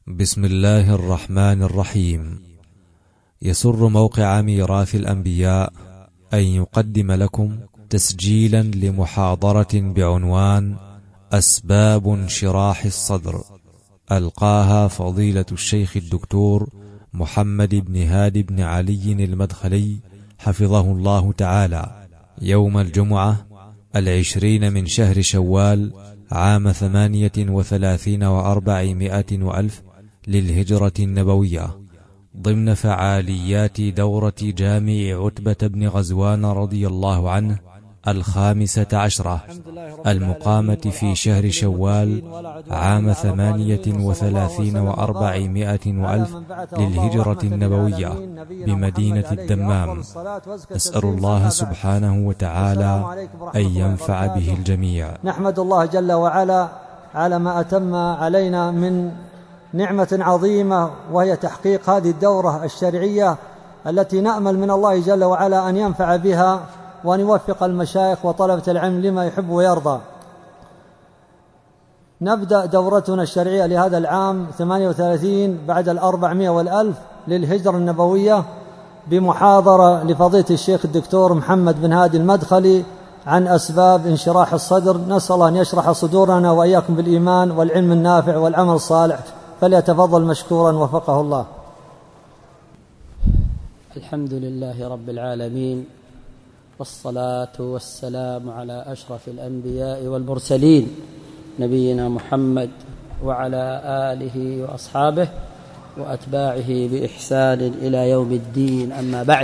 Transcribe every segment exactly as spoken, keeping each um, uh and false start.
بسم الله الرحمن الرحيم. يسر موقع ميراث الأنبياء أن يقدم لكم تسجيلا لمحاضرة بعنوان أسباب انشراح الصدر، ألقاها فضيلة الشيخ الدكتور محمد بن هادي بن علي المدخلي حفظه الله تعالى، يوم الجمعة العشرين من شهر شوال عام ثمانية وثلاثين وأربعمائة وألف للهجرة النبوية، ضمن فعاليات دورة جامع عتبة بن غزوان رضي الله عنه الخامسة عشرة المقامة في شهر شوال عام ثمانية وثلاثين وأربعمائة وألف للهجرة النبوية بمدينة الدمام. أسأل الله سبحانه وتعالى أن ينفع به الجميع. نحمد الله جل وعلا على ما أتم علينا من نعمة عظيمة، وهي تحقيق هذه الدورة الشرعية التي نأمل من الله جل وعلا أن ينفع بها وأن يوفق المشايخ وطلبة العلم لما يحب ويرضى. نبدأ دورتنا الشرعية لهذا العام ثمانية وثلاثين بعد الأربعمائة والألف للهجرة النبوية بمحاضرة لفضيلة الشيخ الدكتور محمد بن هادي المدخلي عن أسباب انشراح الصدر. نسأل الله أن يشرح صدورنا وإياكم بالإيمان والعلم النافع والعمل الصالح، فليتفضل مشكورا وفقه الله. الحمد لله رب العالمين، والصلاة والسلام على أشرف الأنبياء والمرسلين نبينا محمد وعلى آله وأصحابه وأتباعه بإحسان إلى يوم الدين. أما بعد،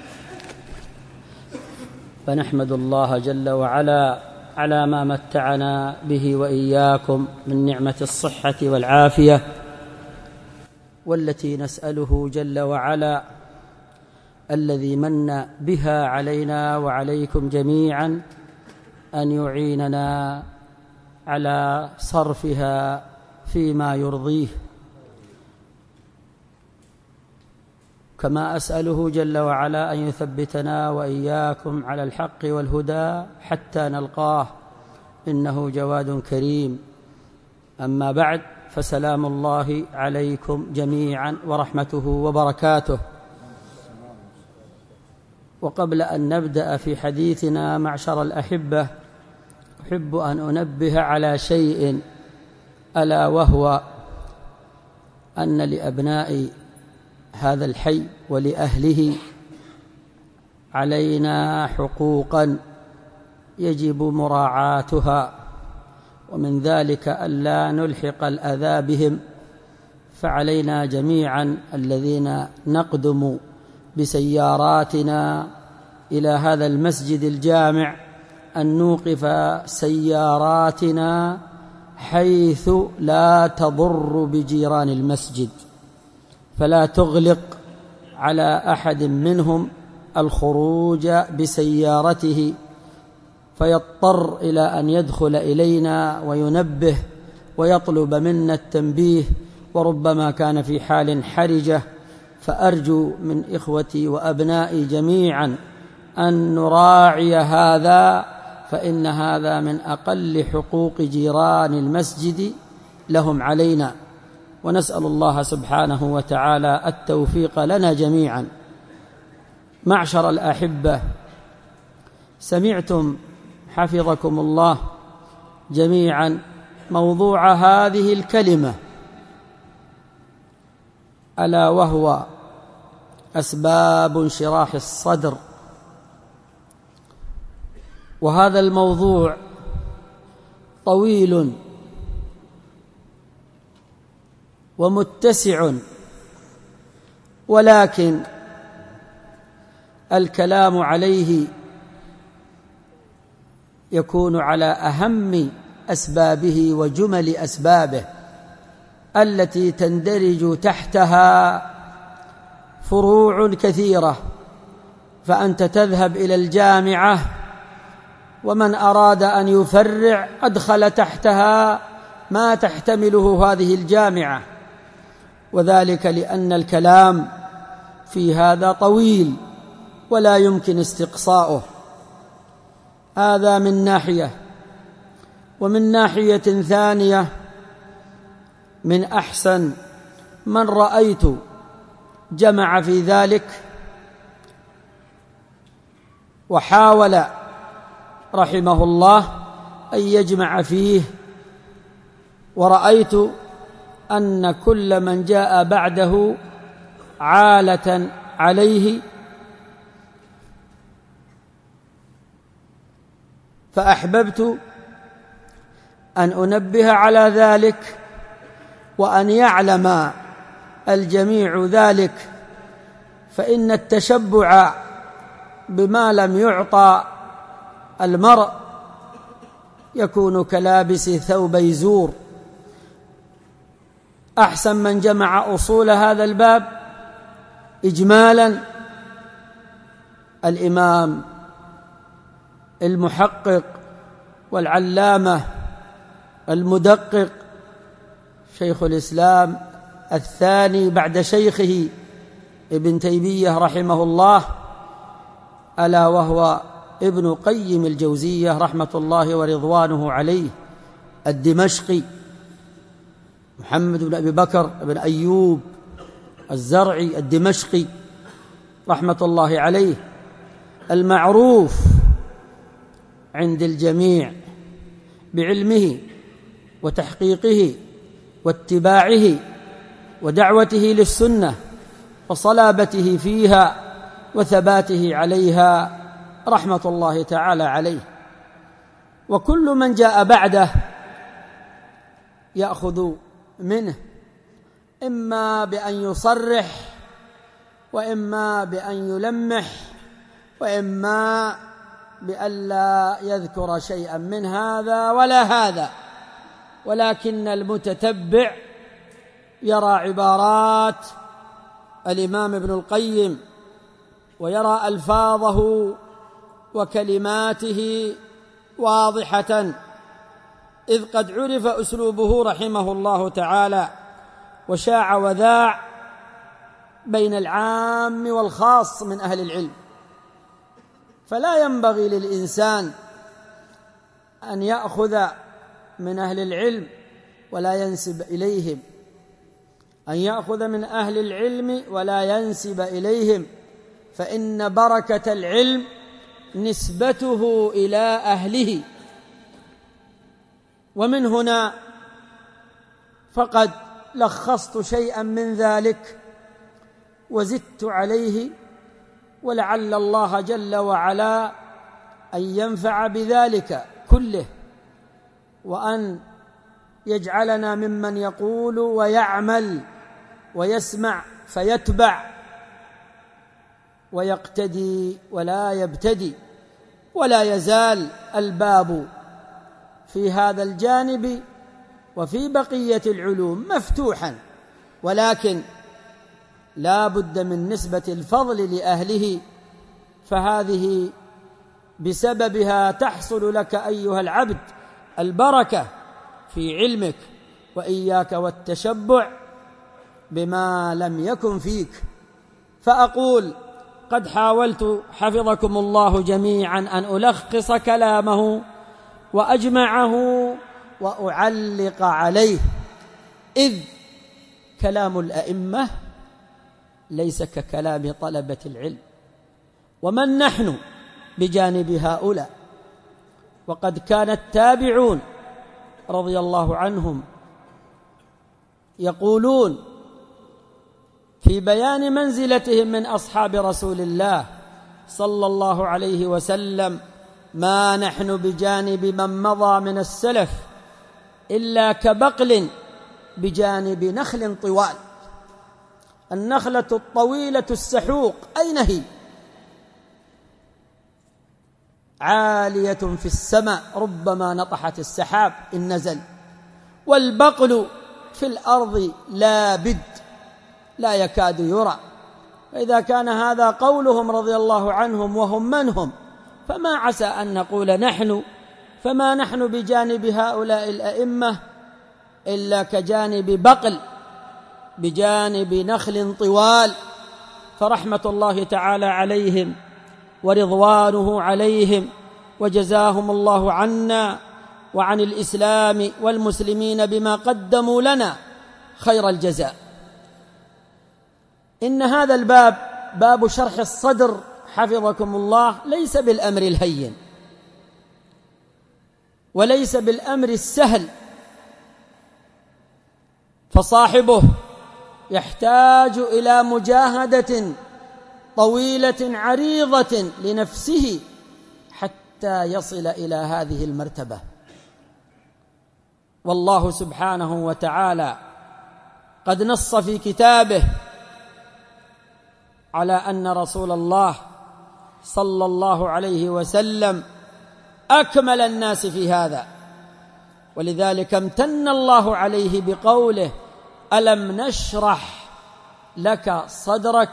فنحمد الله جل وعلا على ما متعنا به وإياكم من نعمة الصحة والعافية، والتي نسأله جل وعلا الذي من بها علينا وعليكم جميعا أن يعيننا على صرفها فيما يرضيه، كما أسأله جل وعلا أن يثبتنا وإياكم على الحق والهدى حتى نلقاه، إنه جواد كريم. أما بعد، فسلام الله عليكم جميعا ورحمته وبركاته. وقبل أن نبدأ في حديثنا معشر الأحبة، أحب أن أنبه على شيء، ألا وهو أن لأبناء هذا الحي ولأهله علينا حقوقا يجب مراعاتها، ومن ذلك ألا نلحق الأذى بهم. فعلينا جميعا الذين نقدم بسياراتنا إلى هذا المسجد الجامع أن نوقف سياراتنا حيث لا تضر بجيران المسجد، فلا تغلق على أحد منهم الخروج بسيارته فيضطر إلى أن يدخل إلينا وينبه ويطلب منا التنبيه، وربما كان في حال حرجة. فأرجو من إخوتي وأبنائي جميعا أن نراعي هذا، فإن هذا من أقل حقوق جيران المسجد لهم علينا، ونسأل الله سبحانه وتعالى التوفيق لنا جميعا. معشر الأحبة، سمعتم حفظكم الله جميعا موضوع هذه الكلمة، ألا وهو أسباب انشراح الصدر. وهذا الموضوع طويل ومتسع، ولكن الكلام عليه يكون على أهم أسبابه وجمل أسبابه التي تندرج تحتها فروع كثيرة. فأنت تذهب إلى الجامعة، ومن أراد أن يفرع أدخل تحتها ما تحتمله هذه الجامعة، وذلك لأن الكلام في هذا طويل ولا يمكن استقصاؤه. هذا من ناحية. ومن ناحية ثانية، من أحسن من رأيت جمع في ذلك وحاول رحمه الله أن يجمع فيه، ورأيت أن كل من جاء بعده عالة عليه، فأحببت أن أنبه على ذلك وأن يعلم الجميع ذلك، فإن التشبع بما لم يعطى المرء يكون كلابس ثوبي زور. أحسن من جمع أصول هذا الباب إجمالا الإمام المحقق والعلامة المدقق شيخ الإسلام الثاني بعد شيخه ابن تيمية رحمه الله، ألا وهو ابن قيم الجوزية رحمة الله ورضوانه عليه الدمشقي، محمد بن أبي بكر بن أيوب الزرعي الدمشقي رحمة الله عليه، المعروف عند الجميع بعلمه وتحقيقه واتباعه ودعوته للسنة وصلابته فيها وثباته عليها رحمة الله تعالى عليه. وكل من جاء بعده يأخذ منه إما بأن يصرح وإما بأن يلمح وإما بأن لا يذكر شيئا من هذا ولا هذا، ولكن المتتبع يرى عبارات الإمام ابن القيم ويرى ألفاظه وكلماته واضحة، إذ قد عرف أسلوبه رحمه الله تعالى وشاع وذاع بين العام والخاص من أهل العلم. فلا ينبغي للإنسان أن يأخذ من أهل العلم ولا ينسب إليهم، أن يأخذ من أهل العلم ولا ينسب إليهم، فإن بركة العلم نسبته إلى أهله. ومن هنا فقد لخصت شيئا من ذلك وزدت عليه، ولعل الله جل وعلا أن ينفع بذلك كله، وأن يجعلنا ممن يقول ويعمل ويسمع فيتبع ويقتدي ولا يبتدي. ولا يزال الباب في هذا الجانب وفي بقية العلوم مفتوحا، ولكن لا بد من نسبة الفضل لأهله، فهذه بسببها تحصل لك أيها العبد البركة في علمك، وإياك والتشبع بما لم يكن فيك. فأقول قد حاولت حفظكم الله جميعا أن ألخص كلامه وأجمعه وأعلق عليه، إذ كلام الأئمة ليس ككلام طلبة العلم، ومن نحن بجانب هؤلاء؟ وقد كان التابعون رضي الله عنهم يقولون في بيان منزلتهم من أصحاب رسول الله صلى الله عليه وسلم: ما نحن بجانب من مضى من السلف إلا كبقل بجانب نخل طوال. النخلة الطويلة السحوق أين هي؟ عالية في السماء ربما نطحت السحاب إن نزل، والبقل في الأرض لا بد لا يكاد يرى. فإذا كان هذا قولهم رضي الله عنهم وهم من هم، فما عسى أن نقول نحن، فما نحن بجانب هؤلاء الأئمة إلا كجانب بقل بجانب نخل طوال. فرحمة الله تعالى عليهم ورضوانه عليهم، وجزاهم الله عنا وعن الإسلام والمسلمين بما قدموا لنا خير الجزاء. إن هذا الباب باب شرح الصدر حفظكم الله ليس بالأمر الهين وليس بالأمر السهل، فصاحبه يحتاج إلى مجاهدة طويلة عريضة لنفسه حتى يصل إلى هذه المرتبة. والله سبحانه وتعالى قد نص في كتابه على أن رسول الله صلى الله عليه وسلم أكمل الناس في هذا، ولذلك امتن الله عليه بقوله: ألم نشرح لك صدرك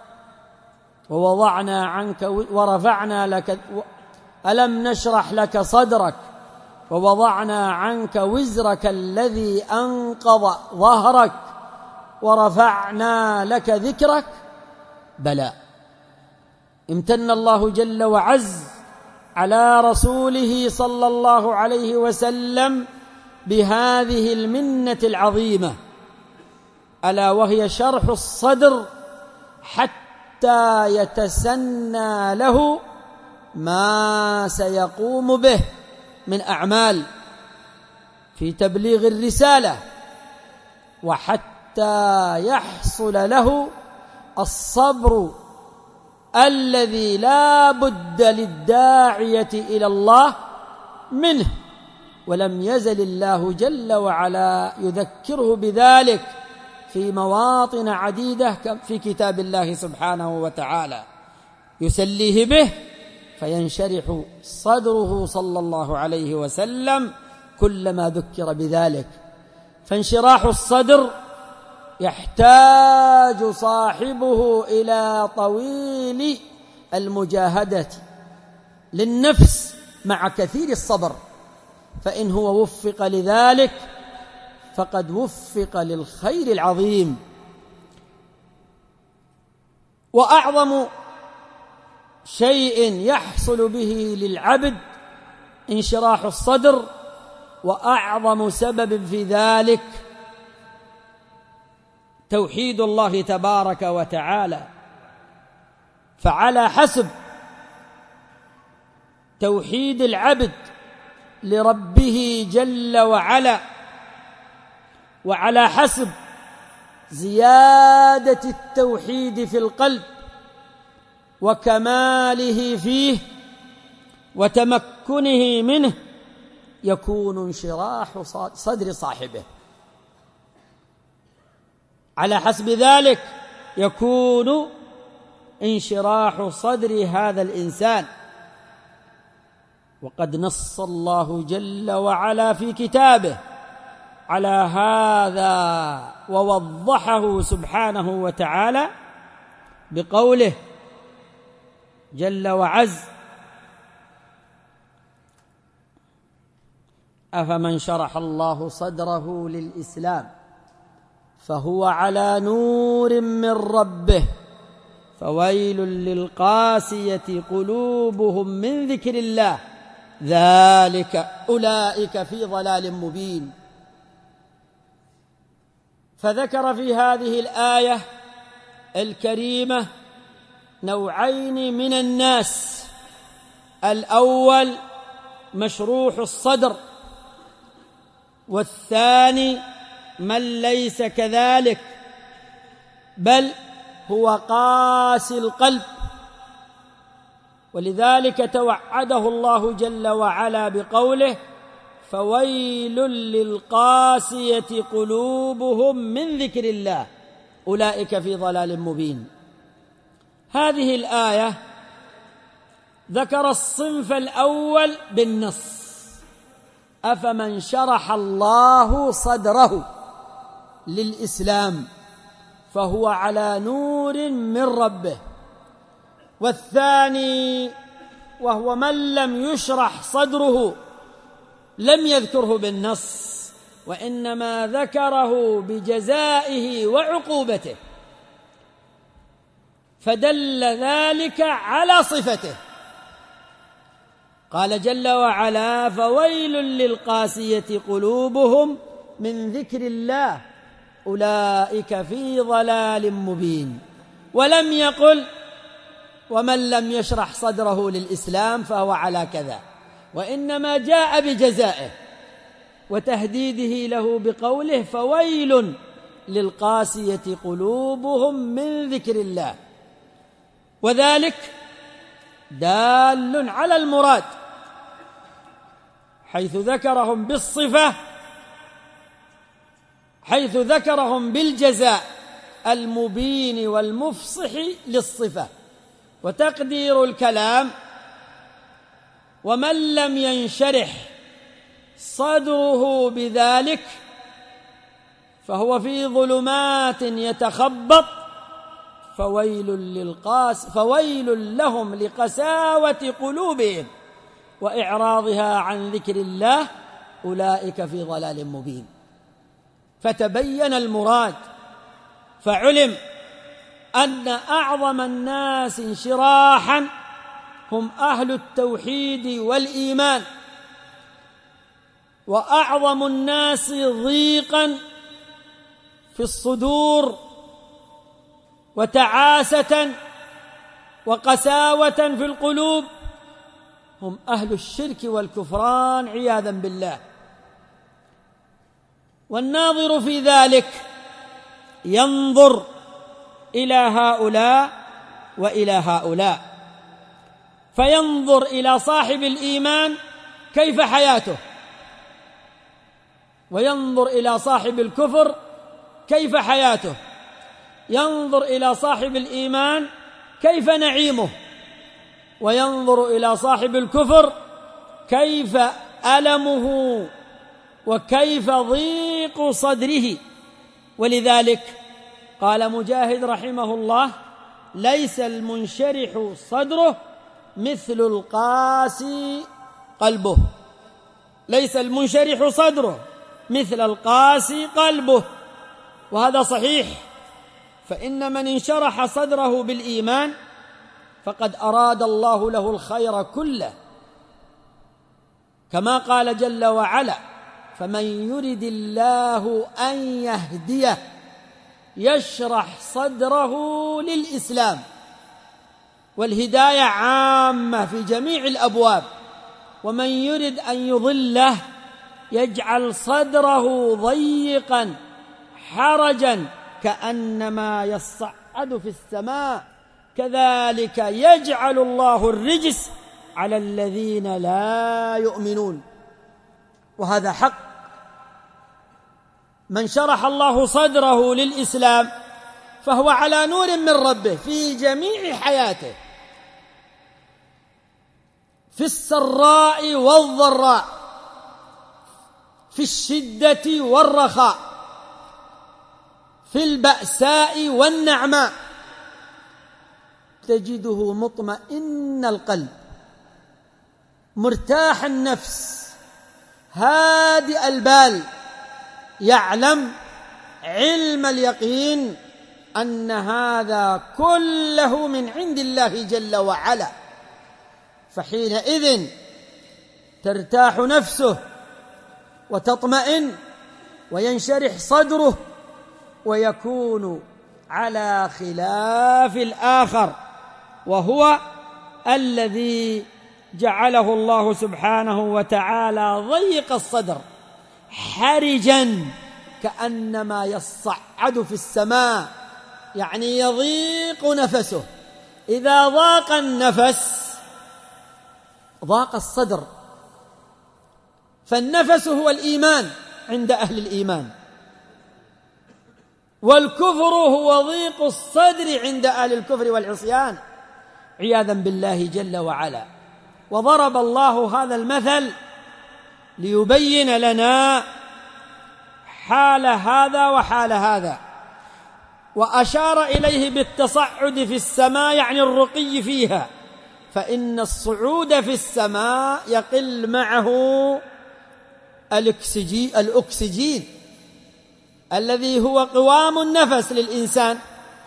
ووضعنا عنك ورفعنا لك ألم نشرح لك صدرك ووضعنا عنك وزرك الذي أنقض ظهرك ورفعنا لك ذكرك. بلى، امتن الله جل وعز على رسوله صلى الله عليه وسلم بهذه المنة العظيمة، ألا وهي شرح الصدر حتى يتسنى له ما سيقوم به من أعمال في تبليغ الرسالة، وحتى يحصل له الصبر الذي لا بد للداعية إلى الله منه. ولم يزل الله جل وعلا يذكره بذلك في مواطن عديدة في كتاب الله سبحانه وتعالى، يسليه به فينشرح صدره صلى الله عليه وسلم كلما ذكر بذلك. فانشراح الصدر يحتاج صاحبه إلى طويل المجاهدة للنفس مع كثير الصبر، فإن هو وفق لذلك فقد وفق للخير العظيم. وأعظم شيء يحصل به للعبد انشراح الصدر، وأعظم سبب في ذلك توحيد الله تبارك وتعالى. فعلى حسب توحيد العبد لربه جل وعلا، وعلى حسب زيادة التوحيد في القلب وكماله فيه وتمكنه منه، يكون انشراح صدر صاحبه. على حسب ذلك يكون انشراح صدر هذا الإنسان. وقد نص الله جل وعلا في كتابه على هذا ووضحه سبحانه وتعالى بقوله جل وعز: أفمن شرح الله صدره للإسلام فهو على نور من ربه فويل للقاسية قلوبهم من ذكر الله ذلك أولئك في ضلال مبين. فذكر في هذه الآية الكريمة نوعين من الناس: الأول مشروح الصدر، والثاني من ليس كذلك بل هو قاسي القلب. ولذلك توعده الله جل وعلا بقوله: فويل للقاسية قلوبهم من ذكر الله أولئك في ضلال مبين. هذه الآية ذكر الصنف الأول بالنص: أفمن شرح الله صدره للإسلام فهو على نور من ربه. والثاني وهو من لم يشرح صدره لم يذكره بالنص، وإنما ذكره بجزائه وعقوبته، فدل ذلك على صفته. قال جل وعلا: فويل للقاسية قلوبهم من ذكر الله أولئك في ضلال مبين. ولم يقل ومن لم يشرح صدره للإسلام فهو على كذا، وإنما جاء بجزائه وتهديده له بقوله فويل للقاسية قلوبهم من ذكر الله، وذلك دال على المراد حيث ذكرهم بالصفة، حيث ذكرهم بالجزاء المبين والمفصح للصفة. وتقدير الكلام ومن لم ينشرح صدره بذلك فهو في ظلمات يتخبط، فويل للقاس فويل لهم لقساوة قلوبهم وإعراضها عن ذكر الله، أولئك في ضلال مبين. فتبين المراد، فعلم أن أعظم الناس انشراحا هم أهل التوحيد والإيمان، وأعظم الناس ضيقا في الصدور وتعاسة وقساوة في القلوب هم أهل الشرك والكفران عياذا بالله. والناظر في ذلك ينظر إلى هؤلاء وإلى هؤلاء، فينظر إلى صاحب الإيمان كيف حياته، وينظر إلى صاحب الكفر كيف حياته، ينظر إلى صاحب الإيمان كيف نعيمه، وينظر إلى صاحب الكفر كيف ألمه وكيف ضيق صدره. ولذلك قال مجاهد رحمه الله: ليس المنشرح صدره مثل القاسي قلبه. ليس المنشرح صدره مثل القاسي قلبه، وهذا صحيح، فإن من انشرح صدره بالإيمان فقد أراد الله له الخير كله، كما قال جل وعلا: فمن يرد الله أن يهديه يشرح صدره للإسلام. والهداية عامة في جميع الأبواب. ومن يرد أن يضله يجعل صدره ضيقا حرجا كأنما يصعد في السماء، كذلك يجعل الله الرجس على الذين لا يؤمنون. وهذا حق. من شرح الله صدره للإسلام فهو على نور من ربه في جميع حياته، في السراء والضراء، في الشدة والرخاء، في البأساء والنعماء، تجده مطمئن القلب، مرتاح النفس، هادئ البال، يعلم علم اليقين أن هذا كله من عند الله جل وعلا. فحينئذ ترتاح نفسه وتطمئن وينشرح صدره، ويكون على خلاف الآخر، وهو الذي جعله الله سبحانه وتعالى ضيق الصدر حرجا كأنما يصعد في السماء، يعني يضيق نفسه. إذا ضاق النفس ضاق الصدر، فالنفس هو الإيمان عند أهل الإيمان، والكفر هو ضيق الصدر عند أهل الكفر والعصيان عياذا بالله جل وعلا. وضرب الله هذا المثل ليبين لنا حال هذا وحال هذا، وأشار إليه بالتصعد في السماء يعني الرقي فيها، فإن الصعود في السماء يقل معه الأكسجين, الأكسجين الذي هو قوام النفس للإنسان.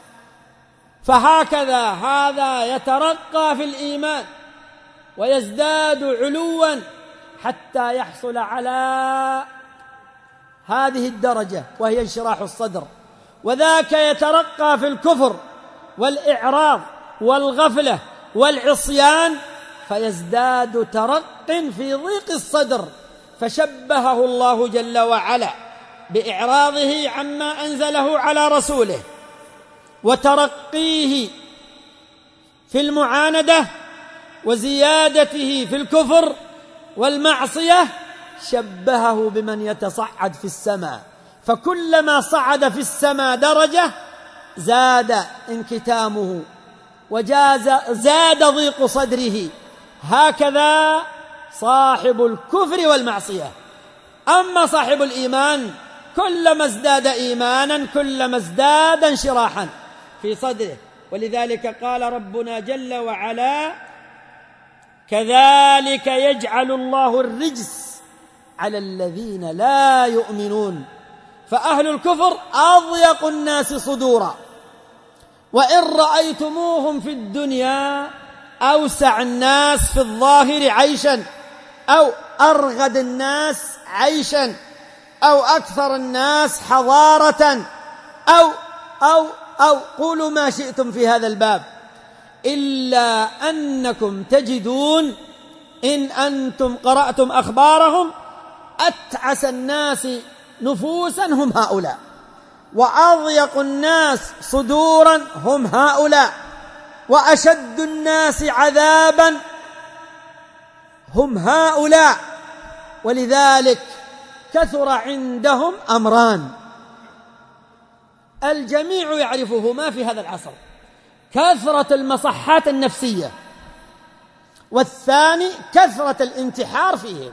فهكذا هذا يترقى في الإيمان ويزداد علوا حتى يحصل على هذه الدرجة وهي انشراح الصدر، وذاك يترقى في الكفر والإعراض والغفلة والعصيان، فيزداد ترق في ضيق الصدر، فشبهه الله جل وعلا بإعراضه عما أنزله على رسوله وترقيه في المعاندة وزيادته في الكفر والمعصية، شبهه بمن يتصعد في السماء، فكلما صعد في السماء درجة زاد انكتامه وجاز زاد ضيق صدره. هكذا صاحب الكفر والمعصية. أما صاحب الإيمان كلما ازداد إيمانا كلما ازداد انشراحا في صدره. ولذلك قال ربنا جل وعلا: كذلك يجعل الله الرجس على الذين لا يؤمنون. فأهل الكفر أضيق الناس صدورا، وإن رأيتموهم في الدنيا أوسع الناس في الظاهر عيشا، أو أرغد الناس عيشا، أو أكثر الناس حضارة، أو أو أو قولوا ما شئتم في هذا الباب، إلا أنكم تجدون إن أنتم قرأتم أخبارهم أتعس الناس نفوسا هم هؤلاء، وأضيق الناس صدورا هم هؤلاء، وأشد الناس عذابا هم هؤلاء. ولذلك كثر عندهم أمران الجميع يعرفهما في هذا العصر: كثرة المصحات النفسية، والثاني كثرة الانتحار فيهم.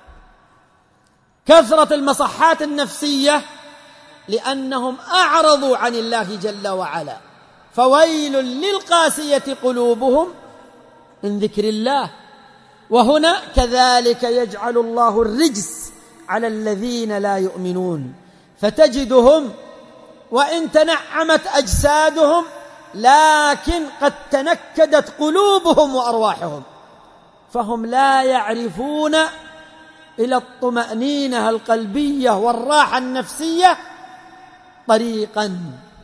كثرة المصحات النفسية لأنهم أعرضوا عن الله جل وعلا، فويل للقاسية قلوبهم من ذكر الله. وهنا كذلك يجعل الله الرجس على الذين لا يؤمنون، فتجدهم وإن تنعمت أجسادهم لكن قد تنكدت قلوبهم وأرواحهم، فهم لا يعرفون إلى الطمأنينة القلبية والراحة النفسية طريقا.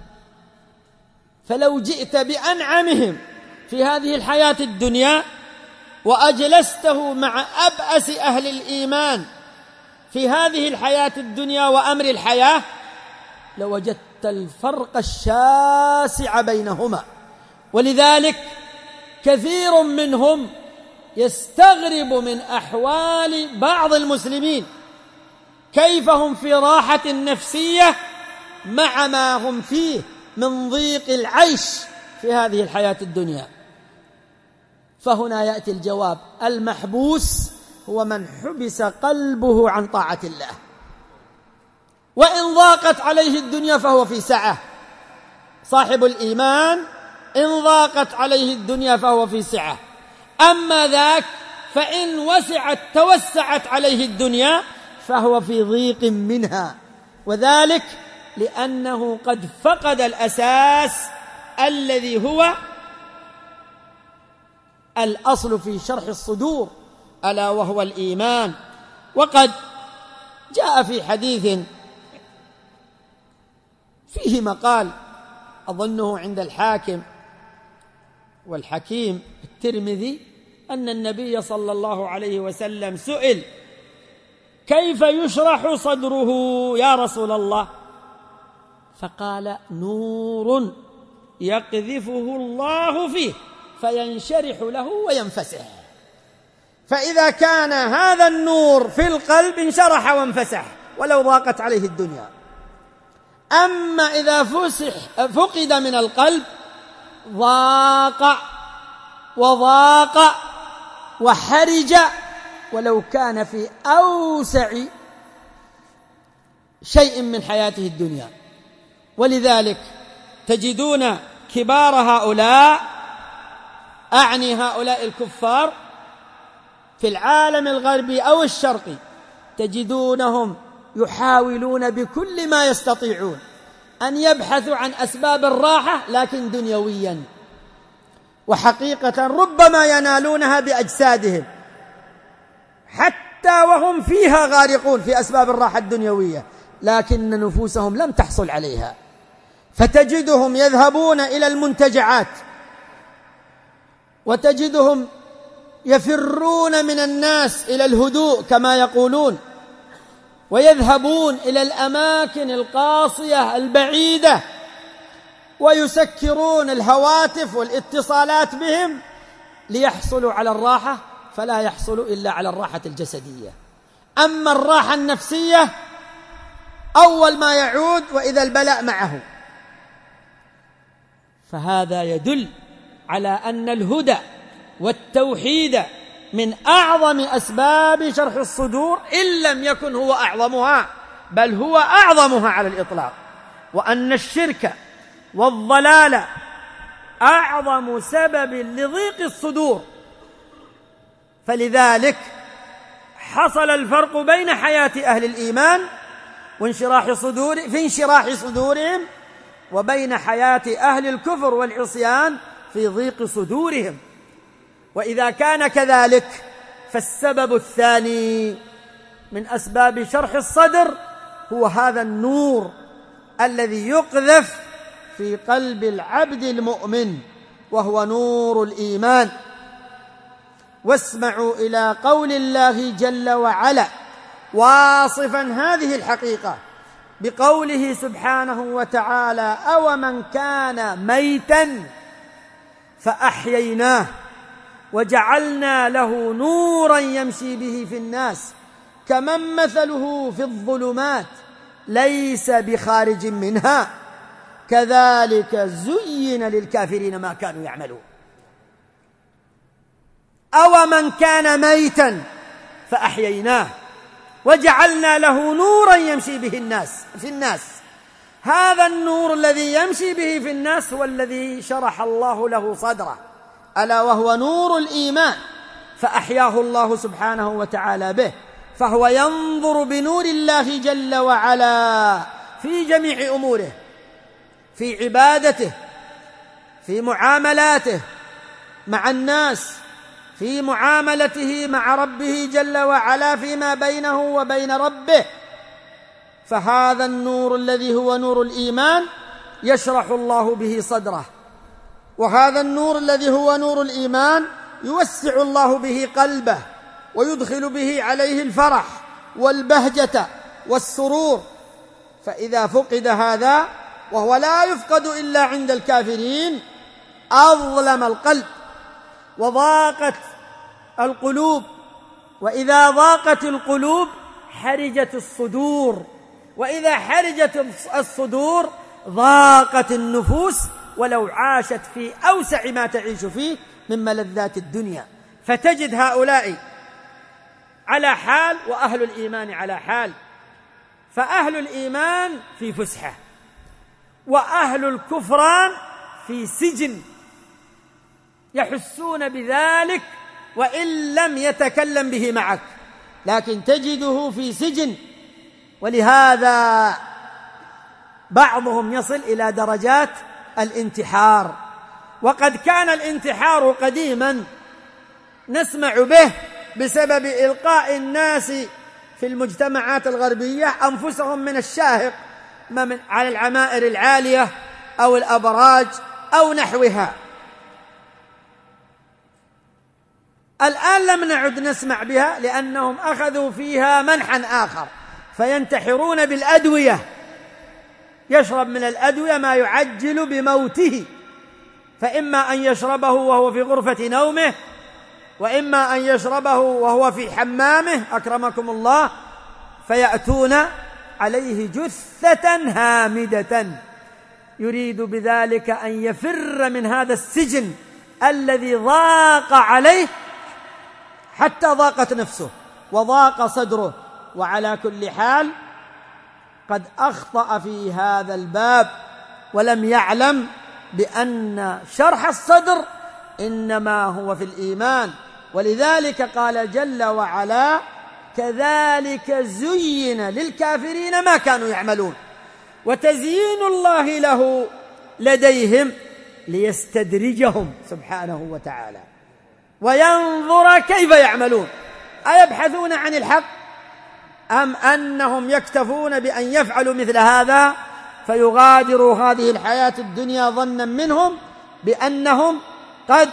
فلو جئت بأنعمهم في هذه الحياة الدنيا وأجلسته مع أبأس أهل الإيمان في هذه الحياة الدنيا وأمر الحياة لوجدت الفرق الشاسع بينهما. ولذلك كثير منهم يستغرب من أحوال بعض المسلمين، كيف هم في راحة نفسية مع ما هم فيه من ضيق العيش في هذه الحياة الدنيا. فهنا يأتي الجواب: المحبوس هو من حبس قلبه عن طاعة الله، وإن ضاقت عليه الدنيا فهو في سعة. صاحب الإيمان إن ضاقت عليه الدنيا فهو في سعة، أما ذاك فإن وسعت توسعت عليه الدنيا فهو في ضيق منها، وذلك لأنه قد فقد الأساس الذي هو الأصل في شرح الصدور، ألا وهو الإيمان. وقد جاء في حديث فيه مقال أظنه عند الحاكم والحكيم الترمذي أن النبي صلى الله عليه وسلم سئل: كيف يشرح صدره يا رسول الله؟ فقال: نور يقذفه الله فيه فينشرح له وينفسح. فإذا كان هذا النور في القلب انشرح وانفسح ولو ضاقت عليه الدنيا. أما إذا فسح فقد من القلب ضاق وضاق وحرج ولو كان في أوسع شيء من حياته الدنيا. ولذلك تجدون كبار هؤلاء، أعني هؤلاء الكفار في العالم الغربي أو الشرقي، تجدونهم يحاولون بكل ما يستطيعون أن يبحثوا عن أسباب الراحة لكن دنيويا، وحقيقة ربما ينالونها بأجسادهم حتى وهم فيها غارقون في أسباب الراحة الدنيوية، لكن نفوسهم لم تحصل عليها. فتجدهم يذهبون إلى المنتجعات، وتجدهم يفرون من الناس إلى الهدوء كما يقولون، ويذهبون إلى الأماكن القاصية البعيدة ويسكرون الهواتف والاتصالات بهم ليحصلوا على الراحة، فلا يحصلوا إلا على الراحة الجسدية. أما الراحة النفسية أول ما يعود وإذا البلاء معه. فهذا يدل على أن الهدى والتوحيد من أعظم أسباب شرح الصدور، إن لم يكن هو أعظمها، بل هو أعظمها على الإطلاق، وأن الشرك والضلال أعظم سبب لضيق الصدور. فلذلك حصل الفرق بين حياة أهل الإيمان وانشراح صدور في انشراح صدورهم، وبين حياة أهل الكفر والعصيان في ضيق صدورهم. وإذا كان كذلك فالسبب الثاني من أسباب شرح الصدر هو هذا النور الذي يقذف في قلب العبد المؤمن، وهو نور الإيمان. واسمعوا إلى قول الله جل وعلا واصفا هذه الحقيقة بقوله سبحانه وتعالى: أومن كان ميتا فأحييناه وجعلنا له نورا يمشي به في الناس كمن مثله في الظلمات ليس بخارج منها كذلك زين للكافرين ما كانوا يعملون. أومن كان ميتا فأحييناه وجعلنا له نورا يمشي به الناس في الناس. هذا النور الذي يمشي به في الناس هو الذي شرح الله له صدره، ألا وهو نور الإيمان، فأحياه الله سبحانه وتعالى به، فهو ينظر بنور الله جل وعلا في جميع أموره، في عبادته، في معاملاته مع الناس، في معاملته مع ربه جل وعلا فيما بينه وبين ربه. فهذا النور الذي هو نور الإيمان يشرح الله به صدره، وهذا النور الذي هو نور الإيمان يوسع الله به قلبه ويدخل به عليه الفرح والبهجة والسرور. فإذا فقد هذا، وهو لا يفقد إلا عند الكافرين، أظلم القلب وضاقت القلوب، وإذا ضاقت القلوب حرجت الصدور، وإذا حرجت الصدور ضاقت النفوس ولو عاشت في أوسع ما تعيش فيه من ملذات الدنيا. فتجد هؤلاء على حال وأهل الإيمان على حال، فأهل الإيمان في فسحة، وأهل الكفران في سجن، يحسون بذلك وإن لم يتكلم به معك، لكن تجده في سجن. ولهذا بعضهم يصل إلى درجات الانتحار، وقد كان الانتحار قديما نسمع به بسبب إلقاء الناس في المجتمعات الغربية أنفسهم من الشاهق على العمائر العالية أو الأبراج أو نحوها. الآن لم نعد نسمع بها لأنهم أخذوا فيها منحا آخر، فينتحرون بالأدوية، يشرب من الأدوية ما يعجل بموته، فإما أن يشربه وهو في غرفة نومه، وإما أن يشربه وهو في حمامه أكرمكم الله، فيأتون عليه جثة هامدة، يريد بذلك أن يفر من هذا السجن الذي ضاق عليه حتى ضاقت نفسه وضاق صدره. وعلى كل حال قد أخطأ في هذا الباب ولم يعلم بأن شرح الصدر إنما هو في الإيمان. ولذلك قال جل وعلا: كذلك زين للكافرين ما كانوا يعملون. وتزيين الله له لديهم ليستدرجهم سبحانه وتعالى وينظر كيف يعملون، أيبحثون عن الحق أم أنهم يكتفون بأن يفعلوا مثل هذا فيغادروا هذه الحياة الدنيا ظنا منهم بأنهم قد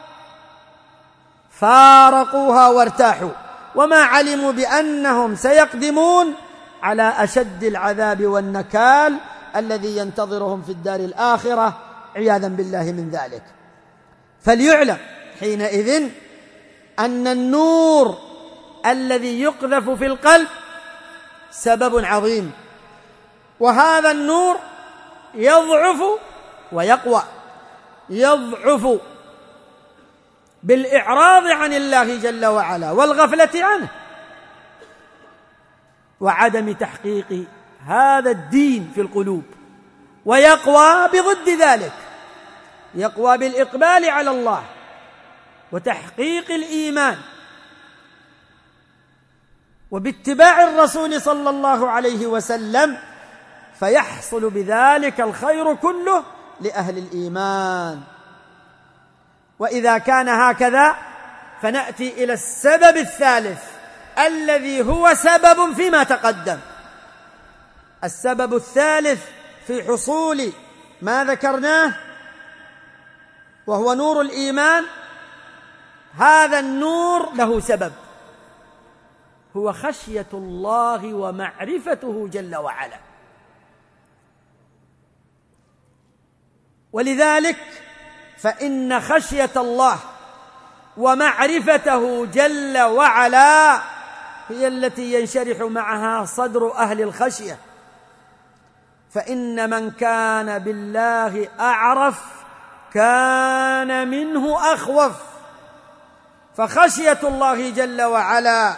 فارقوها وارتاحوا، وما علموا بأنهم سيقدمون على أشد العذاب والنكال الذي ينتظرهم في الدار الآخرة عياذا بالله من ذلك. فليعلم حينئذ أن النور الذي يقذف في القلب سبب عظيم، وهذا النور يضعف ويقوى. يضعف بالإعراض عن الله جل وعلا والغفلة عنه وعدم تحقيق هذا الدين في القلوب، ويقوى بضد ذلك، يقوى بالإقبال على الله وتحقيق الإيمان وباتباع الرسول صلى الله عليه وسلم، فيحصل بذلك الخير كله لأهل الإيمان. وإذا كان هكذا فنأتي إلى السبب الثالث الذي هو سبب فيما تقدم. السبب الثالث في حصول ما ذكرناه وهو نور الإيمان، هذا النور له سبب، هو خشية الله ومعرفته جل وعلا. ولذلك فإن خشية الله ومعرفته جل وعلا هي التي ينشرح معها صدر أهل الخشية، فإن من كان بالله أعرف كان منه أخوف. فخشية الله جل وعلا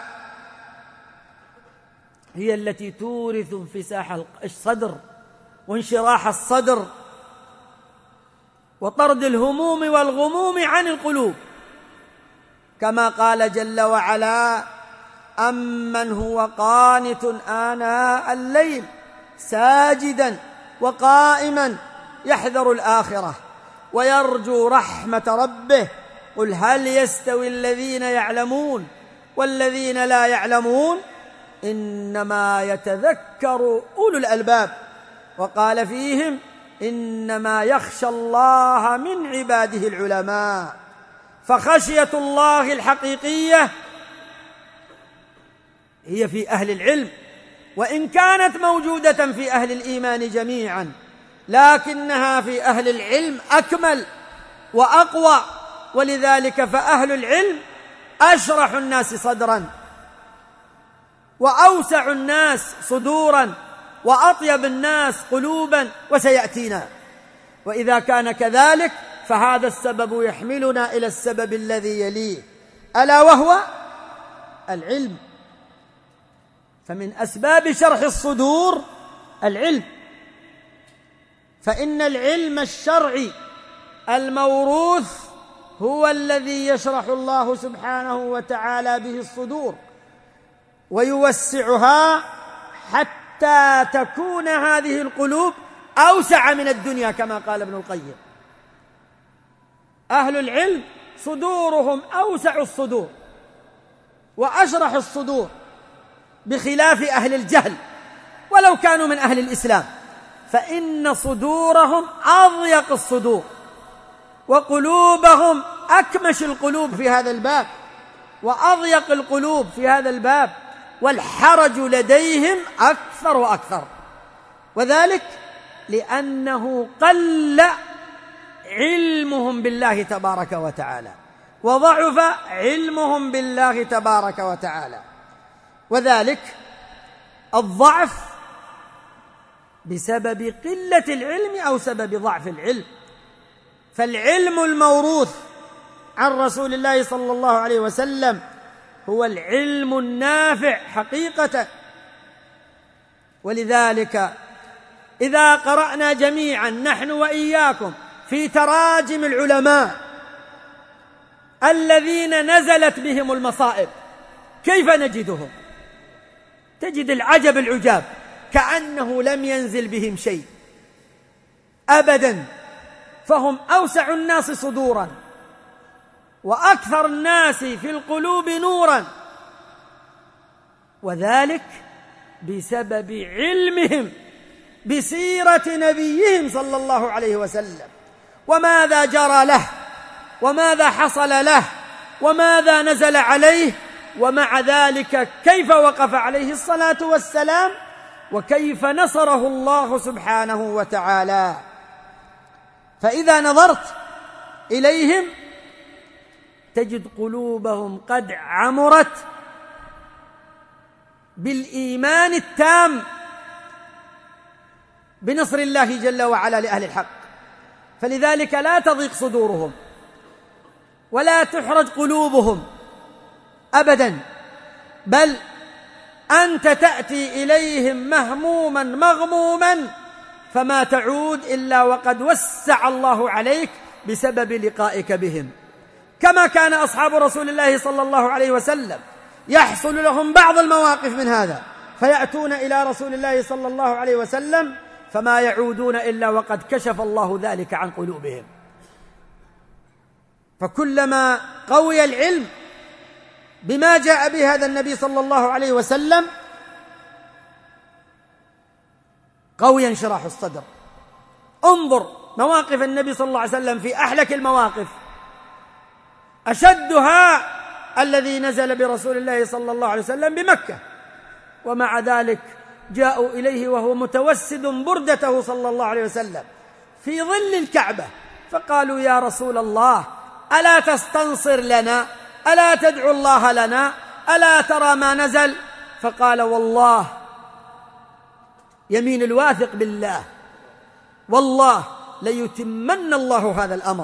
هي التي تورث انفساح الصدر وانشراح الصدر وطرد الهموم والغموم عن القلوب، كما قال جل وعلا: أمن هو قانت آناء الليل ساجدا وقائما يحذر الآخرة ويرجو رحمة ربه قل هل يستوي الذين يعلمون والذين لا يعلمون إنما يتذكر أولو الألباب. وقال فيهم: إنما يخشى الله من عباده العلماء. فخشية الله الحقيقية هي في أهل العلم، وإن كانت موجودة في أهل الإيمان جميعا، لكنها في أهل العلم أكمل وأقوى. ولذلك فأهل العلم أشرح الناس صدرا وأوسع الناس صدورا وأطيب الناس قلوبا، وسيأتينا. وإذا كان كذلك فهذا السبب يحملنا إلى السبب الذي يليه، ألا وهو العلم. فمن أسباب شرح الصدور العلم، فإن العلم الشرعي الموروث هو الذي يشرح الله سبحانه وتعالى به الصدور ويوسعها حتى تكون هذه القلوب أوسع من الدنيا، كما قال ابن القيم: أهل العلم صدورهم أوسع الصدور وأشرح الصدور، بخلاف أهل الجهل ولو كانوا من أهل الإسلام، فإن صدورهم أضيق الصدور وقلوبهم أكمش القلوب في هذا الباب وأضيق القلوب في هذا الباب، والحرج لديهم أكثر وأكثر. وذلك لأنه قل علمهم بالله تبارك وتعالى وضعف علمهم بالله تبارك وتعالى. وذلك الضعف بسبب قلة العلم أو سبب ضعف العلم. فالعلم الموروث عن رسول الله صلى الله عليه وسلم هو العلم النافع حقيقة. ولذلك إذا قرأنا جميعا نحن وإياكم في تراجم العلماء الذين نزلت بهم المصائب، كيف نجدهم؟ تجد العجب العجاب، كأنه لم ينزل بهم شيء أبدا، فهم أوسع الناس صدورا وأكثر الناس في القلوب نورا، وذلك بسبب علمهم بسيرة نبيهم صلى الله عليه وسلم، وماذا جرى له، وماذا حصل له، وماذا نزل عليه، ومع ذلك كيف وقف عليه الصلاة والسلام، وكيف نصره الله سبحانه وتعالى. فإذا نظرت إليهم تجد قلوبهم قد عمرت بالإيمان التام بنصر الله جل وعلا لأهل الحق، فلذلك لا تضيق صدورهم ولا تحرج قلوبهم أبدا، بل أنت تأتي إليهم مهموما مغموما فما تعود إلا وقد وسع الله عليك بسبب لقائك بهم، كما كان أصحاب رسول الله صلى الله عليه وسلم يحصل لهم بعض المواقف من هذا فيأتون إلى رسول الله صلى الله عليه وسلم فما يعودون إلا وقد كشف الله ذلك عن قلوبهم. فكلما قوي العلم بما جاء به هذا النبي صلى الله عليه وسلم قوي انشراح الصدر. انظر مواقف النبي صلى الله عليه وسلم في أحلك المواقف، أشدها الذي نزل برسول الله صلى الله عليه وسلم بمكة، ومع ذلك جاءوا إليه وهو متوسد بردته صلى الله عليه وسلم في ظل الكعبة فقالوا يا رسول الله ألا تستنصر لنا، ألا تدعو الله لنا، ألا ترى ما نزل؟ فقال والله يمين الواثق بالله والله ليتمن الله هذا الأمر،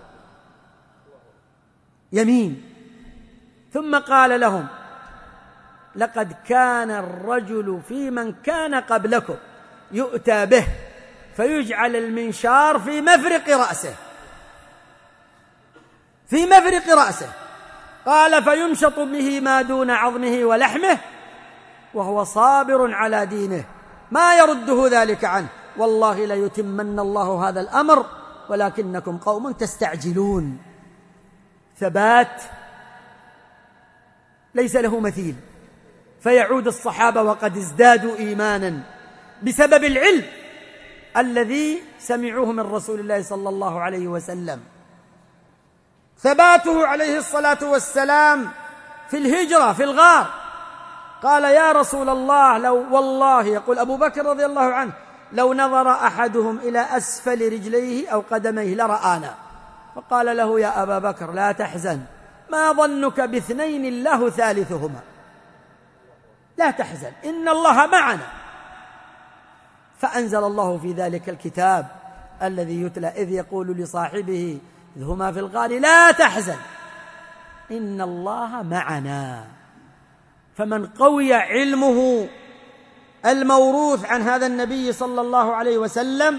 يمين. ثم قال لهم لقد كان الرجل في من كان قبلكم يؤتى به فيجعل المنشار في مفرق رأسه في مفرق رأسه قال فيمشط به ما دون عظمه ولحمه وهو صابر على دينه ما يرده ذلك عنه، والله ليتمن الله هذا الأمر ولكنكم قوم تستعجلون. ثبات ليس له مثيل، فيعود الصحابة وقد ازدادوا إيمانا بسبب العلم الذي سمعوه من رسول الله صلى الله عليه وسلم. ثباته عليه الصلاة والسلام في الهجرة في الغار، قال يا رسول الله لو والله، يقول أبو بكر رضي الله عنه، لو نظر أحدهم إلى أسفل رجليه أو قدميه لرآنا. فقال له يا أبا بكر لا تحزن، ما ظنك باثنين الله ثالثهما، لا تحزن إن الله معنا. فأنزل الله في ذلك الكتاب الذي يتلى إذ يقول لصاحبه إذ هما في الغار لا تحزن إن الله معنا. فمن قوي علمه الموروث عن هذا النبي صلى الله عليه وسلم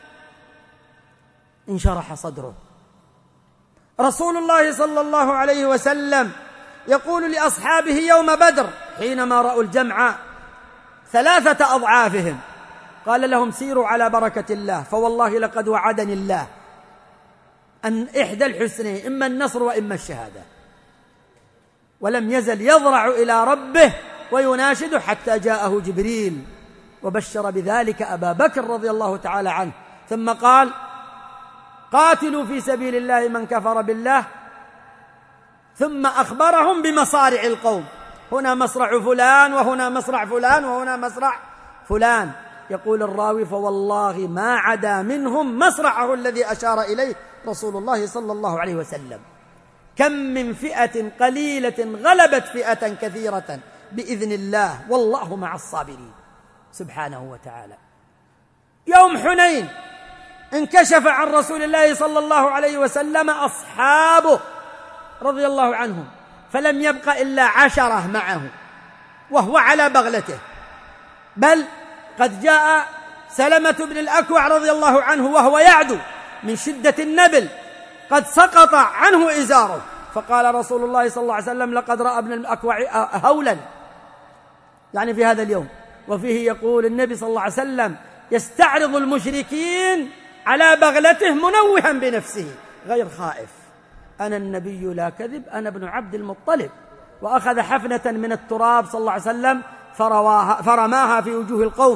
انشرح صدره. رسول الله صلى الله عليه وسلم يقول لأصحابه يوم بدر حينما رأوا الجمع ثلاثة أضعافهم قال لهم سيروا على بركة الله، فوالله لقد وعدني الله أن إحدى الحسنين إما النصر وإما الشهادة، ولم يزل يضرع إلى ربه ويناشد حتى جاءه جبريل وبشر بذلك أبا بكر رضي الله تعالى عنه. ثم قال قاتلوا في سبيل الله من كفر بالله، ثم أخبرهم بمصارع القوم، هنا مصرع فلان وهنا مصرع فلان وهنا مصرع فلان. يقول الراوي فوالله ما عدا منهم مصرعه الذي أشار إليه رسول الله صلى الله عليه وسلم. كم من فئة قليلة غلبت فئة كثيرة بإذن الله والله مع الصابرين سبحانه وتعالى. يوم حنين انكشف عن رسول الله صلى الله عليه وسلم أصحابه رضي الله عنهم، فلم يبق إلا عشرة معه وهو على بغلته، بل قد جاء سلمة بن الأكوع رضي الله عنه وهو يعدو من شدة النبل قد سقط عنه إزاره، فقال رسول الله صلى الله عليه وسلم لقد رأى ابن الأكوع هولا، يعني في هذا اليوم. وفيه يقول النبي صلى الله عليه وسلم يستعرض المشركين على بغلته منوها بنفسه غير خائف، أنا النبي لا كذب أنا ابن عبد المطلب. وأخذ حفنة من التراب صلى الله عليه وسلم فرواها فرماها في وجوه القوم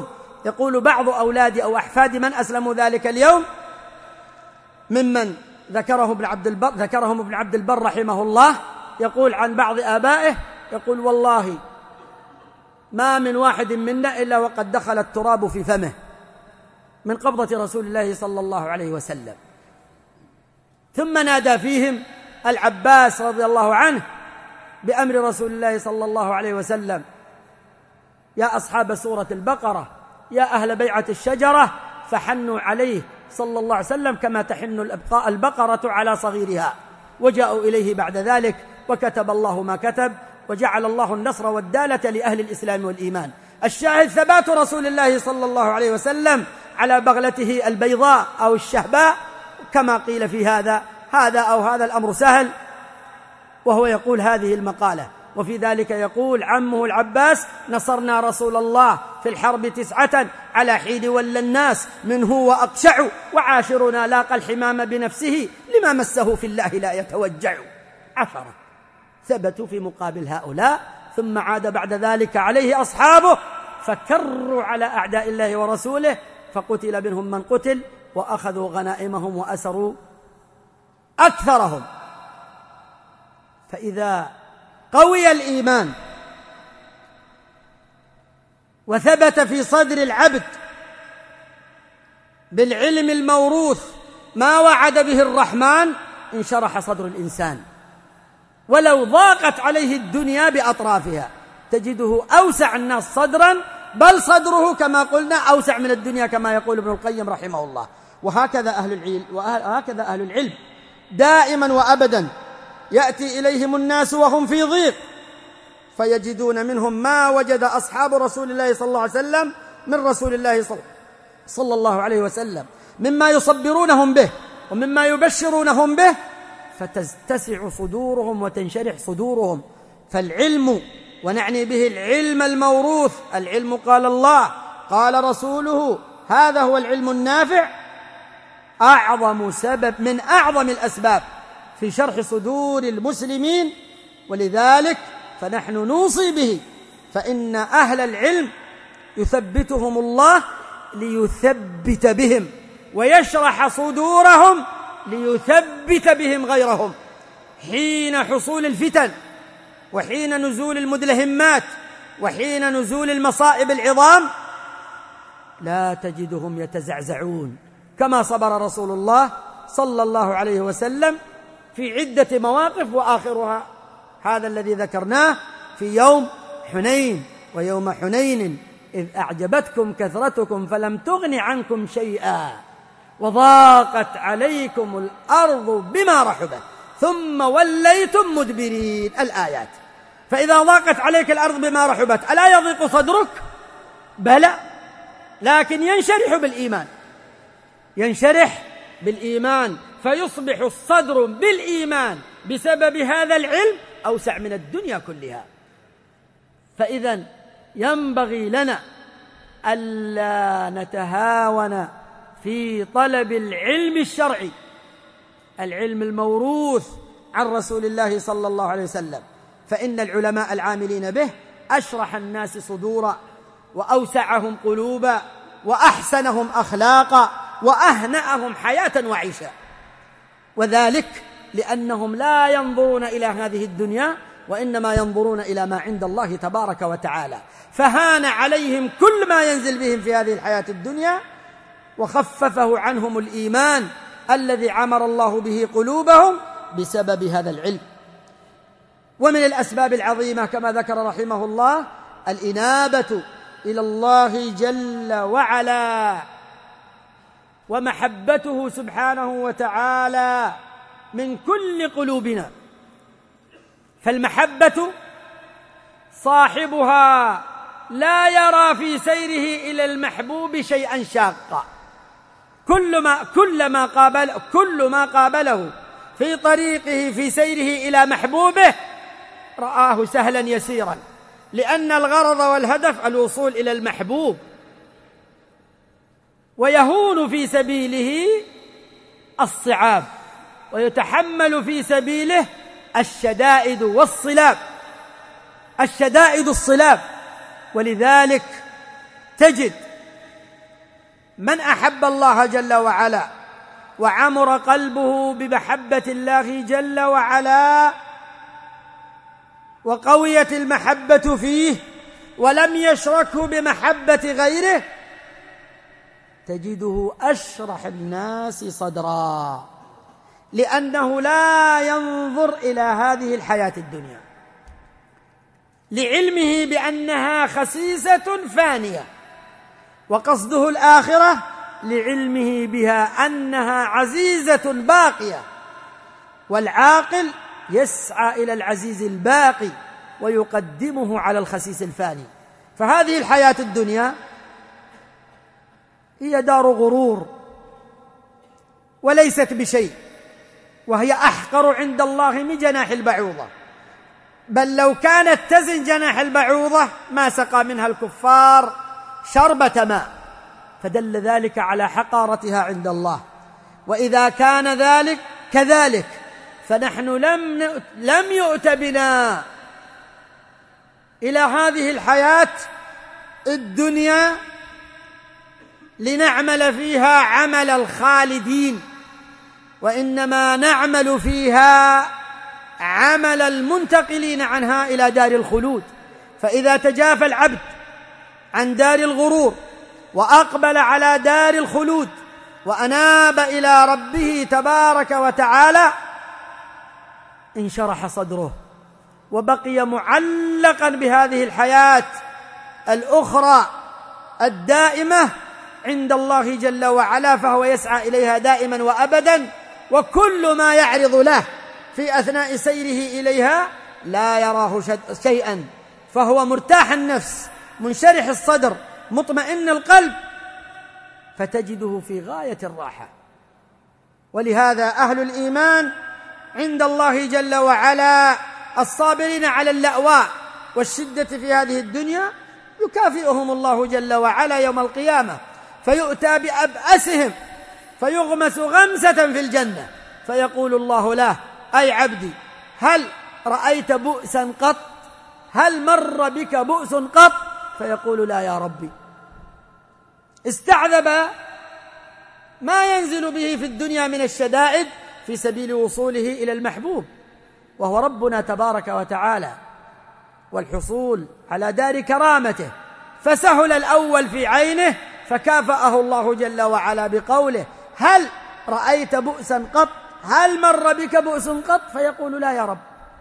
يقول بعض أولادي أو أحفادي من أسلموا ذلك اليوم ممن ذكره ابن عبد البر ذكرهم ابن عبد البر رحمه الله، يقول عن بعض آبائه، يقول والله ما من واحد منا إلا وقد دخل التراب في فمه من قبضة رسول الله صلى الله عليه وسلم. ثم نادى فيهم العباس رضي الله عنه بأمر رسول الله صلى الله عليه وسلم: يا أصحاب سورة البقرة، يا أهل بيعة الشجرة، فحنوا عليه صلى الله عليه وسلم كما تحن البقرة على صغيرها. وجاءوا إليه بعد ذلك وكتب الله ما كتب، وجعل الله النصر والدالة لأهل الإسلام والإيمان. الشاهد ثبات رسول الله صلى الله عليه وسلم على بغلته البيضاء أو الشهباء، كما قيل في هذا هذا أو هذا الأمر سهل، وهو يقول هذه المقالة. وفي ذلك يقول عمه العباس: نصرنا رسول الله في الحرب تسعة على حين ولى الناس منه وأقشع، وعاشرنا لاقى الحمام بنفسه لما مسه في الله لا يتوجع. عشرة ثبتوا في مقابل هؤلاء، ثم عاد بعد ذلك عليه أصحابه فكروا على أعداء الله ورسوله، فقتل منهم من قتل، وأخذوا غنائمهم وأسروا أكثرهم. فإذا قوي الإيمان وثبت في صدر العبد بالعلم الموروث ما وعد به الرحمن، انشرح صدر الإنسان، ولو ضاقت عليه الدنيا بأطرافها تجده أوسع الناس صدرا، بل صدره كما قلنا أوسع من الدنيا كما يقول ابن القيم رحمه الله. وهكذا أهل العلم وهكذا أهل العلم دائما وأبدا يأتي إليهم الناس وهم في ضيق، فيجدون منهم ما وجد أصحاب رسول الله صلى الله عليه وسلم من رسول الله صلى الله عليه وسلم مما يصبرونهم به ومما يبشرونهم به، فتتسع صدورهم وتنشرح صدورهم. فالعلم، ونعني به العلم الموروث، العلم قال الله قال رسوله، هذا هو العلم النافع، أعظم سبب من أعظم الأسباب في شرح صدور المسلمين. ولذلك فنحن نوصي به، فإن أهل العلم يثبتهم الله ليثبت بهم، ويشرح صدورهم ليثبت بهم غيرهم حين حصول الفتن، وحين نزول المدلهمات، وحين نزول المصائب العظام. لا تجدهم يتزعزعون كما صبر رسول الله صلى الله عليه وسلم في عدة مواقف، وآخرها هذا الذي ذكرناه في يوم حنين. ويوم حنين إذ أعجبتكم كثرتكم فلم تغن عنكم شيئا وضاقت عليكم الأرض بما رحبت ثم وليتم مدبرين. الآيات. فإذا ضاقت عليك الأرض بما رحبت ألا يضيق صدرك؟ بلى، لكن ينشرح بالإيمان، ينشرح بالإيمان، فيصبح الصدر بالإيمان بسبب هذا العلم أوسع من الدنيا كلها. فإذا ينبغي لنا ألا نتهاون في طلب العلم الشرعي، العلم الموروث عن رسول الله صلى الله عليه وسلم، فإن العلماء العاملين به أشرح الناس صدورا، وأوسعهم قلوبا، وأحسنهم أخلاقا، وأهنأهم حياة وعيشا. وذلك لأنهم لا ينظرون إلى هذه الدنيا، وإنما ينظرون إلى ما عند الله تبارك وتعالى، فهان عليهم كل ما ينزل بهم في هذه الحياة الدنيا، وخففه عنهم الإيمان الذي عمر الله به قلوبهم بسبب هذا العلم. ومن الأسباب العظيمة كما ذكر رحمه الله الإنابة إلى الله جل وعلا، ومحبته سبحانه وتعالى من كل قلوبنا. فالمحبة صاحبها لا يرى في سيره إلى المحبوب شيئا شاقا، كل ما كل ما قابل كل ما قابله في طريقه في سيره إلى محبوبه رآه سهلا يسيرا، لأن الغرض والهدف الوصول إلى المحبوب، ويهون في سبيله الصعاب، ويتحمل في سبيله الشدائد والصلاب الشدائد الصلاب. ولذلك تجد من أحب الله جل وعلا وعمر قلبه بمحبة الله جل وعلا وقويت المحبة فيه ولم يشركه بمحبة غيره، تجده أشرح الناس صدرا، لأنه لا ينظر إلى هذه الحياة الدنيا، لعلمه بأنها خسيسة فانية، وقصده الآخرة لعلمه بها أنها عزيزة باقية، والعاقل يسعى إلى العزيز الباقي ويقدمه على الخسيس الفاني. فهذه الحياة الدنيا هي دار غرور وليست بشيء، وهي أحقر عند الله من جناح البعوضة، بل لو كانت تزن جناح البعوضة ما سقى منها الكفار شربة ماء، فدل ذلك على حقارتها عند الله. وإذا كان ذلك كذلك فنحن لم لم يؤت بنا إلى هذه الحياة الدنيا لنعمل فيها عمل الخالدين، وإنما نعمل فيها عمل المنتقلين عنها إلى دار الخلود. فإذا تجافى العبد عن دار الغرور وأقبل على دار الخلود وأناب إلى ربه تبارك وتعالى انشرح صدره وبقي معلقا بهذه الحياة الأخرى الدائمة عند الله جل وعلا، فهو يسعى إليها دائما وأبدا، وكل ما يعرض له في أثناء سيره إليها لا يراه شيئا، فهو مرتاح النفس منشرح الصدر مطمئن القلب، فتجده في غاية الراحة. ولهذا أهل الإيمان عند الله جل وعلا الصابرين على اللأواء والشدة في هذه الدنيا يكافئهم الله جل وعلا يوم القيامة، فيؤتى بأبأسهم فيغمس غمسة في الجنة، فيقول الله له: أي عبدي، هل رأيت بؤسا قط؟ هل مر بك بؤس قط؟ فيقول: لا يا ربي. استعذب ما ينزل به في الدنيا من الشدائد في سبيل وصوله إلى المحبوب وهو ربنا تبارك وتعالى، والحصول على دار كرامته، فسهل الأول في عينه فكافأه الله جل وعلا بقوله: هل رأيت بؤسا قط؟ هل مر بك بؤس قط؟ فيقول: لا يا رب.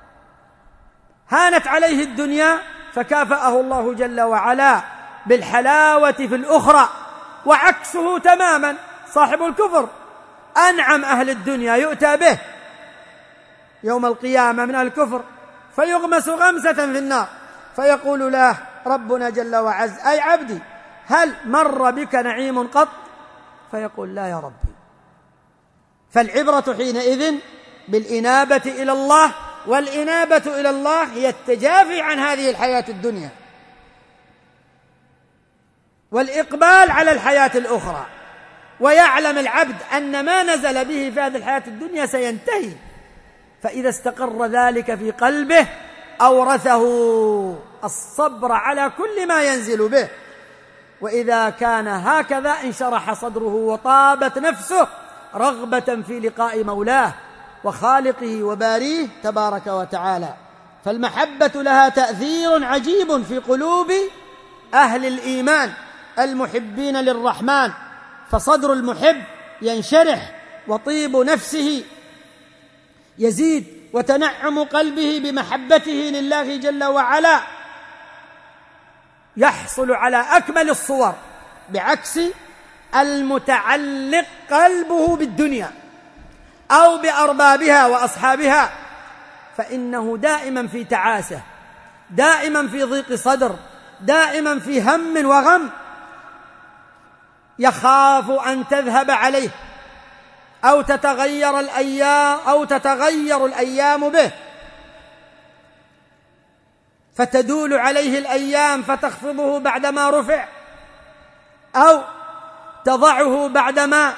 هانت عليه الدنيا فكافأه الله جل وعلا بالحلاوة في الأخرى. وعكسه تماما صاحب الكفر، أنعم أهل الدنيا يؤتى به يوم القيامة من الكفر فيغمس غمسة في النار، فيقول له ربنا جل وعز: أي عبدي، هل مر بك نعيم قط؟ فيقول: لا يا ربي. فالعبرة حينئذ بالإنابة إلى الله، والإنابة إلى الله هي التجافي عن هذه الحياة الدنيا والإقبال على الحياة الأخرى، ويعلم العبد أن ما نزل به في هذه الحياة الدنيا سينتهي، فإذا استقر ذلك في قلبه أورثه الصبر على كل ما ينزل به. وإذا كان هكذا انشرح صدره وطابت نفسه رغبة في لقاء مولاه وخالقه وباريه تبارك وتعالى. فالمحبة لها تأثير عجيب في قلوب أهل الإيمان المحبين للرحمن، فصدر المحب ينشرح وطيب نفسه يزيد وتنعم قلبه بمحبته لله جل وعلا يحصل على أكمل الصور، بعكس المتعلق قلبه بالدنيا أو بأربابها وأصحابها، فإنه دائما في تعاسة، دائما في ضيق صدر، دائما في هم وغم، يخاف أن تذهب عليه أو تتغير الأيام أو تتغير الأيام به، فتدول عليه الأيام فتخفضه بعدما رفع أو تضعه بعدما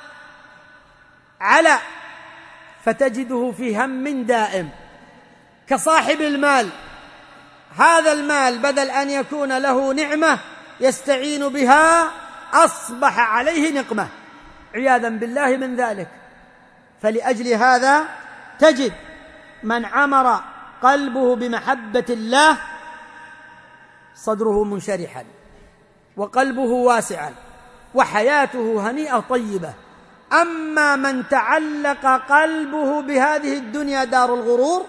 علا، فتجده في هم دائم. كصاحب المال، هذا المال بدل أن يكون له نعمة يستعين بها أصبح عليه نقمة عياذا بالله من ذلك. فلأجل هذا تجد من عمر قلبه بمحبة الله صدره منشرحا وقلبه واسعا وحياته هنيئة طيبة. أما من تعلق قلبه بهذه الدنيا دار الغرور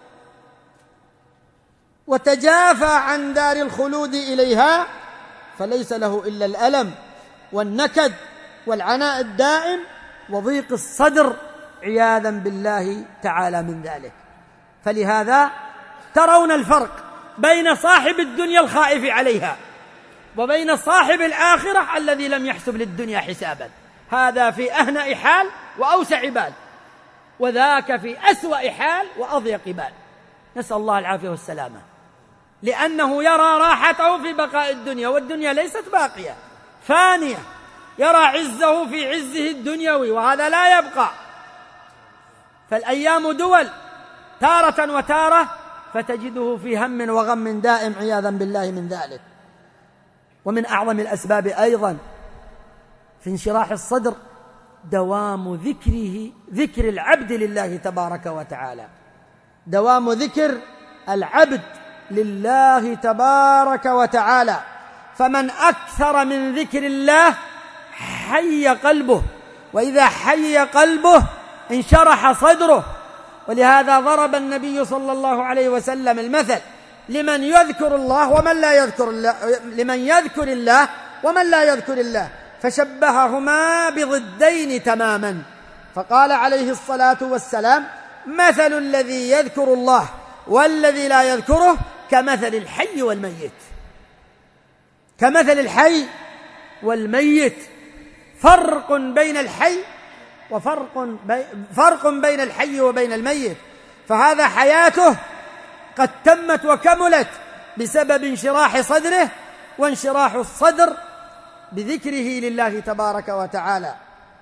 وتجافى عن دار الخلود إليها فليس له إلا الألم والنكد والعناء الدائم وضيق الصدر عياذا بالله تعالى من ذلك. فلهذا ترون الفرق بين صاحب الدنيا الخائف عليها وبين صاحب الآخرة الذي لم يحسب للدنيا حسابا. هذا في أهنأ حال وأوسع بال، وذاك في أسوأ حال وأضيق بال، نسأل الله العافية والسلامة، لأنه يرى راحته في بقاء الدنيا، والدنيا ليست باقية فانية، يرى عزه في عزه الدنيوي وهذا لا يبقى. فالأيام دول تارة وتارة، فتجده في هم وغم دائم عياذا بالله من ذلك. ومن أعظم الأسباب أيضا في انشراح الصدر دوام ذكره ذكر العبد لله تبارك وتعالى، دوام ذكر العبد لله تبارك وتعالى. فمن أكثر من ذكر الله حي قلبه، وإذا حي قلبه انشرح صدره. ولهذا ضرب النبي صلى الله عليه وسلم المثل لمن يذكر الله ومن لا يذكر الله، لمن يذكر الله ومن لا يذكر الله، فشبههما بضدين تماما، فقال عليه الصلاة والسلام: مثل الذي يذكر الله والذي لا يذكره كمثل الحي والميت، كمثل الحي والميت. فرق بين الحي وفرق بي فرق بين الحي وبين الميت. فهذا حياته قد تمت وكملت بسبب انشراح صدره، وانشراح الصدر بذكره لله تبارك وتعالى.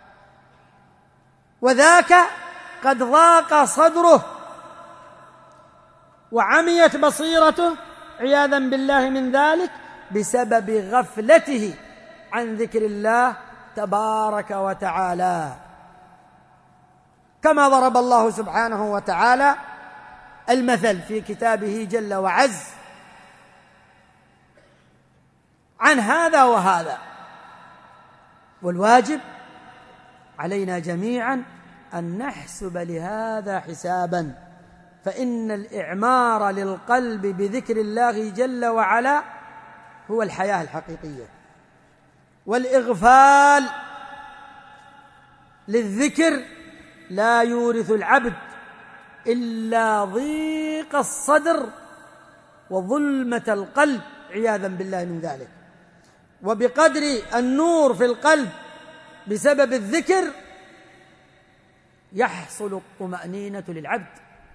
وذاك قد ضاق صدره وعميت بصيرته عياذا بالله من ذلك بسبب غفلته عن ذكر الله تبارك وتعالى، كما ضرب الله سبحانه وتعالى المثل في كتابه جل وعز عن هذا وهذا. والواجب علينا جميعا أن نحسب لهذا حسابا، فإن الإعمار للقلب بذكر الله جل وعلا هو الحياة الحقيقية، والإغفال للذكر لا يورث العبد إلا ضيق الصدر وظلمة القلب عياذا بالله من ذلك. وبقدر النور في القلب بسبب الذكر يحصل الطمأنينة للعبد.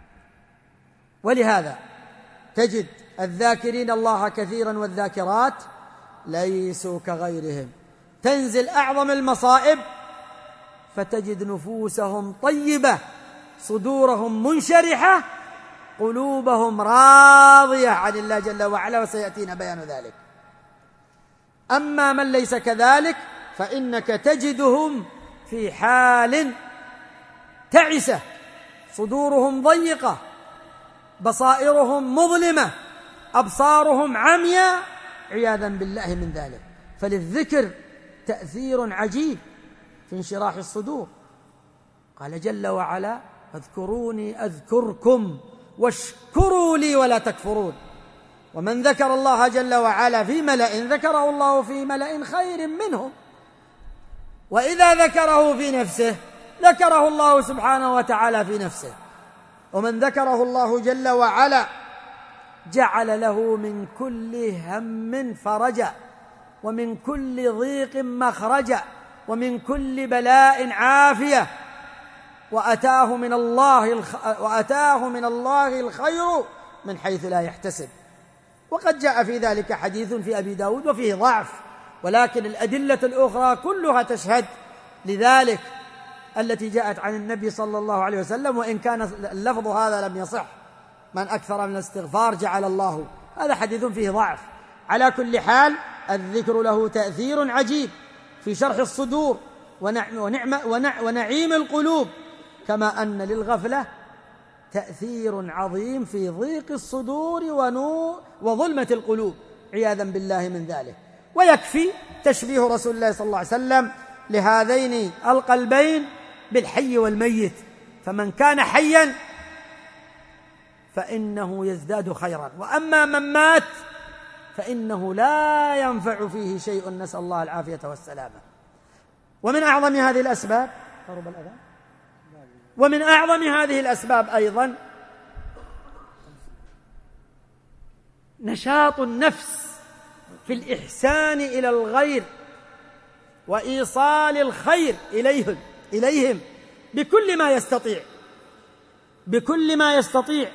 ولهذا تجد الذاكرين الله كثيرا والذاكرات ليسوا كغيرهم، تنزل أعظم المصائب فتجد نفوسهم طيبة، صدورهم منشرحة، قلوبهم راضية عن الله جل وعلا، وسيأتينا بيان ذلك. أما من ليس كذلك فإنك تجدهم في حال تعسة، صدورهم ضيقة، بصائرهم مظلمة، أبصارهم عمياء عياذا بالله من ذلك. فللذكر تأثير عجيب في انشراح الصدور. قال جل وعلا: فاذكروني أذكركم واشكروا لي ولا تكفرون. ومن ذكر الله جل وعلا في ملأ ذكره الله في ملأ خير منهم، وإذا ذكره في نفسه ذكره الله سبحانه وتعالى في نفسه. ومن ذكره الله جل وعلا جعل له من كل هم فرجا، ومن كل ضيق مخرجا، ومن كل بلاء عافية، وأتاه من الله الخ... وأتاه من الله الخير من حيث لا يحتسب. وقد جاء في ذلك حديث في أبي داود وفيه ضعف، ولكن الأدلة الأخرى كلها تشهد لذلك التي جاءت عن النبي صلى الله عليه وسلم، وإن كان اللفظ هذا لم يصح: من أكثر من الاستغفار جعل الله، هذا حديث فيه ضعف. على كل حال الذكر له تأثير عجيب في شرح الصدور ونعم ونعيم القلوب، كما أن للغفلة تأثير عظيم في ضيق الصدور ونور وظلمة القلوب عياذا بالله من ذلك. ويكفي تشبيه رسول الله صلى الله عليه وسلم لهذين القلبين بالحي والميت، فمن كان حيا فإنه يزداد خيرا، وأما من مات فإنه لا ينفع فيه شيء، نسأل الله العافية والسلامة. ومن أعظم هذه الأسباب قرب الأذان ومن أعظم هذه الأسباب أيضا نشاط النفس في الإحسان إلى الغير وإيصال الخير إليهم إليهم بكل ما يستطيع بكل ما يستطيع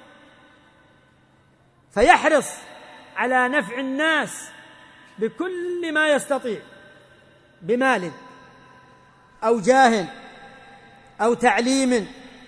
فيحرص على نفع الناس بكل ما يستطيع، بمال أو جاه أو تعليم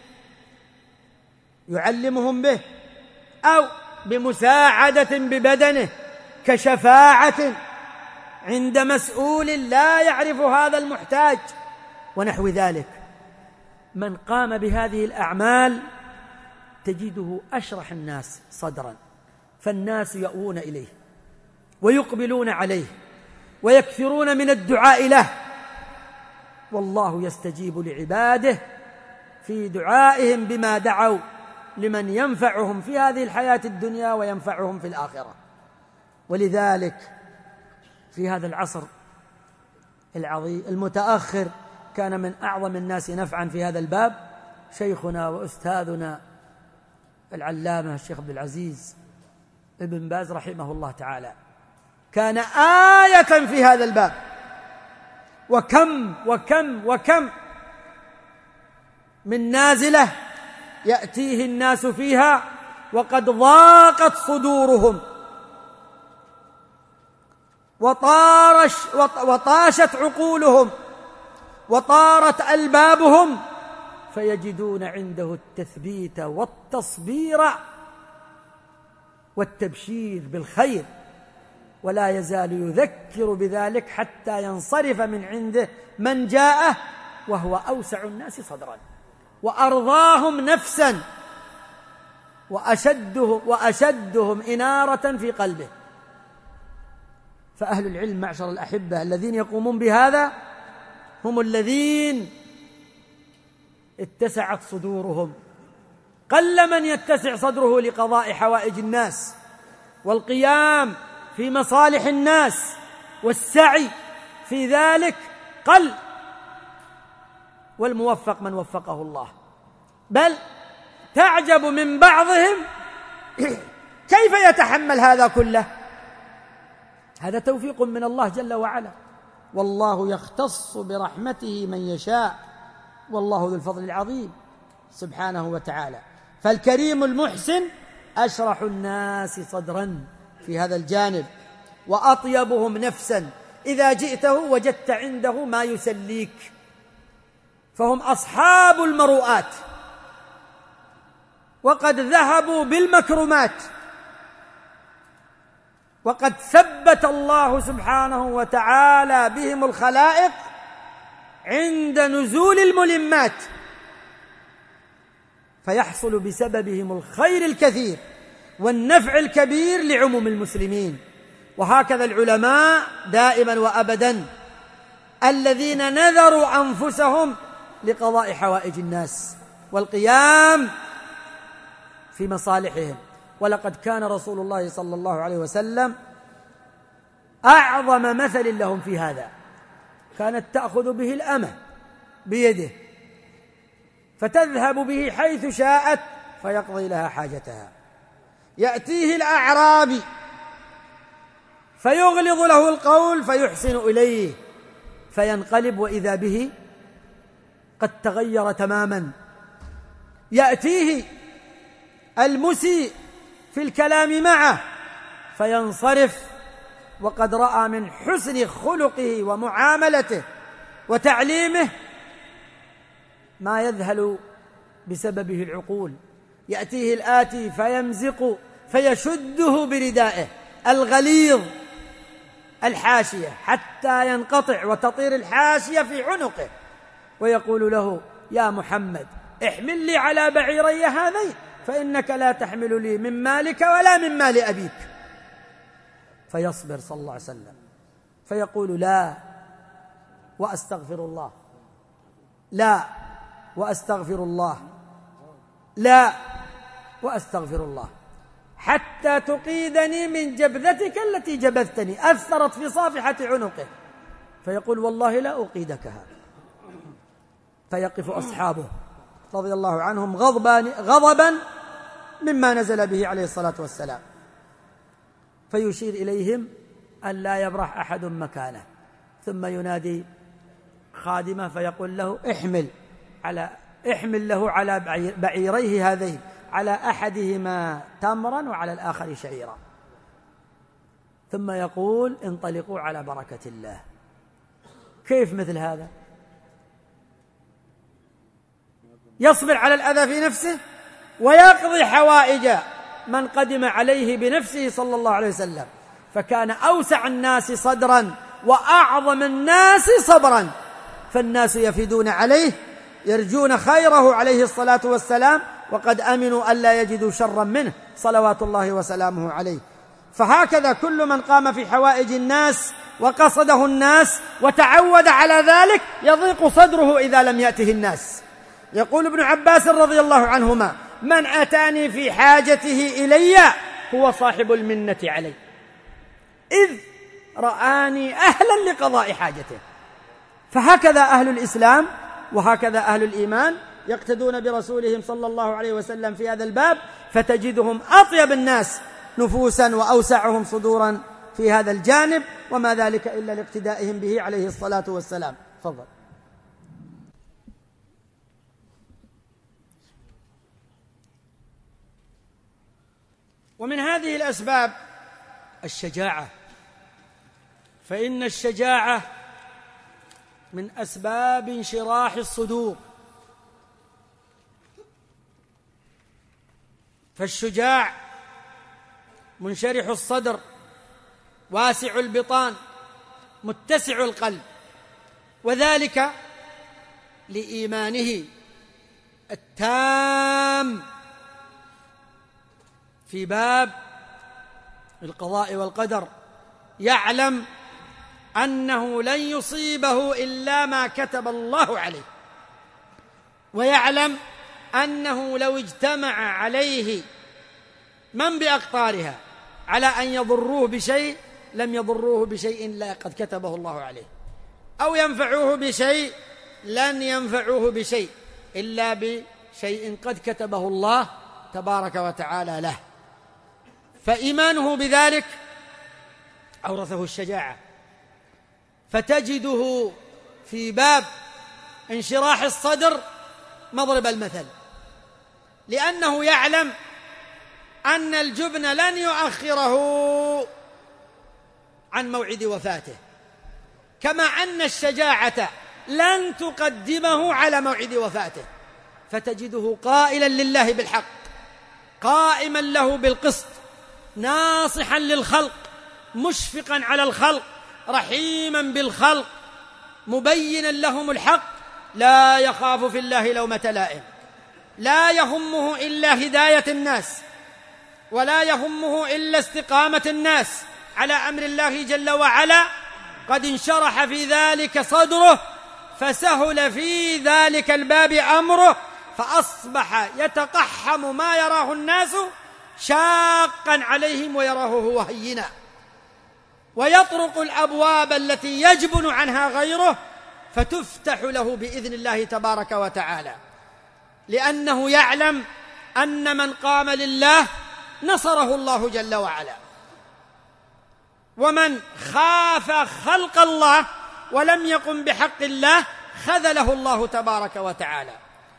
يعلمهم به، أو بمساعدة ببدنه كشفاعة عند مسؤول لا يعرف هذا المحتاج ونحو ذلك. من قام بهذه الأعمال تجده أشرح الناس صدرا، فالناس يأوون إليه ويقبلون عليه ويكثرون من الدعاء له، والله يستجيب لعباده في دعائهم بما دعوا لمن ينفعهم في هذه الحياة الدنيا وينفعهم في الآخرة. ولذلك في هذا العصر العظيم المتأخر كان من أعظم الناس نفعا في هذا الباب شيخنا وأستاذنا العلامة الشيخ عبد العزيز ابن باز رحمه الله تعالى، كان آية في هذا الباب. وكم وكم وكم من نازلة يأتيه الناس فيها وقد ضاقت صدورهم وطارش وطاشت عقولهم وطارت ألبابهم، فيجدون عنده التثبيت والتصبير والتبشير بالخير، ولا يزال يذكر بذلك حتى ينصرف من عنده من جاءه وهو أوسع الناس صدرا وأرضاهم نفسا وأشدهم, وأشدهم إنارة في قلبه. فأهل العلم معشر الأحبة الذين يقومون بهذا هم الذين اتسعت صدورهم. قل من يتسع صدره لقضاء حوائج الناس والقيام في مصالح الناس والسعي في ذلك قل، والموفق من وفقه الله. بل تعجب من بعضهم كيف يتحمل هذا كله؟ هذا توفيق من الله جل وعلا، والله يختص برحمته من يشاء، والله ذو الفضل العظيم سبحانه وتعالى. فالكريم المحسن أشرح الناس صدرا في هذا الجانب وأطيبهم نفسا، إذا جئته وجدت عنده ما يسليك، فهم أصحاب المروءات وقد ذهبوا بالمكرمات، وقد ثبت الله سبحانه وتعالى بهم الخلائق عند نزول الملمات، فيحصل بسببهم الخير الكثير والنفع الكبير لعموم المسلمين. وهكذا العلماء دائما وأبدا الذين نذروا أنفسهم لقضاء حوائج الناس والقيام في مصالحهم. ولقد كان رسول الله صلى الله عليه وسلم أعظم مثل لهم في هذا، كانت تأخذ به الأمة بيده فتذهب به حيث شاءت فيقضي لها حاجتها، يأتيه الأعرابي فيغلظ له القول فيحسن إليه فينقلب وإذا به قد تغير تماما، يأتيه المسيء في الكلام معه فينصرف وقد رأى من حسن خلقه ومعاملته وتعليمه ما يذهل بسببه العقول، يأتيه الآتي فيمزق فيشده بردائه الغليظ الحاشية حتى ينقطع وتطير الحاشية في عنقه، ويقول له: يا محمد احمل لي على بعيري هذين، فإنك لا تحمل لي من مالك ولا من مال أبيك. فيصبر صلى الله عليه وسلم فيقول: لا وأستغفر الله، لا وأستغفر الله، لا وأستغفر الله، حتى تقيدني من جبذتك التي جبذتني، أثرت في صافحة عنقه. فيقول: والله لا أقيدك هذا. فيقف أصحابه رضي الله عنهم غضبان غضبا مما نزل به عليه الصلاة والسلام، فيشير إليهم أن لا يبرح أحد مكانه، ثم ينادي خادمه فيقول له: احمل على احمل له على بعيريه هذين، على أحدهما تمرا وعلى الآخر شعيرا، ثم يقول: انطلقوا على بركة الله. كيف مثل هذا؟ يصبر على الأذى في نفسه ويقضي حوائج من قدم عليه بنفسه صلى الله عليه وسلم، فكان أوسع الناس صدرا وأعظم الناس صبرا، فالناس يفدون عليه يرجون خيره عليه الصلاة والسلام، وقد أمنوا ألا يجدوا شرا منه صلوات الله وسلامه عليه. فهكذا كل من قام في حوائج الناس وقصده الناس وتعود على ذلك يضيق صدره إذا لم يأته الناس. يقول ابن عباس رضي الله عنهما: من أتاني في حاجته إلي هو صاحب المنة علي، إذ رآني أهلا لقضاء حاجته. فهكذا أهل الإسلام وهكذا أهل الإيمان يقتدون برسولهم صلى الله عليه وسلم في هذا الباب، فتجدهم أطيب الناس نفوسا وأوسعهم صدورا في هذا الجانب، وما ذلك إلا لاقتدائهم به عليه الصلاة والسلام. تفضل. ومن هذه الأسباب الشجاعة، فإن الشجاعة من أسباب انشراح الصدور، فالشجاع منشرح الصدر واسع البطان متسع القلب، وذلك لإيمانه التام في باب القضاء والقدر، يعلم أنه لن يصيبه إلا ما كتب الله عليه، ويعلم أنه لو اجتمع عليه من بأقطارها على أن يضروه بشيء لم يضروه بشيء إلا قد كتبه الله عليه، أو ينفعوه بشيء لن ينفعوه بشيء إلا بشيء قد كتبه الله تبارك وتعالى له. فإيمانه بذلك أورثه الشجاعة، فتجده في باب انشراح الصدر مضرب المثل، لأنه يعلم أن الجبن لن يؤخره عن موعد وفاته، كما أن الشجاعة لن تقدمه على موعد وفاته، فتجده قائلا لله بالحق، قائما له بالقسط، ناصحا للخلق، مشفقا على الخلق، رحيما بالخلق، مبينا لهم الحق، لا يخاف في الله لومة لائم، لا يهمه إلا هداية الناس، ولا يهمه إلا استقامة الناس على أمر الله جل وعلا. قد انشرح في ذلك صدره، فسهل في ذلك الباب أمره، فأصبح يتقحم ما يراه الناس شاقا عليهم ويراه هو هينا، ويطرق الأبواب التي يجبن عنها غيره فتفتح له بإذن الله تبارك وتعالى، لأنه يعلم أن من قام لله نصره الله جل وعلا، ومن خاف خلق الله ولم يقم بحق الله خذله الله تبارك وتعالى.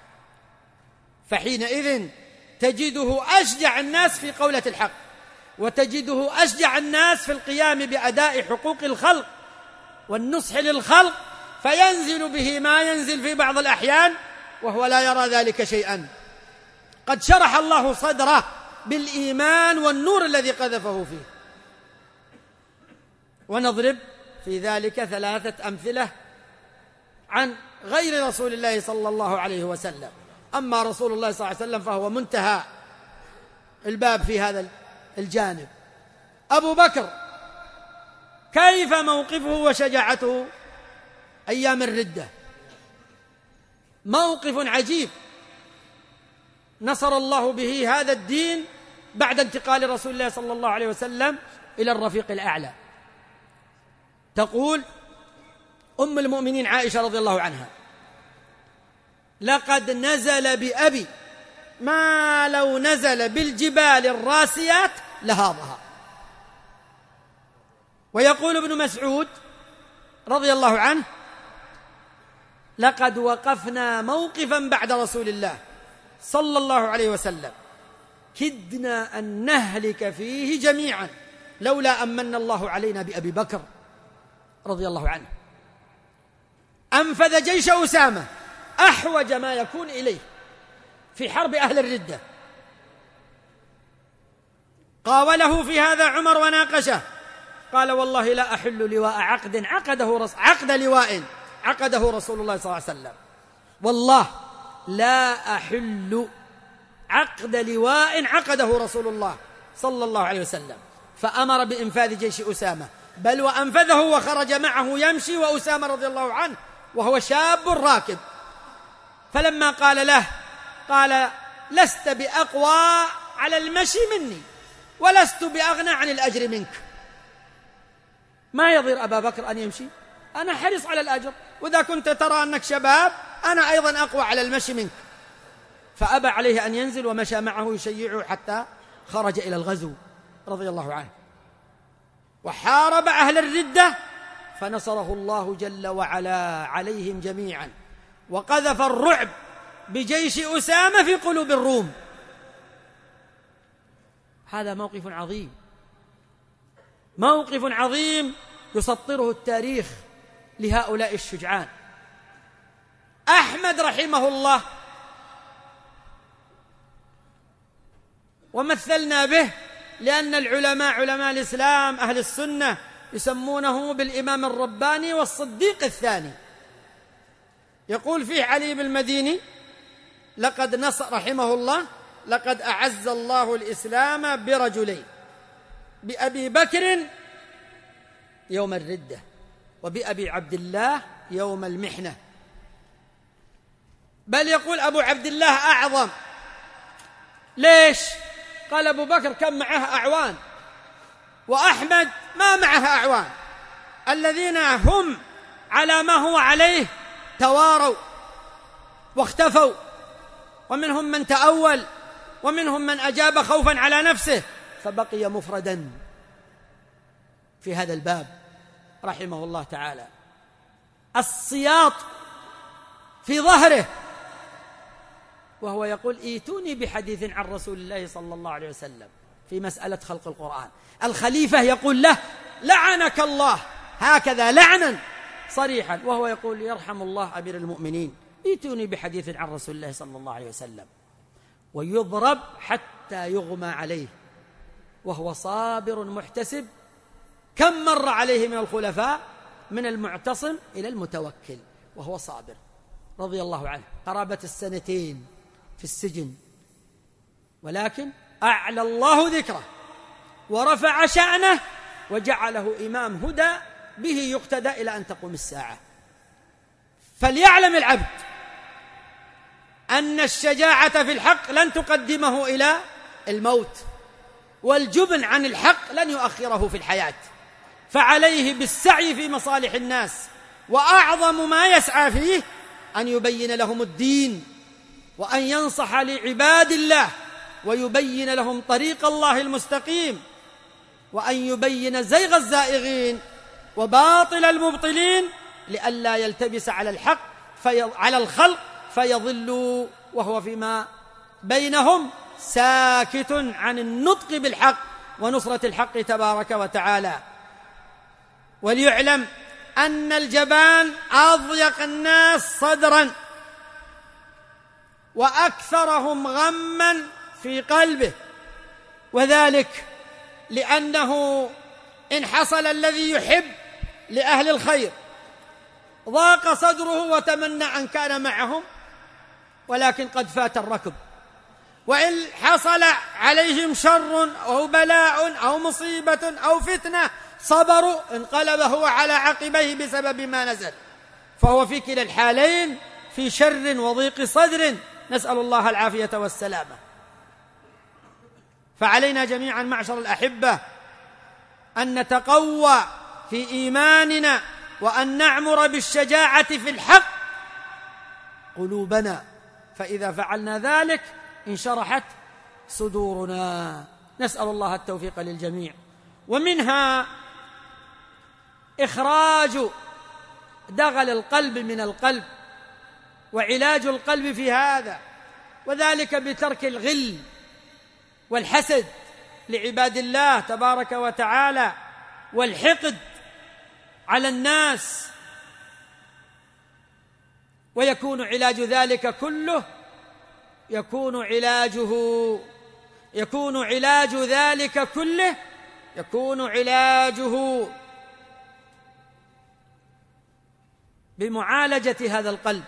فحينئذ تجده أشجع الناس في قولة الحق، وتجده أشجع الناس في القيام بأداء حقوق الخلق والنصح للخلق، فينزل به ما ينزل في بعض الأحيان وهو لا يرى ذلك شيئا، قد شرح الله صدره بالإيمان والنور الذي قذفه فيه. ونضرب في ذلك ثلاثة أمثلة عن غير رسول الله صلى الله عليه وسلم. أما رسول الله صلى الله عليه وسلم فهو منتهى الباب في هذا الجانب. أبو بكر كيف موقفه وشجاعته أيام الردة؟ موقف عجيب نصر الله به هذا الدين بعد انتقال رسول الله صلى الله عليه وسلم إلى الرفيق الأعلى. تقول أم المؤمنين عائشة رضي الله عنها: لقد نزل بأبي ما لو نزل بالجبال الراسيات لهاضها. ويقول ابن مسعود رضي الله عنه: لقد وقفنا موقفا بعد رسول الله صلى الله عليه وسلم كدنا أن نهلك فيه جميعا لولا أمن الله علينا بأبي بكر رضي الله عنه. أنفذ جيش أسامة أحوج ما يكون إليه في حرب أهل الردة، قاوله في هذا عمر وناقشه، قال: والله لا أحل لواء عقد عقده رس... عقد لواء عقده رسول الله صلى الله عليه وسلم، والله لا أحل عقد لواء عقده رسول الله صلى الله عليه وسلم. فأمر بإنفاذ جيش أسامة، بل وأنفذه وخرج معه يمشي وأسامة رضي الله عنه وهو شاب راكب. فلما قال له قال: لست بأقوى على المشي مني ولست بأغنى عن الأجر منك. ما يضير أبا بكر أن يمشي، أنا حريص على الأجر، وإذا كنت ترى أنك شباب أنا أيضا أقوى على المشي منك. فأبى عليه أن ينزل ومشى معه يشيعه حتى خرج إلى الغزو رضي الله عنه، وحارب أهل الردة فنصره الله جل وعلا عليهم جميعا، وقذف الرعب بجيش أسامة في قلوب الروم. هذا موقف عظيم، موقف عظيم يسطره التاريخ لهؤلاء الشجعان. أحمد رحمه الله ومثلنا به لأن العلماء علماء الإسلام أهل السنة يسمونه بالإمام الرباني والصديق الثاني. يقول فيه علي بن المديني: لقد نصر رحمه الله لقد أعز الله الإسلام برجلين، بأبي بكر يوم الردة وبأبي عبد الله يوم المحنة. بل يقول أبو عبد الله أعظم. ليش؟ قال أبو بكر كان معه أعوان، وأحمد ما معه أعوان. الذين هم على ما هو عليه تواروا واختفوا، ومنهم من تأول، ومنهم من أجاب خوفا على نفسه، فبقي مفردا في هذا الباب رحمه الله تعالى. السياط في ظهره وهو يقول: ايتوني بحديث عن رسول الله صلى الله عليه وسلم في مسألة خلق القرآن. الخليفة يقول له: لعنك الله، هكذا لعنا صريحا، وهو يقول: يرحم الله أمير المؤمنين، ايتوني بحديث عن رسول الله صلى الله عليه وسلم. ويضرب حتى يغمى عليه وهو صابر محتسب. كم مر عليه من الخلفاء من المعتصم إلى المتوكل وهو صابر رضي الله عنه، قرابة السنتين في السجن، ولكن أعلى الله ذكره ورفع شأنه وجعله إمام هدى به يقتدى إلى أن تقوم الساعة. فليعلم العبد أن الشجاعة في الحق لن تقدمه إلى الموت، والجبن عن الحق لن يؤخره في الحياة، فعليه بالسعي في مصالح الناس، وأعظم ما يسعى فيه أن يبين لهم الدين، وأن ينصح لعباد الله ويبين لهم طريق الله المستقيم، وأن يبين زيغ الزائغين وباطل المبطلين لئلا يلتبس على الحق في على الخلق فيضلوا وهو فيما بينهم ساكت عن النطق بالحق ونصرة الحق تبارك وتعالى. وليعلم أن الجبان أضيق الناس صدرا وأكثرهم غما في قلبه، وذلك لأنه إن حصل الذي يحب لأهل الخير ضاق صدره وتمنى أن كان معهم، ولكن قد فات الركب. وإن حصل عليهم شر أو بلاء أو مصيبة أو فتنة صبروا، انقلب هو على عقبيه بسبب ما نزل، فهو في كلا الحالين في شر وضيق صدر، نسأل الله العافية والسلامة. فعلينا جميعا معشر الأحبة أن نتقوى في إيماننا، وأن نعمر بالشجاعة في الحق قلوبنا، فإذا فعلنا ذلك انشرحت صدورنا. نسأل الله التوفيق للجميع. ومنها إخراج دغل القلب من القلب، وعلاج القلب في هذا، وذلك بترك الغل والحسد لعباد الله تبارك وتعالى، والحقد على الناس. ويكون علاج ذلك كله يكون علاجه يكون علاج ذلك كله يكون علاجه بمعالجة هذا القلب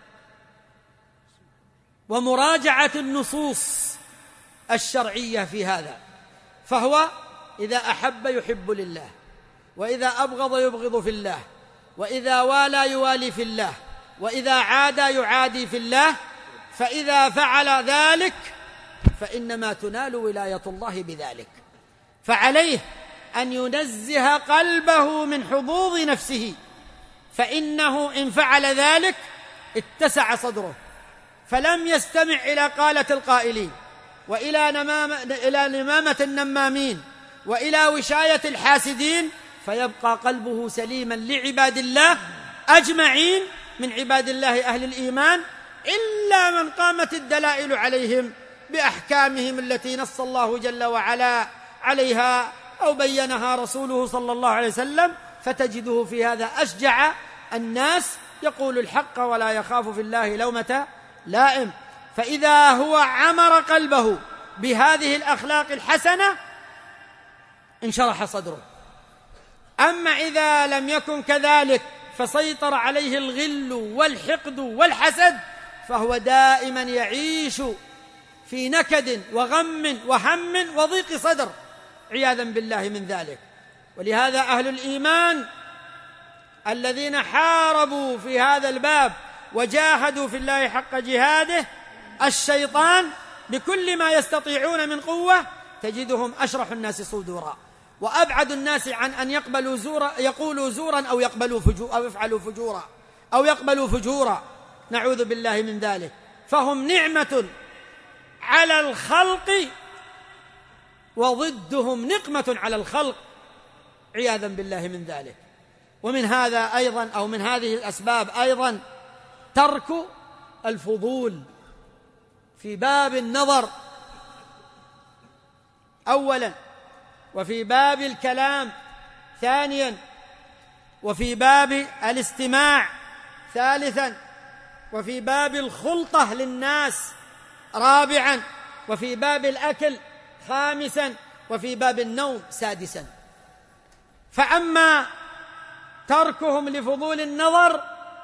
ومراجعة النصوص الشرعية في هذا. فهو إذا أحب يحب لله، وإذا أبغض يبغض في الله، وإذا والى يوالي في الله، وإذا عادى يعادي في الله. فإذا فعل ذلك فإنما تنال ولاية الله بذلك. فعليه أن ينزه قلبه من حظوظ نفسه، فإنه إن فعل ذلك اتسع صدره، فلم يستمع إلى قالة القائلين، وإلى نمام إلى نمامة النمامين، وإلى وشاية الحاسدين، فيبقى قلبه سليما لعباد الله أجمعين من عباد الله أهل الإيمان، إلا من قامت الدلائل عليهم بأحكامهم التي نص الله جل وعلا عليها أو بينها رسوله صلى الله عليه وسلم، فتجده في هذا أشجع الناس، يقول الحق ولا يخاف في الله لومة لائم. فإذا هو عمر قلبه بهذه الأخلاق الحسنة انشرح صدره. أما إذا لم يكن كذلك فسيطر عليه الغل والحقد والحسد، فهو دائما يعيش في نكد وغم وهم وضيق صدر عياذا بالله من ذلك. ولهذا أهل الإيمان الذين حاربوا في هذا الباب وجاهدوا في الله حق جهاده الشيطان بكل ما يستطيعون من قوة، تجدهم أشرح الناس صدورا، وأبعد الناس عن أن يقبلوا زورا يقولوا زورا أو يقبلوا فجورا أو يفعلوا فجورا أو يقبلوا فجورا، نعوذ بالله من ذلك. فهم نعمة على الخلق وضدهم نقمة على الخلق عياذا بالله من ذلك. ومن هذا أيضا أو من هذه الأسباب أيضا ترك الفضول في باب النظر أولا، وفي باب الكلام ثانيا، وفي باب الاستماع ثالثا، وفي باب الخلطة للناس رابعا، وفي باب الأكل خامسا، وفي باب النوم سادسا. فأما تركهم لفضول النظر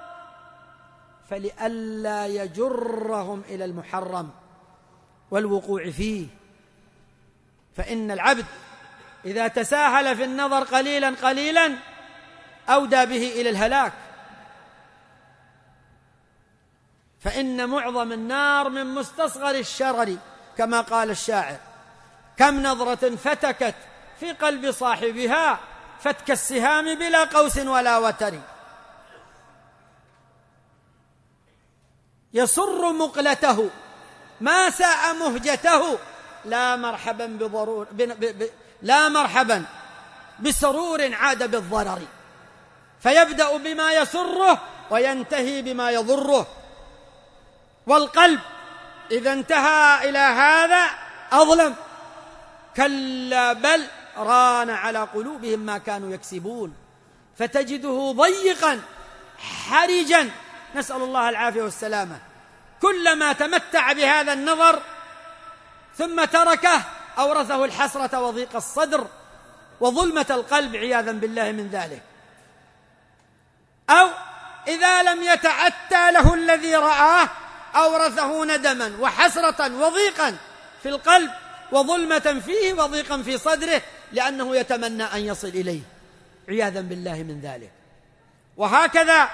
فلئلا يجرهم إلى المحرم والوقوع فيه، فإن العبد إذا تساهل في النظر قليلا قليلا أودى به إلى الهلاك. فإن معظم النار من مستصغر الشرر كما قال الشاعر: كم نظرة فتكت في قلب صاحبها فتك السهام بلا قوس ولا وتر. يسر مقلته ما ساء مهجته لا مرحبا بضرور ب... ب... ب... لا مرحبا بسرور عاد بالضرر. فيبدأ بما يسره وينتهي بما يضره. والقلب إذا انتهى إلى هذا أظلم، كلا بل ران على قلوبهم ما كانوا يكسبون، فتجده ضيقا حرجا، نسأل الله العافية والسلامة. كلما تمتع بهذا النظر ثم تركه أورثه الحسرة وضيق الصدر وظلمة القلب عياذا بالله من ذلك. أو إذا لم يتأتى له الذي رآه أورثه ندما وحسرة وضيقا في القلب وظلمة فيه وضيقا في صدره، لأنه يتمنى أن يصل إليه عياذا بالله من ذلك. وهكذا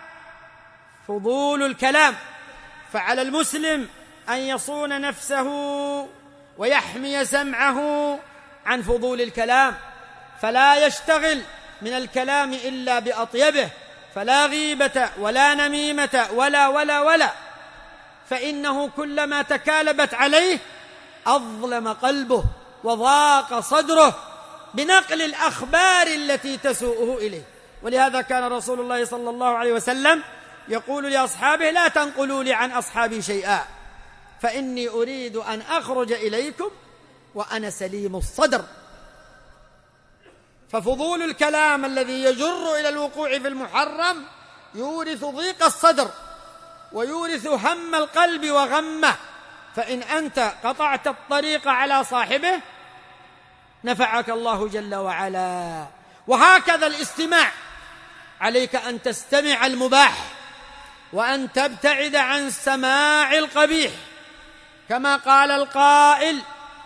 فضول الكلام، فعلى المسلم أن يصون نفسه ويحمي سمعه عن فضول الكلام، فلا يشتغل من الكلام إلا بأطيبه، فلا غيبة ولا نميمة ولا ولا ولا، فإنه كلما تكالبت عليه أظلم قلبه وضاق صدره بنقل الأخبار التي تسوءه إليه. ولهذا كان رسول الله صلى الله عليه وسلم يقول لأصحابه: لا تنقلوا لي عن أصحابي شيئا فإني أريد أن أخرج إليكم وأنا سليم الصدر. ففضول الكلام الذي يجر إلى الوقوع في المحرم يورث ضيق الصدر ويورث هم القلب وغمه، فإن أنت قطعت الطريق على صاحبه نفعك الله جل وعلا. وهكذا الاستماع، عليك أن تستمع المباح وأن تبتعد عن سماع القبيح، كما قال القائل: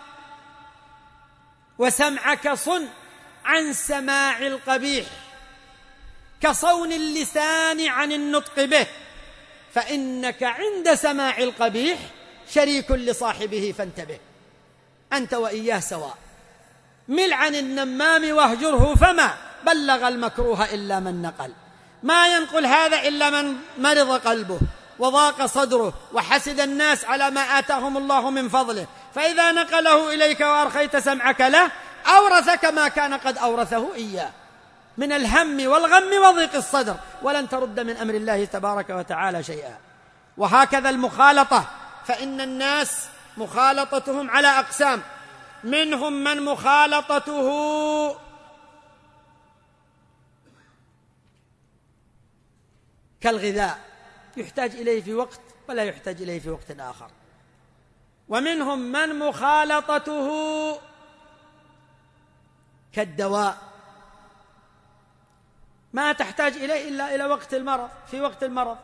وسمعك صن عن سماع القبيح كصون اللسان عن النطق به، فإنك عند سماع القبيح شريك لصاحبه فانتبه. أنت وإياه سواء. مل عن النمام واهجره، فما بلغ المكروه إلا من نقل. ما ينقل هذا إلا من مرض قلبه وضاق صدره وحسد الناس على ما آتاهم الله من فضله، فإذا نقله إليك وأرخيت سمعك له أورثك ما كان قد أورثه إياه من الهم والغم وضيق الصدر، ولن ترد من أمر الله تبارك وتعالى شيئا. وهكذا المخالطة، فإن الناس مخالطتهم على أقسام: منهم من مخالطته كالغذاء، يحتاج إليه في وقت ولا يحتاج إليه في وقت آخر، ومنهم من مخالطته كالدواء، ما تحتاج إليه إلا إلى وقت المرض، في وقت المرض.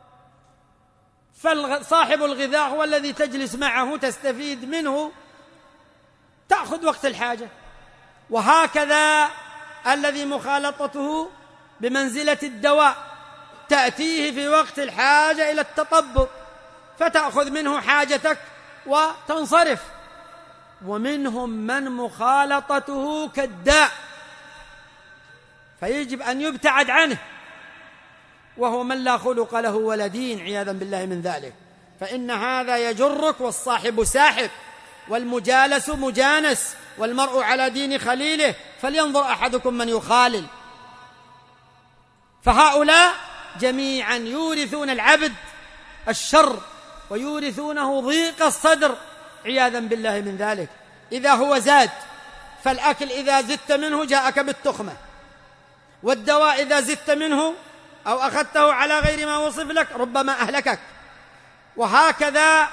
فصاحب الغذاء هو الذي تجلس معه تستفيد منه، تأخذ وقت الحاجة. وهكذا الذي مخالطته بمنزلة الدواء، تأتيه في وقت الحاجة إلى التطبب فتأخذ منه حاجتك وتنصرف. ومنهم من مخالطته كالداء، فيجب أن يبتعد عنه، وهو من لا خلق له ولا دين عياذا بالله من ذلك، فإن هذا يجرك، والصاحب ساحب، والمجالس مجانس، والمرء على دين خليله، فلينظر أحدكم من يخالل. فهؤلاء جميعا يورثون العبد الشر ويورثونه ضيق الصدر عياذا بالله من ذلك. إذا هو زاد، فالأكل إذا زدت منه جاءك بالتخمة، والدواء إذا زدت منه أو أخذته على غير ما وصف لك ربما أهلكك. وهكذا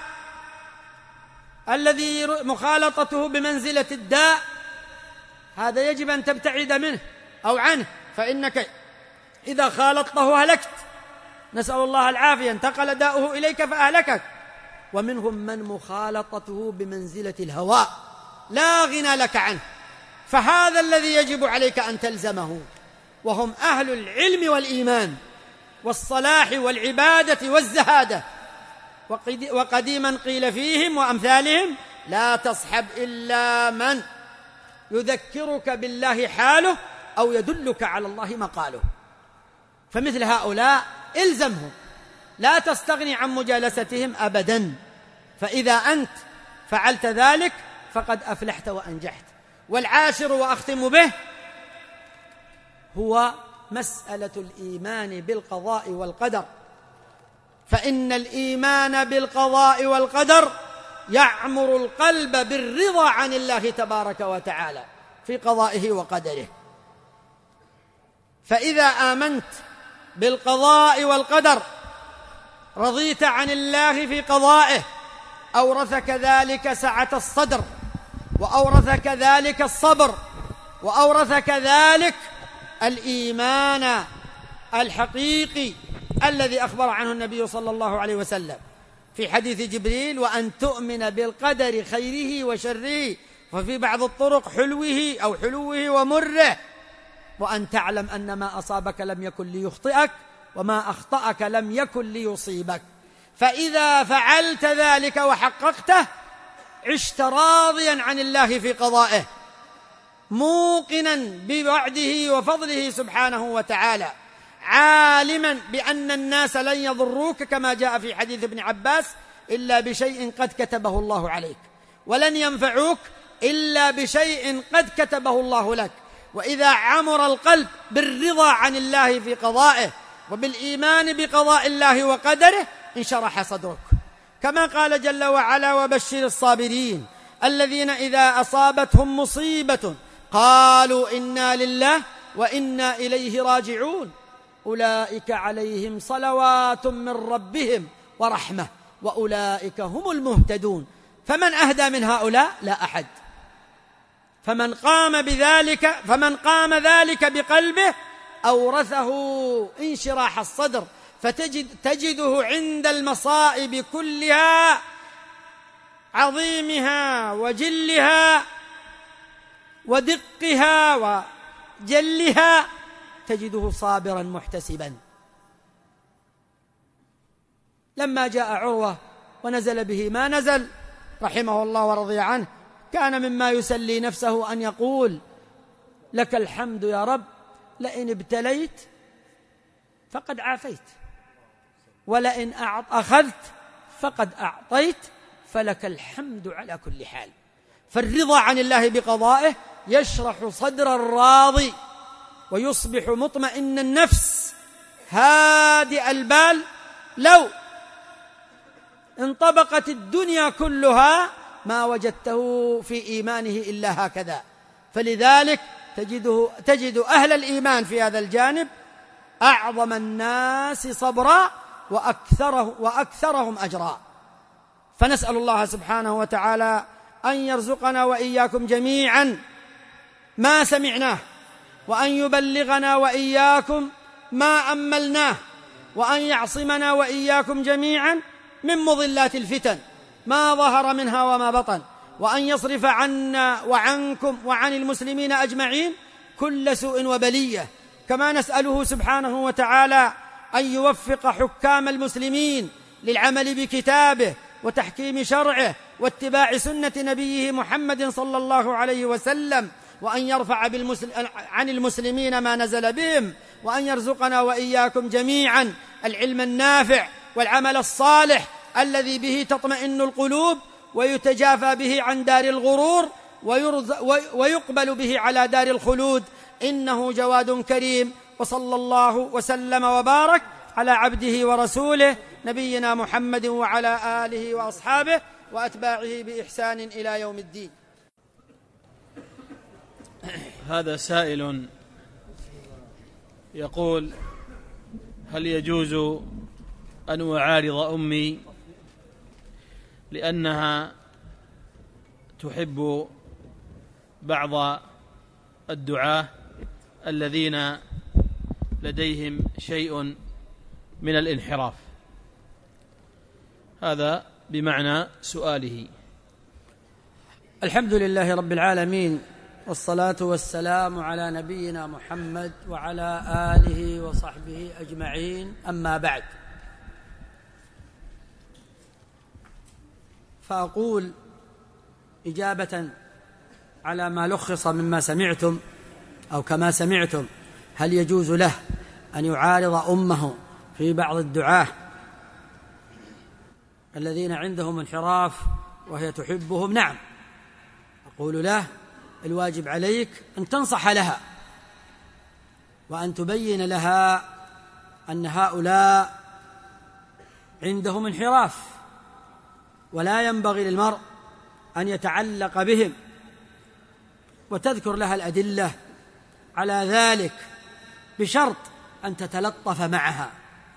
الذي مخالطته بمنزلة الداء، هذا يجب أن تبتعد منه أو عنه، فإنك إذا خالطته هلكت، نسأل الله العافية، انتقل داؤه إليك فأهلكك. ومنهم من مخالطته بمنزلة الهواء، لا غنى لك عنه، فهذا الذي يجب عليك أن تلزمه، وهم أهل العلم والإيمان والصلاح والعبادة والزهادة. وقديما قيل فيهم وأمثالهم: لا تصحب إلا من يذكرك بالله حاله أو يدلك على الله مقاله. فمثل هؤلاء إلزمهم، لا تستغني عن مجالستهم أبدا، فإذا أنت فعلت ذلك فقد أفلحت وأنجحت. والعاشر وأختم به هو مسألة الإيمان بالقضاء والقدر، فإن الإيمان بالقضاء والقدر يعمر القلب بالرضا عن الله تبارك وتعالى في قضائه وقدره. فإذا آمنت بالقضاء والقدر رضيت عن الله في قضائه، أورثك ذلك سعة الصدر، وأورثك ذلك الصبر، وأورثك ذلك الإيمان الحقيقي الذي أخبر عنه النبي صلى الله عليه وسلم في حديث جبريل: وأن تؤمن بالقدر خيره وشره، وفي بعض الطرق حلوه أو حلوه ومره، وأن تعلم أن ما أصابك لم يكن ليخطئك وما أخطأك لم يكن ليصيبك. فإذا فعلت ذلك وحققته عشت راضيا عن الله في قضائه، موقنا بوعده وفضله سبحانه وتعالى، عالما بأن الناس لن يضروك كما جاء في حديث ابن عباس إلا بشيء قد كتبه الله عليك، ولن ينفعوك إلا بشيء قد كتبه الله لك. وإذا عمر القلب بالرضا عن الله في قضائه وبالإيمان بقضاء الله وقدره انشرح صدرك، كما قال جل وعلا: وبشر الصابرين الذين إذا أصابتهم مصيبة قالوا إنا لله وإنا إليه راجعون أولئك عليهم صلوات من ربهم ورحمة وأولئك هم المهتدون. فمن أهدى من هؤلاء؟ لا أحد. فمن قام بذلك فمن قام ذلك بقلبه أورثه انشراح الصدر، فتجد تجده عند المصائب كلها عظيمها وجلها ودقها وجلها تجده صابرا محتسبا. لما جاء عروة ونزل به ما نزل رحمه الله ورضي عنه، كان مما يسلي نفسه أن يقول: لك الحمد يا رب، لئن ابتليت فقد عافيت، ولئن أخذت فقد أعطيت، فلك الحمد على كل حال. فالرضا عن الله بقضائه يشرح صدر الراضي ويصبح مطمئن النفس هادئ البال. لو انطبقت الدنيا كلها ما وجدته في إيمانه إلا هكذا. فلذلك تجده تجد أهل الإيمان في هذا الجانب أعظم الناس صبرا وأكثره وأكثرهم أجرا. فنسأل الله سبحانه وتعالى أن يرزقنا وإياكم جميعا ما سمعناه، وأن يبلغنا وإياكم ما أملناه، وأن يعصمنا وإياكم جميعا من مضلات الفتن ما ظهر منها وما بطن، وأن يصرف عنا وعنكم وعن المسلمين أجمعين كل سوء وبلية. كما نسأله سبحانه وتعالى أن يوفق حكام المسلمين للعمل بكتابه وتحكيم شرعه واتباع سنة نبيه محمد صلى الله عليه وسلم، وأن يرفع بالمسل... عن المسلمين ما نزل بهم، وأن يرزقنا وإياكم جميعا العلم النافع والعمل الصالح الذي به تطمئن القلوب ويتجافى به عن دار الغرور ويرز... ويقبل به على دار الخلود، إنه جواد كريم. وصلى الله وسلم وبارك على عبده ورسوله نبينا محمد وعلى آله وأصحابه وأتباعه بإحسان إلى يوم الدين. هذا سائل يقول: هل يجوز أن أعارض أمي لأنها تحب بعض الدعاة الذين لديهم شيء من الانحراف؟ هذا بمعنى سؤاله. الحمد لله رب العالمين، والصلاة والسلام على نبينا محمد وعلى آله وصحبه أجمعين، أما بعد، فأقول إجابة على ما لخص مما سمعتم أو كما سمعتم: هل يجوز له أن يعارض أمه في بعض الدعاة الذين عندهم انحراف وهي تحبهم؟ نعم. أقول له: الواجب عليك أن تنصح لها وأن تبين لها أن هؤلاء عندهم انحراف، ولا ينبغي للمرء أن يتعلق بهم، وتذكر لها الأدلة على ذلك، بشرط أن تتلطف معها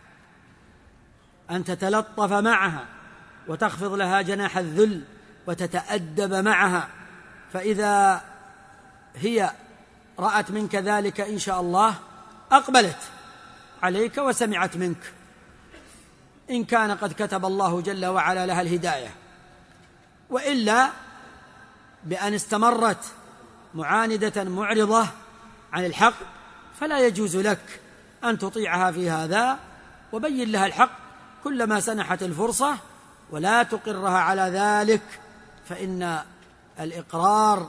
أن تتلطف معها وتخفض لها جناح الذل وتتأدب معها. فإذا هي رأت منك ذلك إن شاء الله أقبلت عليك وسمعت منك، إن كان قد كتب الله جل وعلا لها الهداية، وإلا بأن استمرت معاندة معرضة عن الحق فلا يجوز لك أن تطيعها في هذا، وبين لها الحق كلما سنحت الفرصة، ولا تقرها على ذلك، فإن الإقرار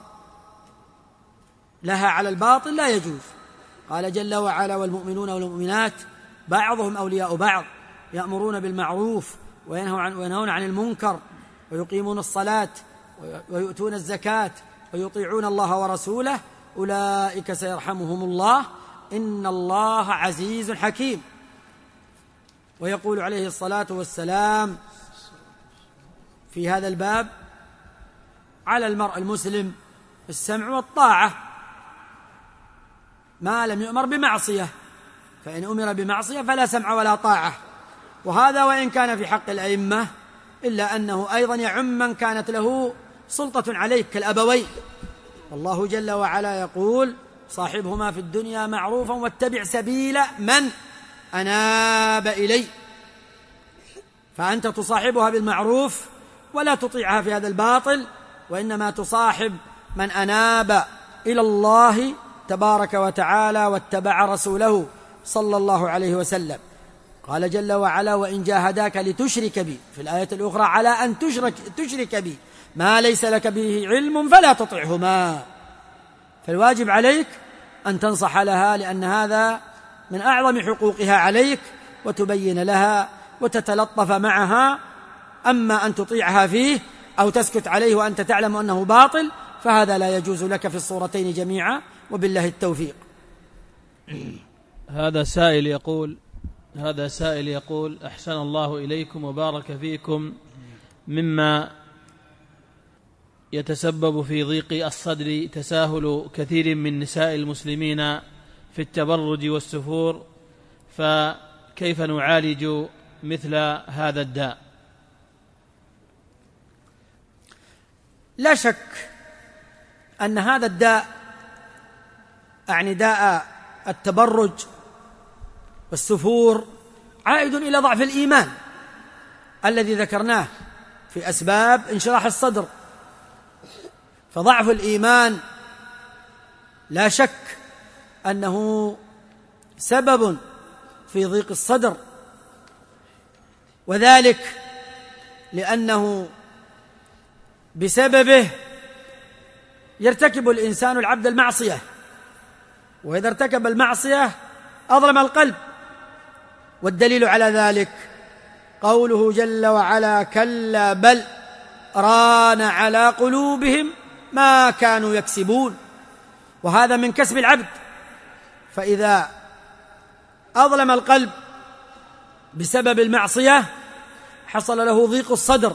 لها على الباطل لا يجوز. قال جل وعلا: والمؤمنون والمؤمنات بعضهم أولياء بعض يأمرون بالمعروف وينهون عن المنكر ويقيمون الصلاة ويؤتون الزكاة ويطيعون الله ورسوله أولئك سيرحمهم الله إن الله عزيز حكيم. ويقول عليه الصلاة والسلام في هذا الباب: على المرء المسلم السمع والطاعة ما لم يؤمر بمعصية، فإن أمر بمعصية فلا سمع ولا طاعة. وهذا وإن كان في حق الأئمة، إلا أنه أيضا يعم من كانت له سلطة عليك كالأبوين. والله جل وعلا يقول: صاحبهما في الدنيا معروفا واتبع سبيل من أناب إلي. فأنت تصاحبها بالمعروف ولا تطيعها في هذا الباطل، وإنما تصاحب من أناب إلى الله تبارك وتعالى واتبع رسوله صلى الله عليه وسلم. قال جل وعلا: وإن جاهداك لتشرك بي، في الآية الأخرى: على أن تشرك, تشرك بي ما ليس لك به علم فلا تطعهما. فالواجب عليك أن تنصح لها، لأن هذا من أعظم حقوقها عليك، وتبين لها وتتلطف معها. أما أن تطيعها فيه أو تسكت عليه وأنت تعلم أنه باطل فهذا لا يجوز لك في الصورتين جميعا، وبالله التوفيق. هذا سائل يقول هذا سائل يقول أحسن الله إليكم وبارك فيكم، مما يتسبب في ضيق الصدر تساهل كثير من نساء المسلمين في التبرج والسفور، فكيف نعالج مثل هذا الداء؟ لا شك أن هذا الداء، أعني داء التبرج والسفور، عائد إلى ضعف الإيمان الذي ذكرناه في أسباب انشراح الصدر. فضعف الإيمان لا شك أنه سبب في ضيق الصدر، وذلك لأنه بسببه يرتكب الإنسان العبد المعصية، وإذا ارتكب المعصية أظلم القلب. والدليل على ذلك قوله جل وعلا: كلا بل ران على قلوبهم ما كانوا يكسبون. وهذا من كسب العبد، فإذا أظلم القلب بسبب المعصية حصل له ضيق الصدر.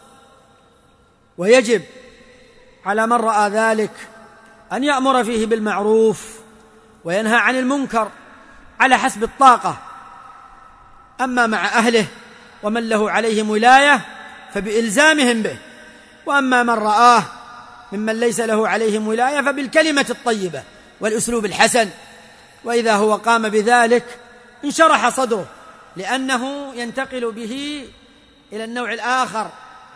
ويجب على من رأى ذلك أن يأمر فيه بالمعروف وينهى عن المنكر على حسب الطاقة، أما مع أهله ومن له عليهم ولاية فبإلزامهم به، وأما من رآه ممن ليس له عليهم ولاية فبالكلمة الطيبة والأسلوب الحسن. وإذا هو قام بذلك انشرح صدره، لأنه ينتقل به إلى النوع الآخر،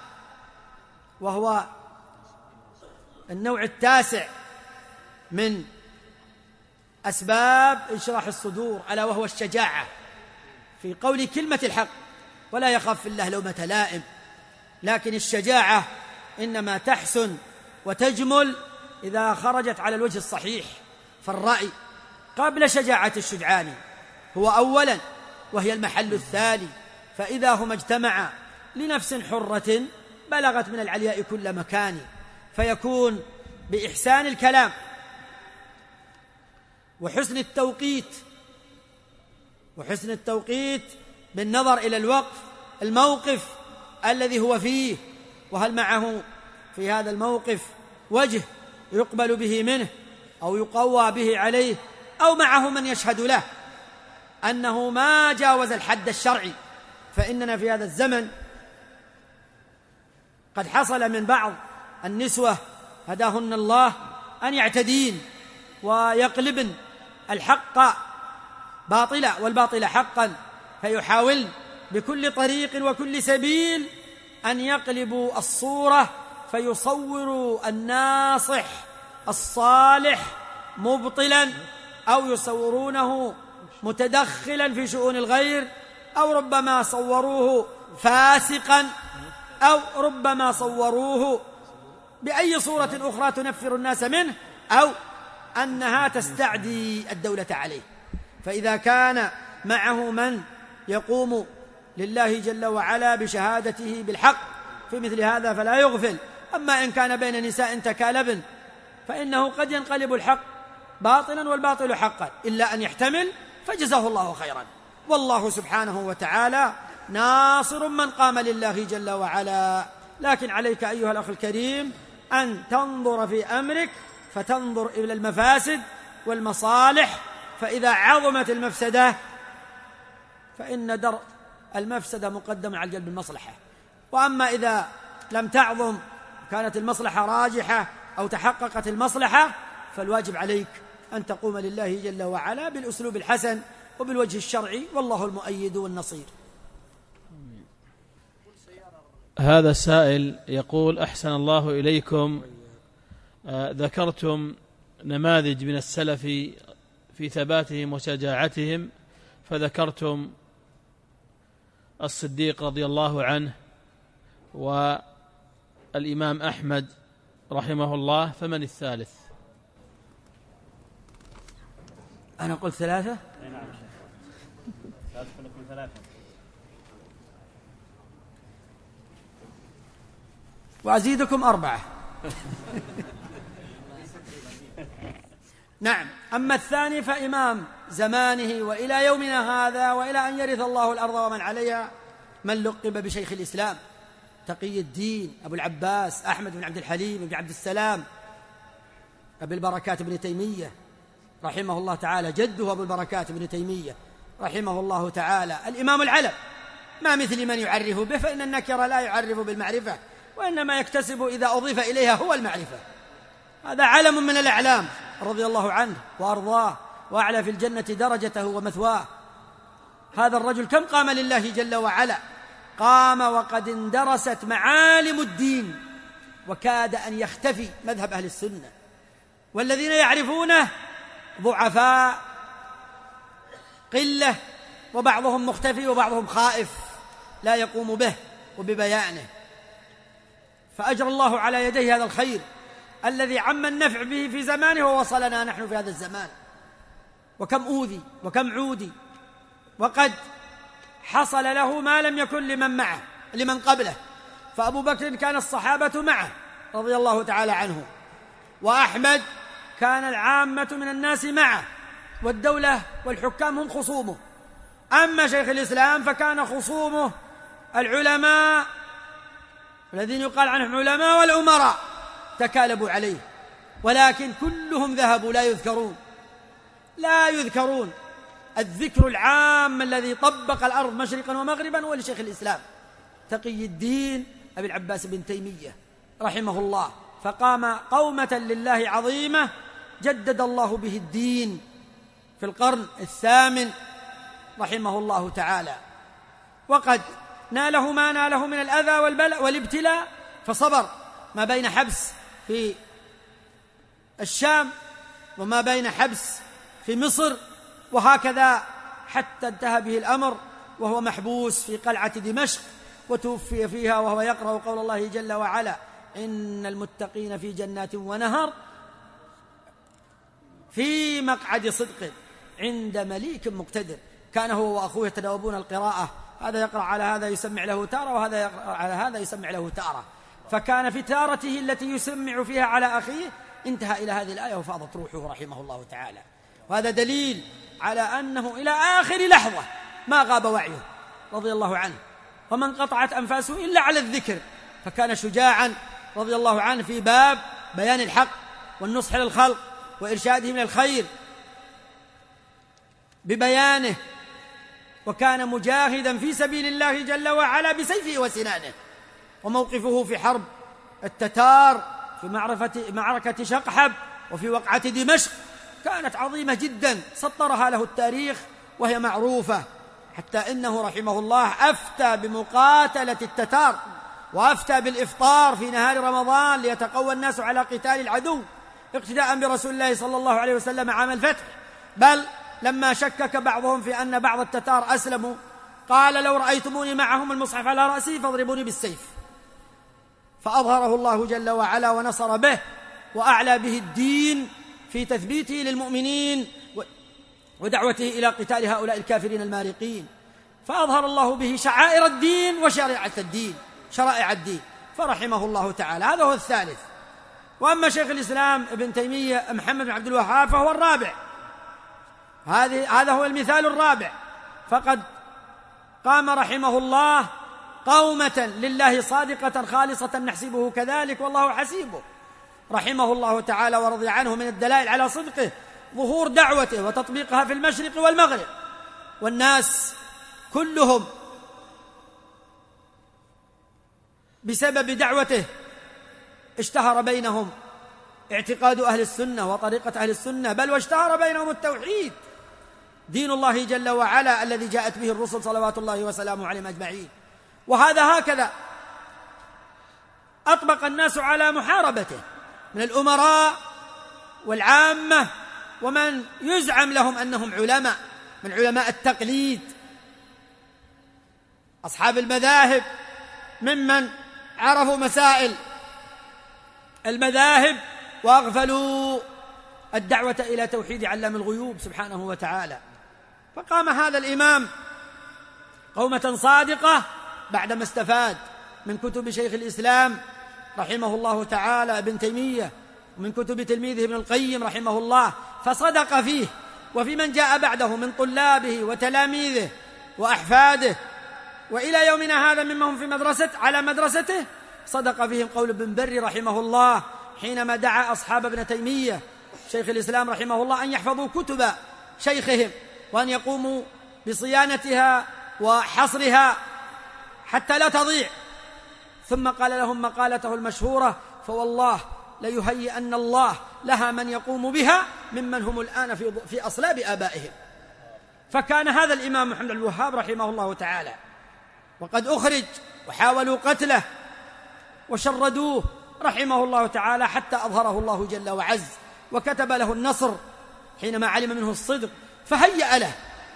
وهو النوع التاسع من أسباب انشراح الصدور، ألا وهو الشجاعة في قول كلمة الحق، ولا يخاف في الله لومة لائم. لكن الشجاعة إنما تحسن وتجمل إذا خرجت على الوجه الصحيح، فالرأي قبل شجاعة الشجعان هو أولا، وهي المحل الثاني. فإذا هما اجتمعا لنفس حرة بلغت من العلياء كل مكان، فيكون بإحسان الكلام وحسن التوقيت وحسن التوقيت بالنظر إلى الوقف الموقف الذي هو فيه، وهل معه في هذا الموقف وجه يقبل به منه أو يقوى به عليه، أو معه من يشهد له أنه ما جاوز الحد الشرعي. فإننا في هذا الزمن قد حصل من بعض النسوة هداهن الله أن يعتدين ويقلبن الحق باطلا والباطل حقا، فيحاولن بكل طريق وكل سبيل أن يقلبوا الصورة فيصوروا الناصح الصالح مبطلا، أو يصورونه متدخلا في شؤون الغير، أو ربما صوروه فاسقا، أو ربما صوروه بأي صورة أخرى تنفر الناس منه، أو أنها تستعدي الدولة عليه. فإذا كان معه من يقوم لله جل وعلا بشهادته بالحق في مثل هذا فلا يغفل. أما إن كان بين نساء تكالبن فإنه قد ينقلب الحق باطلا والباطل حقا، إلا أن يحتمل فجزاه الله خيرا. والله سبحانه وتعالى ناصر من قام لله جل وعلا. لكن عليك أيها الأخ الكريم أن تنظر في أمرك فتنظر إلى المفاسد والمصالح، فإذا عظمت المفسدة فإن درء المفسدة مقدم على جلب المصلحة، وأما إذا لم تعظم كانت المصلحة راجحة أو تحققت المصلحة فالواجب عليك أن تقوم لله جل وعلا بالأسلوب الحسن وبالوجه الشرعي، والله المؤيد والنصير. هذا السائل يقول: أحسن الله إليكم، آه ذكرتم نماذج من السلف في ثباتهم وشجاعتهم، فذكرتم الصديق رضي الله عنه والإمام أحمد رحمه الله، فمن الثالث؟ أنا قلت ثلاثة؟ وأزيدكم أربعة. نعم. أما الثاني فإمام زمانه وإلى يومنا هذا وإلى أن يرث الله الأرض ومن عليها، من لقب بشيخ الإسلام تقي الدين أبو العباس أحمد بن عبد الحليم بن عبد السلام أبي البركات بن تيمية رحمه الله تعالى، جده أبو البركات بن تيمية رحمه الله تعالى، الإمام العلم، ما مثل من يعرف به، فإن النكر لا يعرف بالمعرفة، وإنما يكتسب إذا أضيف إليها هو المعرفة. هذا علم من الأعلام رضي الله عنه وأرضاه، وأعلى في الجنة درجته ومثواه. هذا الرجل كم قام لله جل وعلا، قام وقد اندرست معالم الدين، وكاد أن يختفي مذهب أهل السنة، والذين يعرفونه ضعفاء قلة، وبعضهم مختفي وبعضهم خائف لا يقوم به وببيانه. فأجرى الله على يديه هذا الخير الذي عم النفع به في زمانه ووصلنا نحن في هذا الزمان. وكم أوذي وكم عودي، وقد حصل له ما لم يكن لمن معه لمن قبله. فأبو بكر كان الصحابة معه رضي الله تعالى عنه، وأحمد كان العامة من الناس معه، والدولة والحكام هم خصومه. أما شيخ الإسلام فكان خصومه العلماء الذين يقال عنهم علماء والأمراء، تكالبوا عليه، ولكن كلهم ذهبوا لا يذكرون لا يذكرون الذكر العام الذي طبق الأرض مشرقا ومغربا هو لشيخ الإسلام تقي الدين أبي العباس بن تيمية رحمه الله، فقام قومة لله عظيمة جدد الله به الدين في القرن الثامن رحمه الله تعالى. وقد ناله ما ناله من الأذى والبلاء والابتلاء، فصبر ما بين حبس في الشام وما بين حبس في مصر، وهكذا حتى انتهى به الأمر وهو محبوس في قلعة دمشق، وتوفي فيها وهو يقرأ قول الله جل وعلا: إن المتقين في جنات ونهر في مقعد صدق عند مليك مقتدر. كان هو وأخوه يتناوبون القراءة، هذا يقرأ على هذا يسمع له تارة، وهذا يقرأ على هذا يسمع له تارة، فكان في تارته التي يسمع فيها على أخيه انتهى إلى هذه الآية وفاضت روحه رحمه الله تعالى. وهذا دليل على أنه إلى آخر لحظة ما غاب وعيه رضي الله عنه، وما انقطعت أنفاسه إلا على الذكر، فكان شجاعا رضي الله عنه في باب بيان الحق والنصح للخلق وإرشادهم إلى الخير ببيانه، وكان مجاهدا في سبيل الله جل وعلا بسيفه وسنانه. وموقفه في حرب التتار في معركة شقحب وفي وقعة دمشق كانت عظيمة جدا سطرها له التاريخ وهي معروفة، حتى إنه رحمه الله أفتى بمقاتلة التتار وأفتى بالإفطار في نهار رمضان ليتقوى الناس على قتال العدو اقتداء برسول الله صلى الله عليه وسلم عام الفتح. بل لما شكك بعضهم في أن بعض التتار أسلموا قال لو رأيتموني معهم المصحف على رأسي فاضربوني بالسيف، فأظهره الله جل وعلا ونصر به وأعلى به الدين في تثبيته للمؤمنين ودعوته إلى قتال هؤلاء الكافرين المارقين، فأظهر الله به شعائر الدين وشريعة الدين شرائع الدين، فرحمه الله تعالى. هذا هو الثالث. وأما شيخ الإسلام ابن تيمية محمد بن عبد الوهاب فهو الرابع. هذا هو المثال الرابع، فقد قام رحمه الله قومة لله صادقة خالصة نحسبه كذلك والله حسيبه، رحمه الله تعالى ورضي عنه. من الدلائل على صدقه ظهور دعوته وتطبيقها في المشرق والمغرب، والناس كلهم بسبب دعوته اشتهر بينهم اعتقاد أهل السنة وطريقة أهل السنة، بل واشتهر بينهم التوحيد، دين الله جل وعلا الذي جاءت به الرسل صلوات الله وسلامه عليهم أجمعين. وهذا هكذا أطبق الناس على محاربته من الأمراء والعامة ومن يزعم لهم أنهم علماء من علماء التقليد، أصحاب المذاهب ممن عرفوا مسائل المذاهب وأغفلوا الدعوة إلى توحيد علام الغيوب سبحانه وتعالى. فقام هذا الإمام قومة صادقة بعدما استفاد من كتب شيخ الإسلام رحمه الله تعالى ابن تيمية ومن كتب تلميذه ابن القيم رحمه الله، فصدق فيه وفي من جاء بعده من طلابه وتلاميذه وأحفاده وإلى يومنا هذا ممن هم في مدرسة على مدرسته. صدق فيهم قول ابن بري رحمه الله حينما دعا أصحاب ابن تيمية شيخ الإسلام رحمه الله أن يحفظوا كتب شيخهم وأن يقوموا بصيانتها وحصرها حتى لا تضيع، ثم قال لهم مقالته المشهورة: فوالله ليهيئن الله لها من يقوم بها ممن هم الآن في في أصلاب آبائهم. فكان هذا الإمام محمد بن الوهاب رحمه الله تعالى وقد أخرج وحاولوا قتله وشردوه رحمه الله تعالى حتى أظهره الله جل وعز وكتب له النصر حينما علم منه الصدق، فهيأ له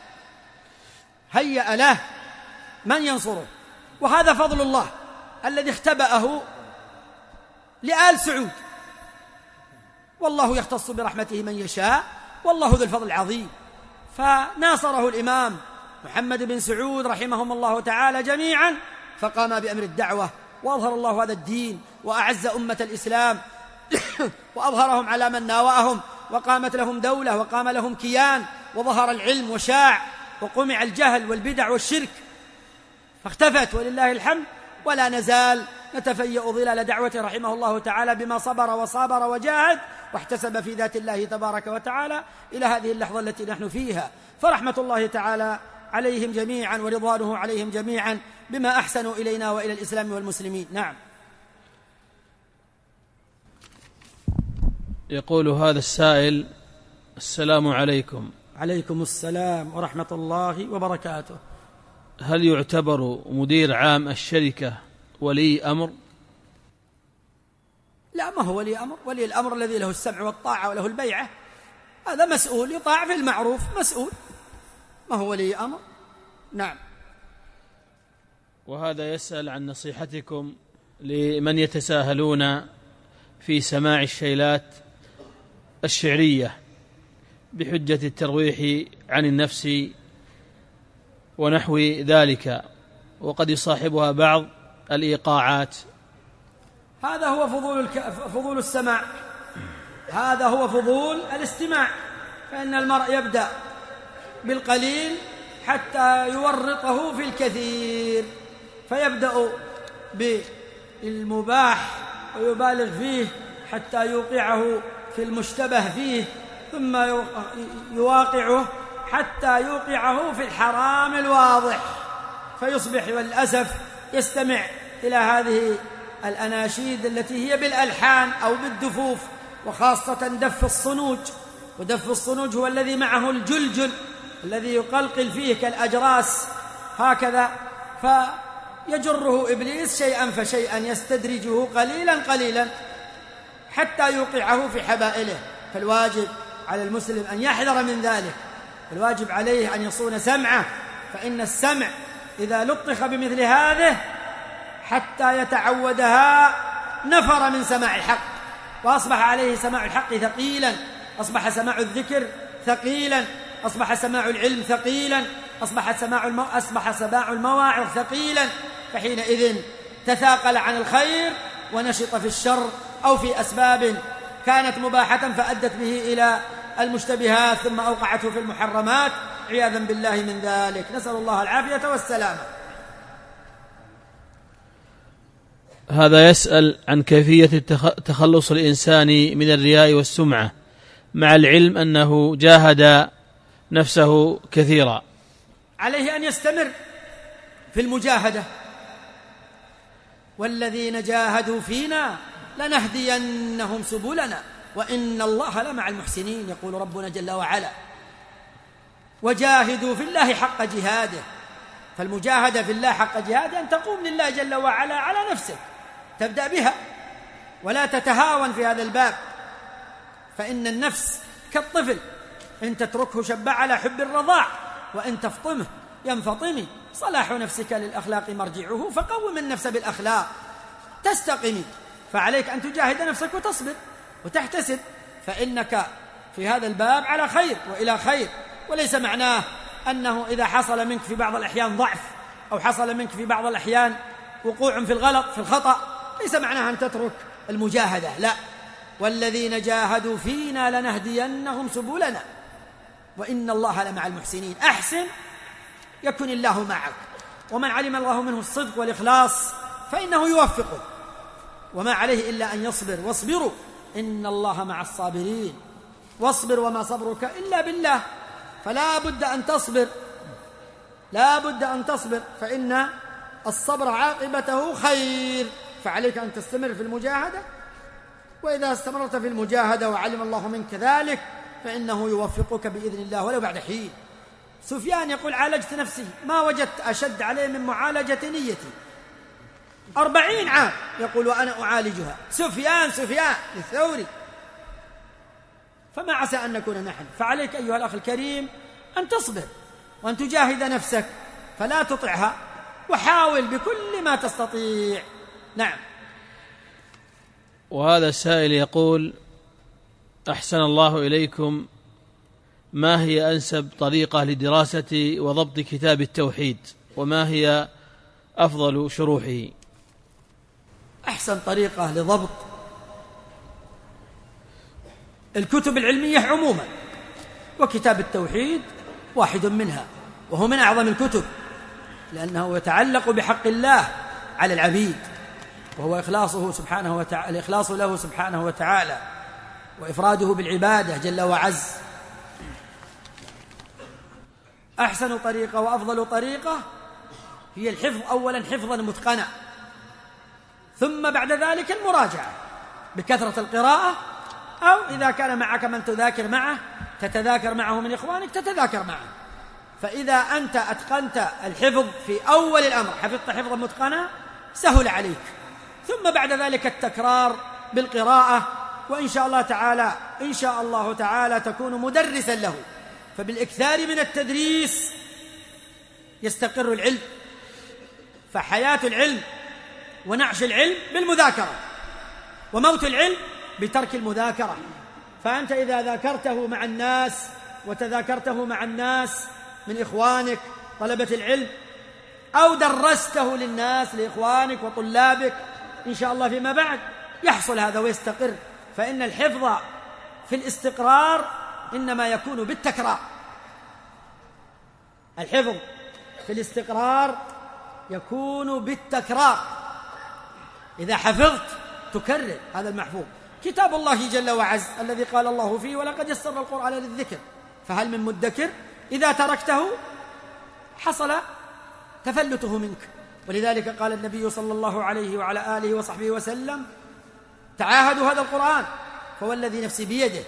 هيأ له من ينصره. وهذا فضل الله الذي اختبأه لآل سعود، والله يختص برحمته من يشاء والله ذو الفضل العظيم. فناصره الإمام محمد بن سعود رحمهم الله تعالى جميعا، فقام بأمر الدعوة وأظهر الله هذا الدين وأعز أمة الإسلام وأظهرهم على من ناوأهم، وقامت لهم دولة وقام لهم كيان، وظهر العلم وشاع وقمع الجهل والبدع والشرك فاختفت ولله الحمد. ولا نزال نتفيأ ظلال دعوته رحمه الله تعالى بما صبر وصابر وجاهد واحتسب في ذات الله تبارك وتعالى إلى هذه اللحظة التي نحن فيها. فرحمة الله تعالى عليهم جميعا ورضوانه عليهم جميعا بما أحسنوا إلينا وإلى الإسلام والمسلمين. نعم. يقول هذا السائل: السلام عليكم. عليكم السلام ورحمة الله وبركاته. هل يعتبر مدير عام الشركة ولي أمر؟ لا، ما هو ولي أمر. ولي الأمر الذي له السمع والطاعة وله البيعة، هذا مسؤول يطاع في المعروف، مسؤول، ما هو ولي أمر. نعم. وهذا يسأل عن نصيحتكم لمن يتساهلون في سماع الشيلات الشعرية بحجة الترويح عن النفس ونحو ذلك، وقد يصاحبها بعض الإيقاعات. هذا هو فضول, الك... فضول السماع، هذا هو فضول الاستماع. فإن المرء يبدأ بالقليل حتى يورطه في الكثير، فيبدأ بالمباح ويبالغ فيه حتى يوقعه في المشتبه فيه، ثم يواقعه حتى يوقعه في الحرام الواضح، فيصبح والأسف يستمع إلى هذه الأناشيد التي هي بالألحان أو بالدفوف، وخاصة دف الصنوج ودف الصنوج هو الذي معه الجلجل الذي يقلقل فيه كالأجراس هكذا، فيجره إبليس شيئا فشيئا يستدرجه قليلا قليلا حتى يوقعه في حبائله. فالواجب على المسلم أن يحذر من ذلك، الواجب عليه أن يصون سمعه، فإن السمع إذا لطخ بمثل هذه حتى يتعودها نفر من سماع الحق، وأصبح عليه سماع الحق ثقيلا، أصبح سماع الذكر ثقيلا، أصبح سماع العلم ثقيلا، أصبح سماع المو... أصبح سماع المواعظ ثقيلا، فحينئذ تثاقل عن الخير ونشط في الشر أو في أسباب كانت مباحة فأدت به إلى المشتبهات ثم أوقعته في المحرمات عياذا بالله من ذلك، نسأل الله العافية والسلامة. هذا يسأل عن كيفية تخلص الإنسان من الرياء والسمعة مع العلم أنه جاهد نفسه كثيرا. عليه أن يستمر في المجاهدة، والذين جاهدوا فينا لنهدينهم سبلنا وإن الله لمع المحسنين، يقول ربنا جل وعلا. وجاهدوا في الله حق جهاده، فالمجاهدة في الله حق جهاده أن تقوم لله جل وعلا على نفسك، تبدأ بها ولا تتهاون في هذا الباب، فإن النفس كالطفل إن تتركه شب على حب الرضاع وإن تفطمه ينفطم، صلاح نفسك للأخلاق مرجعه، فقوم النفس بالأخلاق تستقمي. فعليك أن تجاهد نفسك وتصبر وتحتسب، فإنك في هذا الباب على خير وإلى خير، وليس معناه أنه إذا حصل منك في بعض الأحيان ضعف أو حصل منك في بعض الأحيان وقوع في الغلط في الخطأ ليس معناه أن تترك المجاهدة، لا، والذين جاهدوا فينا لنهدينهم سبلنا وإن الله لمع المحسنين. أحسن يكن الله معك، ومن علم الله منه الصدق والإخلاص فإنه يوفقه، وما عليه إلا أن يصبر، واصبروا إن الله مع الصابرين، واصبر وما صبرك إلا بالله، فلا بد أن تصبر، لا بد أن تصبر، فإن الصبر عاقبته خير، فعليك أن تستمر في المجاهدة، وإذا استمرت في المجاهدة وعلم الله منك ذلك فإنه يوفقك بإذن الله ولو بعد حين. سفيان يقول: عالجت نفسي ما وجدت أشد علي من معالجة نيتي، أربعين عام يقول وأنا أعالجها. سفيان سفيان الثوري، فما عسى أن نكون نحن. فعليك أيها الأخ الكريم أن تصبر وأن تجاهد نفسك، فلا تطعها، وحاول بكل ما تستطيع. نعم. وهذا السائل يقول: أحسن الله إليكم، ما هي أنسب طريقة لدراسة وضبط كتاب التوحيد، وما هي أفضل شروحه؟ أحسن طريقة لضبط الكتب العلمية عموما، وكتاب التوحيد واحد منها، وهو من أعظم الكتب، لأنه يتعلق بحق الله على العبيد، وهو إخلاصه سبحانه وتعالى، الإخلاص له سبحانه وتعالى، وإفراده بالعبادة جل وعز. أحسن طريقة وأفضل طريقة هي الحفظ، أولا حفظا متقنا، ثم بعد ذلك المراجعة بكثرة القراءة، أو إذا كان معك من تذاكر معه تتذاكر معه من إخوانك تتذاكر معه. فإذا أنت أتقنت الحفظ في أول الأمر، حفظت حفظا متقنا، سهل عليك، ثم بعد ذلك التكرار بالقراءة، وإن شاء الله تعالى إن شاء الله تعالى تكون مدرسا له. فبالإكثار من التدريس يستقر العلم، فحياة العلم ونعش العلم بالمذاكرة، وموت العلم بترك المذاكرة. فأنت إذا ذاكرته مع الناس وتذاكرته مع الناس من إخوانك طلبة العلم، أو درسته للناس لإخوانك وطلابك، إن شاء الله فيما بعد يحصل هذا ويستقر. فإن الحفظ في الاستقرار إنما يكون بالتكرار، الحفظ في الاستقرار يكون بالتكرار، إذا حفظت تكرر هذا المحفوظ. كتاب الله جل وعز الذي قال الله فيه: ولقد يسرنا القرآن للذكر فهل من مدكر، إذا تركته حصل تفلته منك. ولذلك قال النبي صلى الله عليه وعلى آله وصحبه وسلم: تعاهدوا هذا القرآن، فوالذي نفسي بيده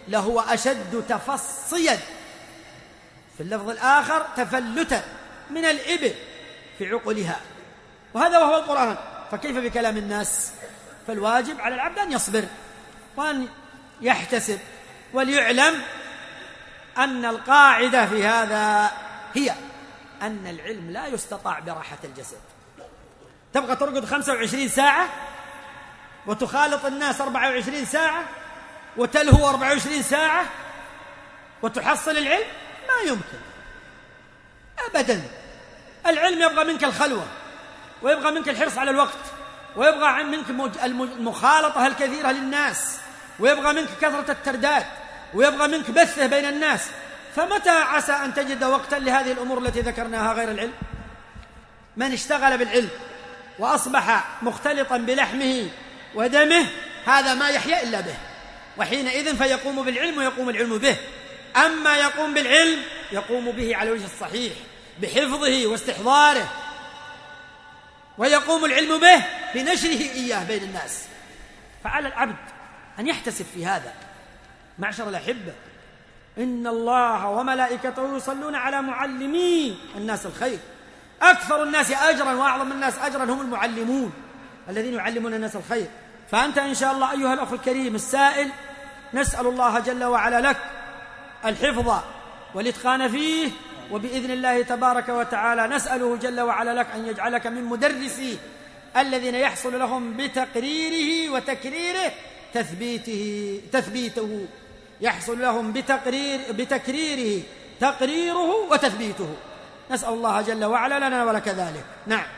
لهو أشد تفصيا، في اللفظ الآخر تفلتا من الإبل في عقلها، وهذا وهو القرآن، فكيف بكلام الناس؟ فالواجب على العبد أن يصبر وأن يحتسب، وليعلم أن القاعدة في هذا هي أن العلم لا يستطاع براحة الجسد. تبقى ترقد خمسة وعشرين ساعة وتخالط الناس أربعة وعشرين ساعة وتلهو أربعة وعشرين ساعة وتحصل العلم؟ ما يمكن أبدا. العلم يبغى منك الخلوة، ويبغى منك الحرص على الوقت، ويبغى منك المخالطة الكثيرة للناس، ويبغى منك كثرة الترداد، ويبغى منك بثه بين الناس. فمتى عسى أن تجد وقتا لهذه الأمور التي ذكرناها غير العلم؟ من اشتغل بالعلم وأصبح مختلطا بلحمه ودمه هذا ما يحيا إلا به، وحينئذ فيقوم بالعلم ويقوم العلم به. أما يقوم بالعلم يقوم به على الوجه الصحيح بحفظه واستحضاره، ويقوم العلم به بنشره إياه بين الناس. فعلى العبد أن يحتسب في هذا. معشر الأحبة، إن الله وملائكته يصلون على معلمي الناس الخير. أكثر الناس أجرا وأعظم الناس أجرا هم المعلمون الذين يعلمون الناس الخير. فأنت إن شاء الله أيها الأخ الكريم السائل، نسأل الله جل وعلا لك الحفظ والإتقان فيه، وبإذن الله تبارك وتعالى نسأله جل وعلا لك أن يجعلك من مدرسيه الذين يحصل لهم بتقريره وتكريره تثبيته تثبيته يحصل لهم بتقرير بتكريره تقريره وتثبيته. نسأل الله جل وعلا لنا ولك ذلك. نعم.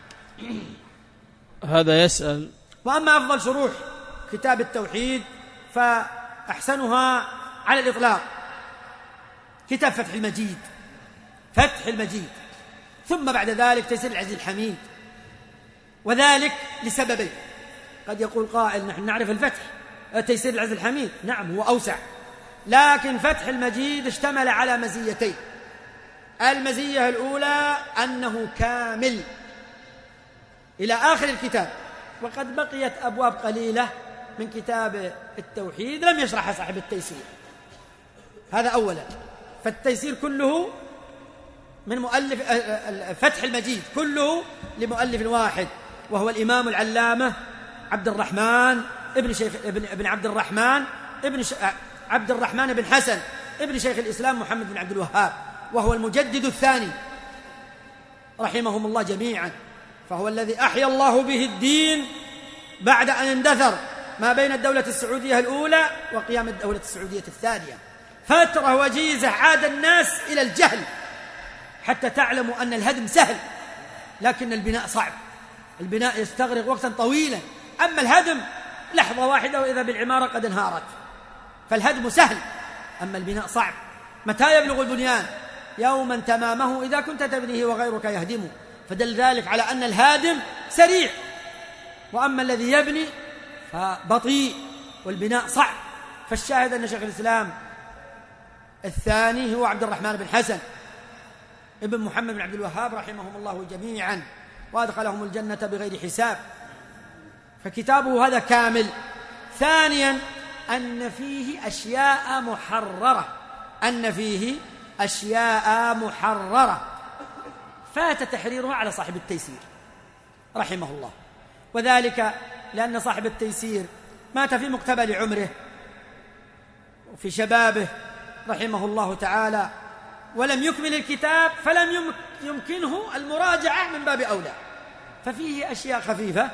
هذا يسأل: وأما أفضل شروح كتاب التوحيد فأحسنها على الإطلاق كتاب فتح المجيد، فتح المجيد، ثم بعد ذلك تيسير العزيز الحميد، وذلك لسببين. قد يقول قائل: نحن نعرف الفتح، تيسير العزيز الحميد نعم هو أوسع، لكن فتح المجيد اشتمل على مزيتين. المزية الأولى أنه كامل إلى آخر الكتاب، وقد بقيت أبواب قليلة من كتاب التوحيد لم يشرحها صاحب التيسير، هذا أولا. فالتيسير كله من مؤلف فتح المجيد كله لمؤلف واحد، وهو الإمام العلامة عبد الرحمن ابن شيخ ابن, ابن عبد الرحمن ابن ش... عبد الرحمن بن حسن ابن شيخ الإسلام محمد بن عبد الوهاب، وهو المجدد الثاني رحمهم الله جميعا. فهو الذي أحيا الله به الدين بعد أن اندثر ما بين الدولة السعودية الأولى وقيام الدولة السعودية الثانية. فترة وجيزة عاد الناس إلى الجهل حتى تعلموا أن الهدم سهل، لكن البناء صعب. البناء يستغرق وقتا طويلا، أما الهدم لحظة واحدة وإذا بالعمارة قد انهارت. فالهدم سهل، أما البناء صعب. متى يبلغ البنيان؟ يوما تمامه إذا كنت تبنيه وغيرك يهدمه. فدل ذلك على أن الهادم سريع، وأما الذي يبني فبطيء والبناء صعب. فالشاهد أن شيخ الإسلام الثاني هو عبد الرحمن بن حسن ابن محمد بن عبد الوهاب رحمهم الله جميعا، وأدخلهم الجنة بغير حساب. فكتابه هذا كامل. ثانيا أن فيه أشياء محررة، أن فيه أشياء محررة فات تحريرها على صاحب التيسير رحمه الله، وذلك لأن صاحب التيسير مات في مقتبل عمره وفي شبابه رحمه الله تعالى، ولم يكمل الكتاب، فلم يمكنه المراجعة من باب أولى. ففيه أشياء خفيفة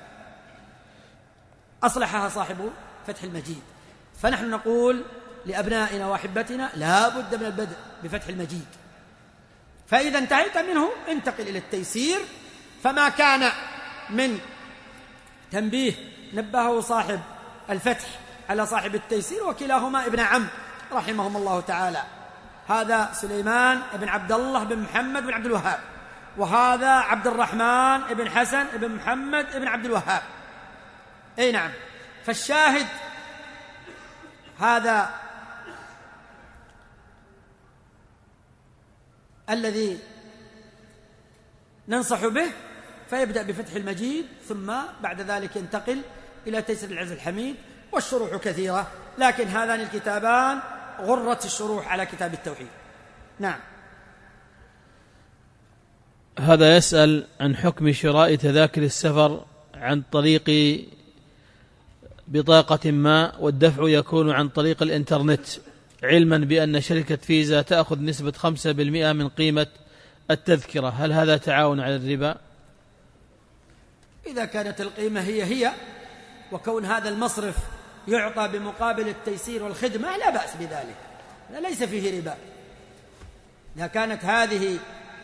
أصلحها صاحب فتح المجيد. فنحن نقول لأبنائنا وأحبتنا لا بد من البدء بفتح المجيد، فإذا انتهيت منه انتقل إلى التيسير. فما كان من تنبيه نبهه صاحب الفتح على صاحب التيسير، وكلاهما ابن عم رحمهم الله تعالى. هذا سليمان بن عبد الله بن محمد بن عبد الوهاب، وهذا عبد الرحمن بن حسن بن محمد بن عبد الوهاب. أي نعم. فالشاهد هذا الذي ننصح به، فيبدأ بفتح المجيد ثم بعد ذلك ينتقل إلى تيسير العزيز الحميد، والشروح كثيرة لكن هذان الكتابان غرة الشروح على كتاب التوحيد. نعم. هذا يسأل عن حكم شراء تذاكر السفر عن طريق بطاقة ما، والدفع يكون عن طريق الإنترنت، علما بأن شركة فيزا تأخذ نسبة خمسة بالمئة من قيمة التذكرة. هل هذا تعاون على الربا؟ إذا كانت القيمة هي هي وكون هذا المصرف يعطى بمقابل التيسير والخدمة لا بأس بذلك، ليس فيه ربا. إذا كانت هذه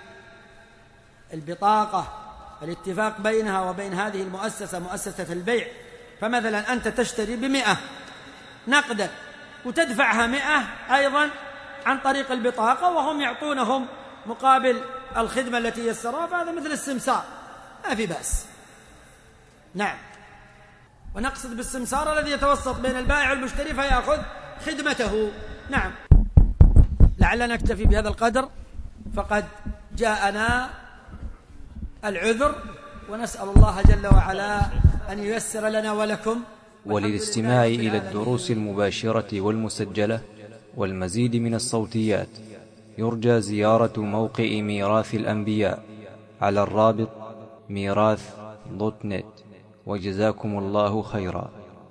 البطاقة الاتفاق بينها وبين هذه المؤسسة مؤسسة البيع، فمثلا أنت تشتري بمئة نقدا وتدفعها مئة أيضا عن طريق البطاقة وهم يعطونهم مقابل الخدمة التي يسروها، فهذا مثل السمسار ما في بأس. نعم. ونقصد بالسمسار الذي يتوسط بين البائع والمشتري فيأخذ خدمته. نعم. لعلنا نكتفي بهذا القدر، فقد جاءنا العذر، ونسأل الله جل وعلا أن ييسر لنا ولكم. وللاستماع إلى الدروس المباشرة والمسجلة والمزيد من الصوتيات يرجى زيارة موقع ميراث الأنبياء على الرابط ميراث دوت نت. وجزاكم الله خيرا.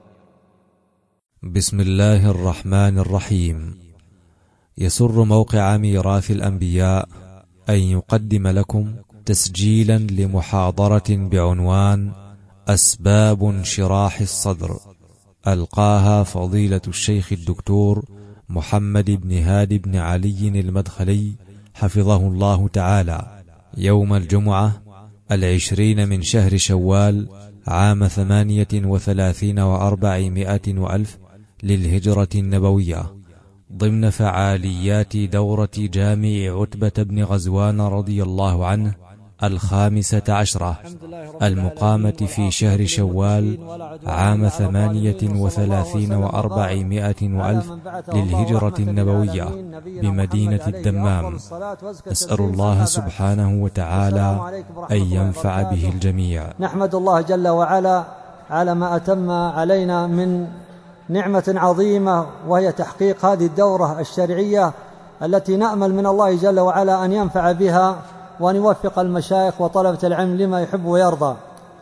بسم الله الرحمن الرحيم. يسر موقع ميراث الأنبياء أن يقدم لكم تسجيلا لمحاضرة بعنوان أسباب انشراح الصدر، ألقاها فضيلة الشيخ الدكتور محمد بن هادي بن علي المدخلي حفظه الله تعالى، يوم الجمعة العشرين من شهر شوال عام ثمانية وثلاثين وأربعمائة وألف للهجرة النبوية، ضمن فعاليات دورة جامع عتبة بن غزوان رضي الله عنه الخامسة عشرة المقامة في شهر شوال عام ثمانية وثلاثين وأربعمائة وألف للهجرة النبوية بمدينة الدمام. أسأل الله سبحانه وتعالى أن ينفع به الجميع. نحمد الله جل وعلا على ما أتم علينا من نعمة عظيمة، وهي تحقيق هذه الدورة الشرعية التي نأمل من الله جل وعلا أن ينفع بها وأن يوفق المشايخ وطلبة العلم لما يحب ويرضى.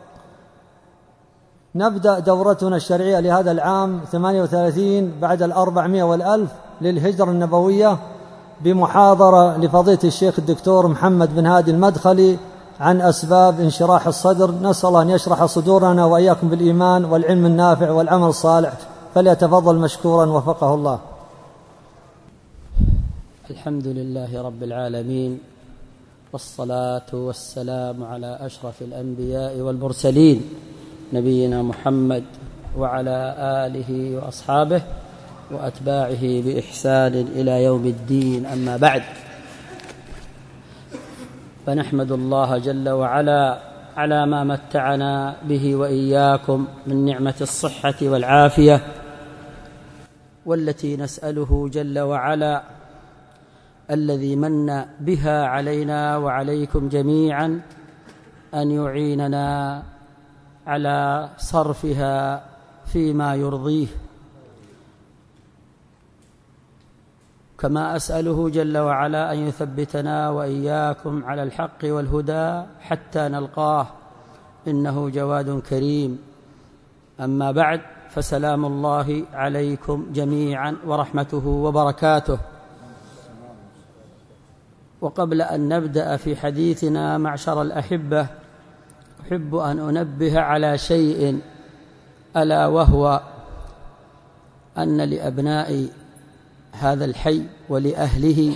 نبدأ دورتنا الشرعية لهذا العام ثمانية وثلاثين بعد الأربعمائة والألف للهجرة النبوية بمحاضرة لفضيلة الشيخ الدكتور محمد بن هادي المدخلي عن أسباب انشراح الصدر. نسأل الله أن يشرح صدورنا وإياكم بالإيمان والعلم النافع والعمل الصالح، فليتفضل مشكورا وفقه الله. الحمد لله رب العالمين، والصلاة والسلام على أشرف الأنبياء والمرسلين نبينا محمد وعلى آله وأصحابه وأتباعه بإحسان إلى يوم الدين. أما بعد، فنحمد الله جل وعلا على ما متعنا به وإياكم من نعمة الصحة والعافية، والتي نسأله جل وعلا الذي من بها علينا وعليكم جميعا أن يعيننا على صرفها فيما يرضيه، كما أسأله جل وعلا أن يثبتنا وإياكم على الحق والهدى حتى نلقاه، إنه جواد كريم. أما بعد، فسلام الله عليكم جميعا ورحمته وبركاته. وقبل أن نبدأ في حديثنا معشر الأحبة، أحب أن أنبه على شيء، ألا وهو أن لأبناء هذا الحي ولأهله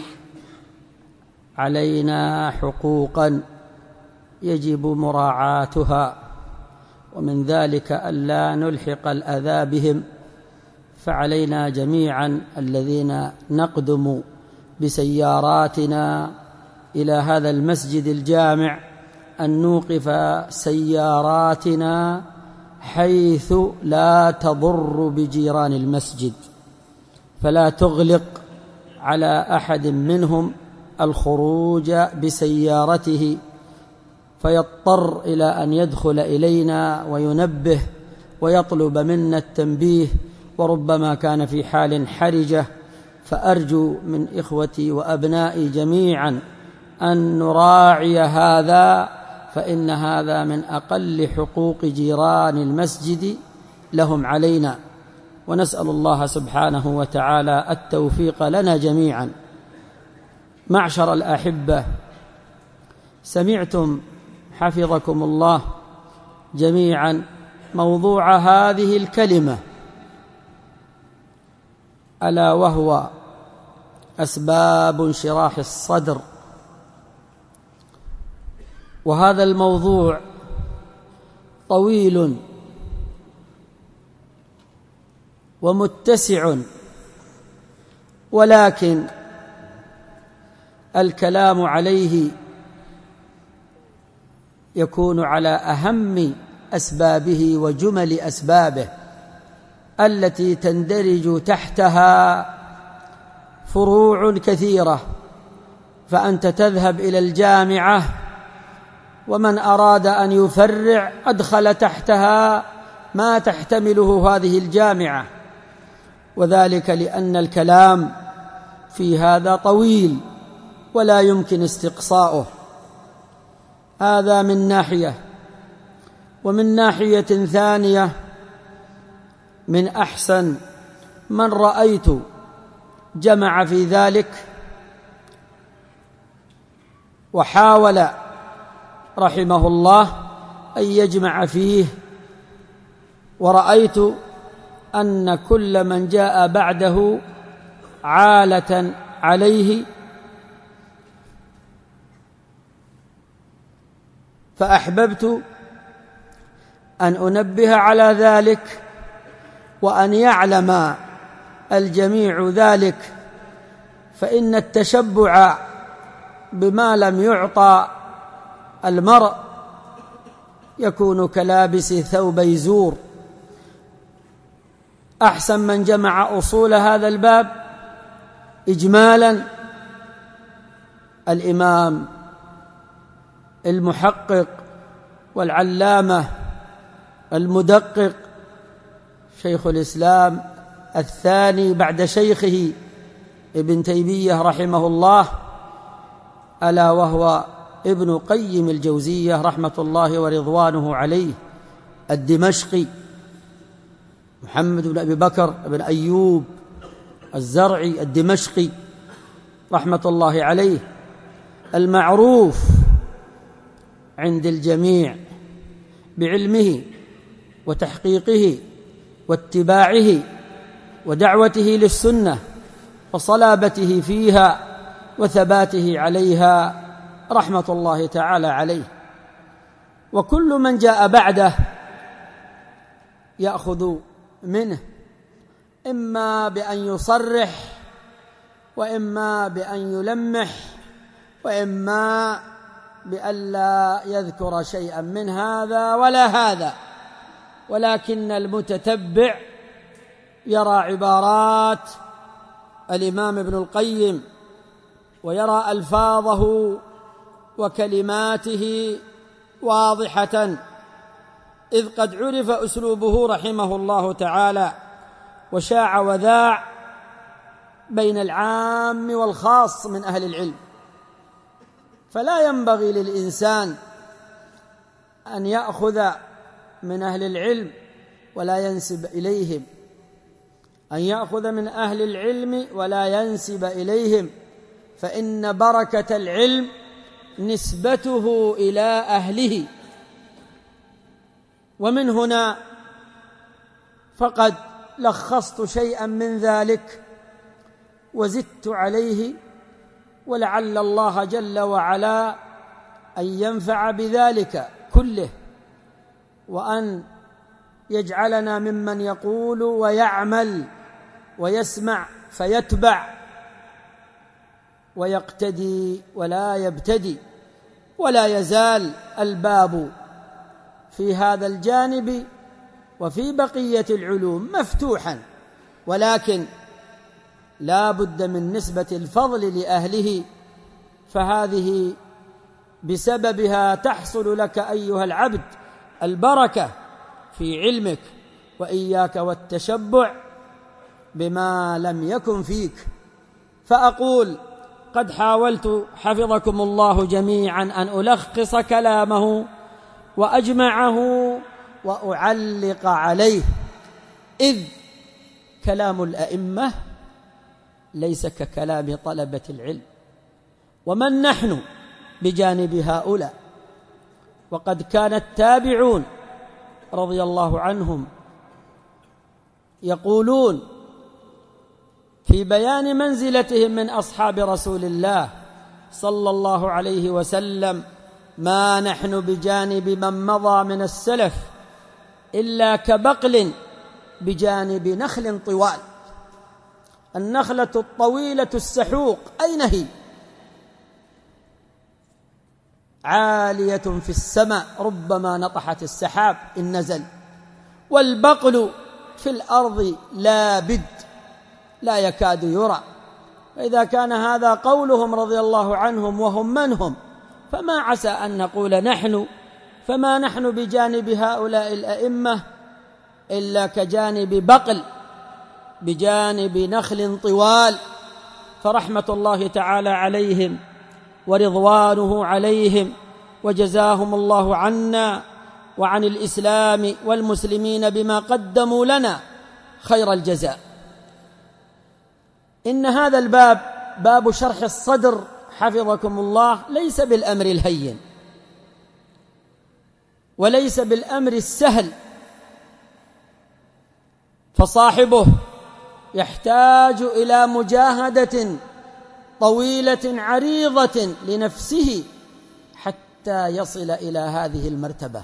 علينا حقوقا يجب مراعاتها، ومن ذلك ألا نلحق الأذى بهم. فعلينا جميعا الذين نقدم بسياراتنا إلى هذا المسجد الجامع أن نوقف سياراتنا حيث لا تضر بجيران المسجد، فلا تغلق على أحد منهم الخروج بسيارته فيضطر إلى أن يدخل إلينا وينبه ويطلب منا التنبيه وربما كان في حال حرجة، فأرجو من إخوتي وأبنائي جميعا أن نراعي هذا، فإن هذا من أقل حقوق جيران المسجد لهم علينا. ونسأل الله سبحانه وتعالى التوفيق لنا جميعا. معشر الأحبة، سمعتم حفظكم الله جميعا موضوع هذه الكلمة، ألا وهو أسباب انشراح الصدر. وهذا الموضوع طويل ومتسع، ولكن الكلام عليه يكون على أهم أسبابه وجمل أسبابه التي تندرج تحتها فروع كثيرة. فأنت تذهب إلى الجامعة، ومن أراد أن يفرع أدخل تحتها ما تحتمله هذه الجامعة، وذلك لأن الكلام في هذا طويل ولا يمكن استقصاؤه. هذا من ناحية. ومن ناحية ثانية، من أحسن من رأيت جمع في ذلك وحاول رحمه الله أن يجمع فيه، ورأيت أن كل من جاء بعده عالة عليه، فأحببت أن أنبه على ذلك وأن يعلم الجميع ذلك، فإن التشبع بما لم يعطى المرء يكون كلابس ثوبي زور. أحسن من جمع أصول هذا الباب إجمالا الإمام المحقق والعلامة المدقق شيخ الإسلام الثاني بعد شيخه ابن تيمية رحمه الله، ألا وهو ابن قيم الجوزية رحمة الله ورضوانه عليه الدمشقي، محمد بن أبي بكر بن أيوب الزرعي الدمشقي رحمة الله عليه، المعروف عند الجميع بعلمه وتحقيقه واتباعه ودعوته للسنة وصلابته فيها وثباته عليها رحمة الله تعالى عليه. وكل من جاء بعده يأخذ منه إما بأن يصرح، وإما بأن يلمح، وإما بأن لا يذكر شيئا من هذا ولا هذا، ولكن المتتبع يرى عبارات الإمام ابن القيم ويرى ألفاظه وكلماته واضحة، إذ قد عرف أسلوبه رحمه الله تعالى وشاع وذاع بين العام والخاص من أهل العلم. فلا ينبغي للإنسان أن يأخذ من أهل العلم ولا ينسب إليهم، أن يأخذ من أهل العلم ولا ينسب إليهم، فإن بركة العلم نسبته إلى أهله. ومن هنا فقد لخصت شيئا من ذلك وزدت عليه، ولعل الله جل وعلا أن ينفع بذلك كله، وأن يجعلنا ممن يقول ويعمل ويسمع فيتبع ويقتدي ولا يبتدي. ولا يزال الباب في هذا الجانب وفي بقية العلوم مفتوحا، ولكن لا بد من نسبة الفضل لأهله، فهذه بسببها تحصل لك أيها العبد البركة في علمك. وإياك والتشبع، بما لم يكن فيك. فأقول قد حاولت حفظكم الله جميعا أن ألخص كلامه وأجمعه وأعلق عليه، إذ كلام الأئمة ليس ككلام طلبة العلم، ومن نحن بجانب هؤلاء؟ وقد كان التابعون رضي الله عنهم يقولون في بيان منزلتهم من أصحاب رسول الله صلى الله عليه وسلم: ما نحن بجانب من مضى من السلف إلا كبقل بجانب نخل طوال. النخلة الطويلة السحوق أين هي؟ عالية في السماء ربما نطحت السحاب إن نزل، والبقل في الأرض لا بد لا يكاد يرى. فإذا كان هذا قولهم رضي الله عنهم وهم من هم، فما عسى أن نقول نحن، فما نحن بجانب هؤلاء الأئمة إلا كجانب بقل بجانب نخل طوال. فرحمة الله تعالى عليهم ورضوانه عليهم، وجزاهم الله عنا وعن الإسلام والمسلمين بما قدموا لنا خير الجزاء. إن هذا الباب باب شرح الصدر حفظكم الله ليس بالأمر الهين وليس بالأمر السهل، فصاحبه يحتاج إلى مجاهدة طويلة عريضة لنفسه حتى يصل إلى هذه المرتبة.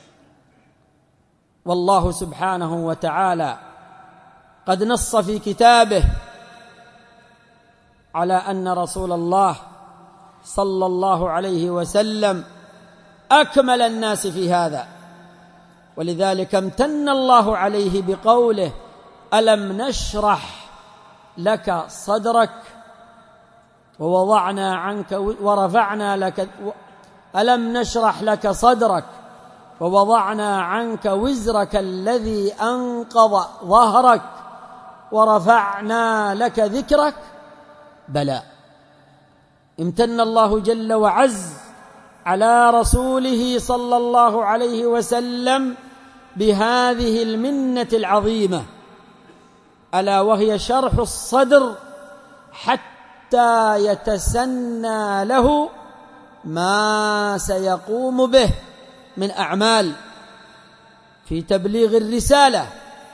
والله سبحانه وتعالى قد نص في كتابه على أن رسول الله صلى الله عليه وسلم أكمل الناس في هذا، ولذلك امتن الله عليه بقوله: ألم نشرح لك صدرك ووضعنا عنك ورفعنا لك ألم نشرح لك صدرك ووضعنا عنك وزرك الذي أنقض ظهرك ورفعنا لك ذكرك. بلى، امتن الله جل وعز على رسوله صلى الله عليه وسلم بهذه المنة العظيمة، ألا وهي شرح الصدر حتى يتسنى له ما سيقوم به من أعمال في تبليغ الرسالة،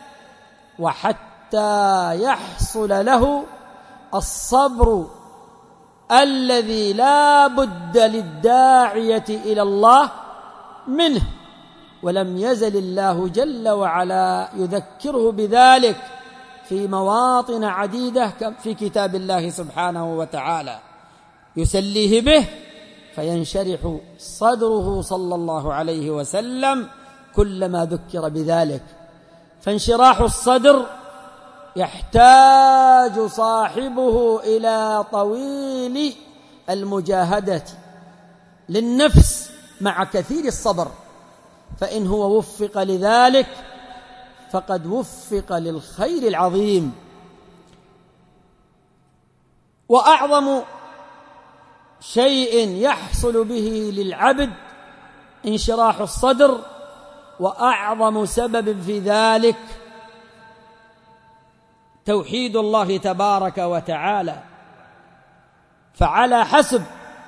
وحتى يحصل له الصبر الذي لا بد للداعية إلى الله منه. ولم يزل الله جل وعلا يذكره بذلك في مواطن عديدة في كتاب الله سبحانه وتعالى، يسليه به فينشرح صدره صلى الله عليه وسلم كلما ذكر بذلك. فانشراح الصدر يحتاج صاحبه إلى طويل المجاهدة للنفس مع كثير الصبر، فإن هو وفق لذلك فقد وفق للخير العظيم. وأعظم شيء يحصل به للعبد انشراح الصدر، وأعظم سبب في ذلك توحيد الله تبارك وتعالى. فعلى حسب